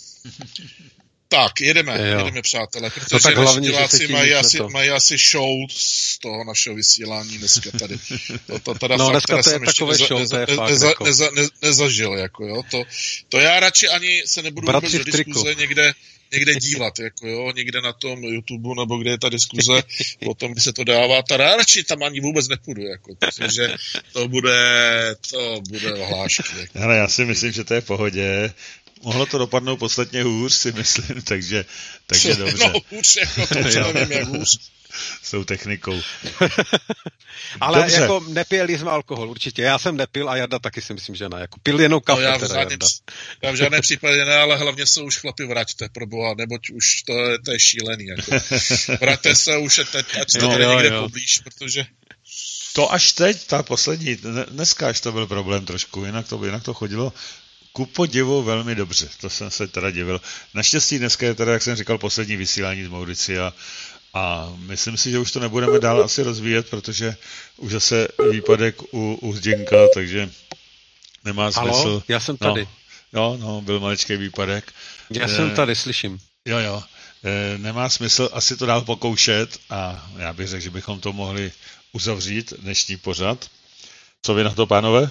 Tak, jedeme, jo. jedeme, přátelé, protože no naši diváci mají asi, mají asi show z toho našeho vysílání dneska tady. To, to, teda no, fakt, dneska to je takové neza, show, neza, to je fakt neza, jako... neza, neza, nezažil, jako jo. To, to já radši ani se nebudu vůbec do diskuze někde, někde dívat, jako jo, někde na tom YouTube, nebo kde je ta diskuze o tom, kdy se to dává, ta radši tam ani vůbec nepůjdu, jako, protože to bude, to bude ohlášky. Jako. Ale já si myslím, že to je v pohodě. Mohlo to dopadnout podstatně hůř, si myslím, takže, takže dobře. No hůř, jako to, co nevím, jak hůř. S tou technikou. Ale dobře. jako nepili jsme alkohol, určitě. Já jsem nepil a Jarda taky si myslím, že ne. Jako pil jenom kafe. No já, v teda, žádném, já v žádném případě ne, ale hlavně se už chlapi vraťte, proboha, neboť už to je, to je šílený. Jako. Vraťte se už, teď, ať jste tady někde poblíž, protože... To až teď, ta poslední, dneska až to byl problém trošku, jinak to, jinak to chodilo ku podivu velmi dobře, to jsem se teda divil. Naštěstí dneska je teda, jak jsem říkal, poslední vysílání z Mauricia a myslím si, že už to nebudeme dál asi rozvíjet, protože už zase výpadek u, u Zděnka, takže nemá smysl. Halo, já jsem tady. No, no, byl maličký výpadek. Já e, jsem tady, slyším. Jo, jo. E, nemá smysl asi to dál pokoušet a já bych řekl, že bychom to mohli uzavřít dnešní pořad. Co vy na to, pánové?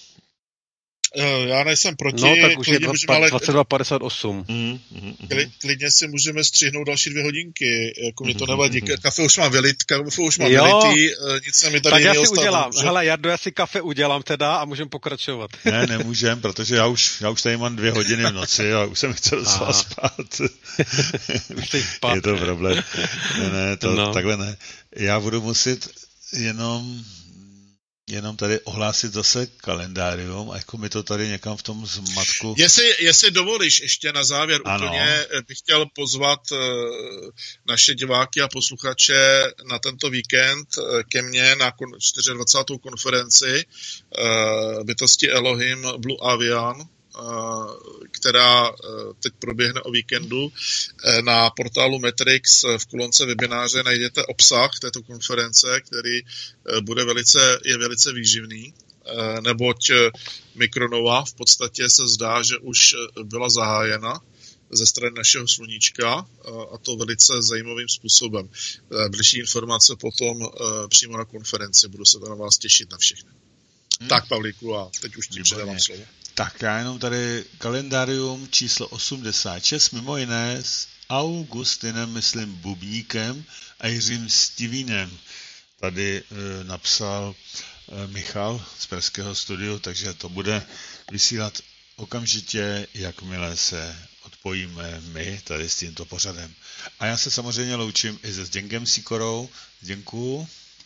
Já nejsem proti. No, tak už je dvacet dva padesát osm. Mm, mm, mm. Klidně si můžeme střihnout další dvě hodinky. Jako mě to nevadí. Kafe už mám vylit, kafe už mám jo. vylitý, nic se mi tady tak já si neostává, udělám. že? Hele, Jardo, já si kafe udělám teda a můžeme pokračovat. Ne, nemůžem, protože já už, já už tady mám dvě hodiny v noci a už jsem chtěl docela spát. Už teď spát. Je to problém. Ne, ne, to, no. takhle ne. Já budu muset jenom... jenom tady ohlásit zase kalendárium a jako mi to tady někam v tom zmatku... Jestli, jestli dovolíš, ještě na závěr ano. úplně bych chtěl pozvat uh, naše diváky a posluchače na tento víkend uh, ke mně na kon- dvacátou čtvrtou konferenci uh, bytosti Elohim Blue Avian, která teď proběhne o víkendu. Na portálu Matrix v kolonce webináře najdete obsah této konference, který bude velice, je velice výživný, neboť Mikronova v podstatě se zdá, že už byla zahájena ze strany našeho sluníčka a to velice zajímavým způsobem. Bližší informace potom přímo na konferenci. Budu se na vás těšit na všechny. Hmm. Tak, Pavlíku, a teď už tím předávám slovo. Tak já jenom tady kalendárium číslo osmdesát šest, mimo jiné s Augustinem, myslím, Bubníkem a Jiřím Stivínem. Tady e, napsal e, Michal z Pražského studiu, takže to bude vysílat okamžitě, jakmile se odpojíme my tady s tímto pořadem. A já se samozřejmě loučím i se Zděnkem Sikorou. Zděnku.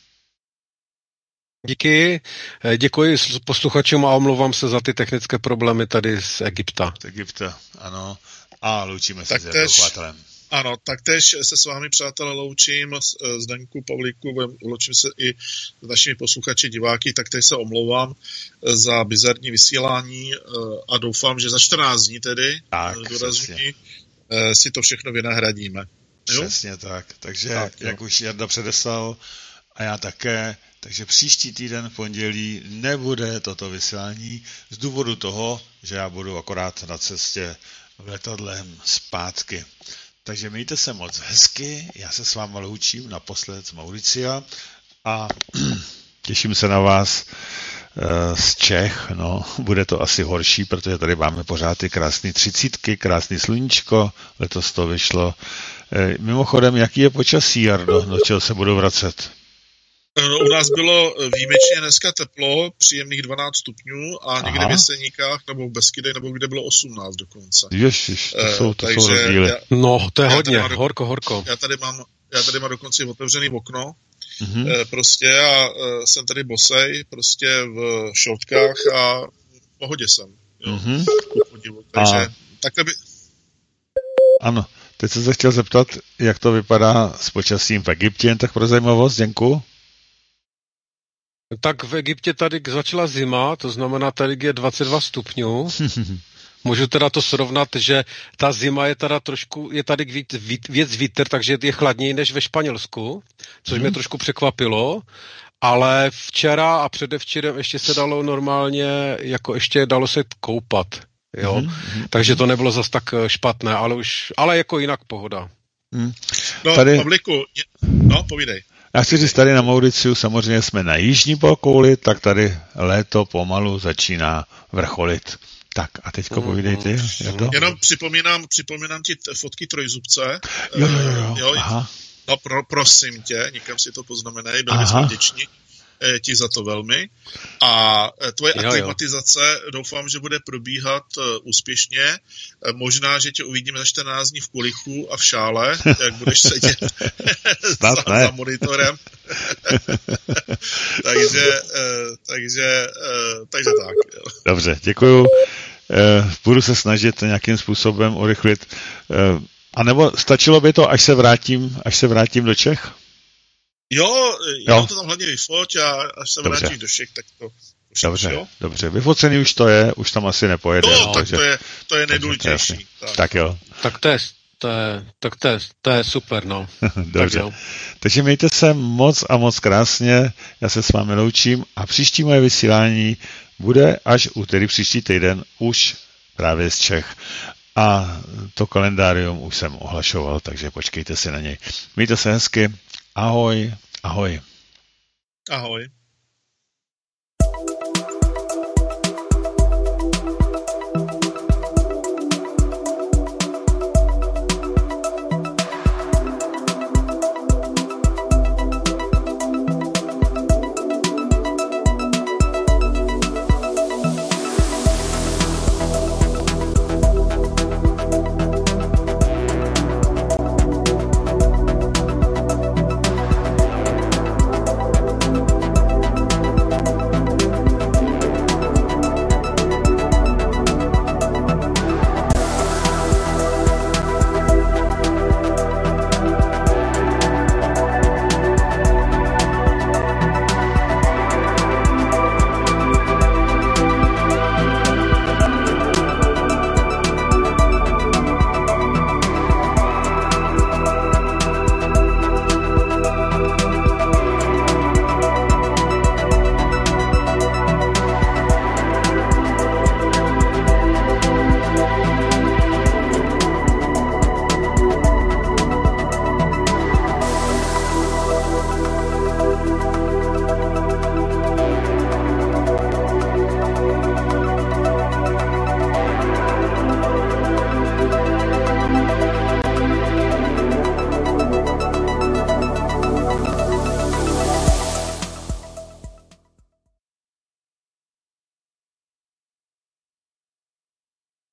Díky, děkuji posluchačům a omlouvám se za ty technické problémy tady z Egypta. Z Egypta, ano. A loučíme se tak s Jarkou. Ano, taktéž se s vámi, přátelé, loučím, Zdeňku, Pavlíku, loučím se i s našimi posluchači, diváky, taktéž se omlouvám za bizarní vysílání a doufám, že za čtrnáct dní tedy dorazí, si to všechno vynahradíme. Jo? Přesně tak, takže tak, jak už Jarda předeslal a já také, takže příští týden v pondělí nebude toto vysílání z důvodu toho, že já budu akorát na cestě letadlem zpátky. Takže mějte se moc hezky, já se s vámi loučím naposled z Mauricia a těším se na vás z Čech, no, bude to asi horší, protože tady máme pořád ty krásné třicítky, krásný sluníčko, letos to vyšlo. Mimochodem, jaký je počasí, Jardo, do čeho se budu vracet? U nás bylo výjimečně dneska teplo, příjemných dvanáct stupňů a někde Aha. v Jeseníkách nebo v Beskydech nebo kde bylo osmnáct dokonce. Ježiš, to jsou, to jsou rozdíly. Já, no, to je hodně, do, horko, horko. Já tady mám, já tady mám dokonce otevřený okno, mm-hmm. e, prostě a e, jsem tady bosej, prostě v šortkách a v pohodě jsem. Jo, mm-hmm. Takže a... takhle by... Ano, teď jsem se chtěl zeptat, jak to vypadá s počasím v Egyptě, jen tak pro zajímavost, Děnku? Tak v Egyptě tady začala zima, to znamená, tady je dvacet dva stupňů. Můžu teda to srovnat, že ta zima je teda trošku, je tady víc, víc vítr, takže je chladněji než ve Španělsku, což mě trošku překvapilo, ale včera a předevčírem ještě se dalo normálně, jako ještě dalo se koupat, jo. Mm-hmm. Takže to nebylo zas tak špatné, ale už, ale jako jinak pohoda. Mm. No, tady... Pavlíku, no, povídej. Já chci říct, tady na Mauriciu samozřejmě jsme na jižní polokouli, tak tady léto pomalu začíná vrcholit. Tak a teďko povídej ty. Jenom připomínám, připomínám ti t- fotky trojzubce. Jo, jo, jo. jo. Aha. No pro, prosím tě, někam si to poznamenej, byli jsme vděční ti za to velmi. A tvoje jo, aklimatizace jo. doufám, že bude probíhat úspěšně. Možná, že tě uvidíme za čtrnáct dní v kulichu a v šále, jak budeš sedět za, za monitorem. takže, takže, takže tak. Jo. Dobře, děkuju. Budu se snažit nějakým způsobem urychlit. A nebo stačilo by to, až se vrátím, až se vrátím do Čech? Jo, jo. to tam hlavně vyfoť a až se dobře. vrátíš do Čech, tak to už dobře, jo? dobře, vyfocený už to je, už tam asi nepojede. No, no tak takže, to je, to je nejdůležitější. Tak. tak jo. Tak to je, to je, tak to je, to je super, no. Dobře. Tak takže mějte se moc a moc krásně, já se s vámi loučím a příští moje vysílání bude až úterý příští týden už právě z Čech. A to kalendárium už jsem ohlašoval, takže počkejte si na něj. Mějte se hezky. Ahoj, ahoj. Ahoj.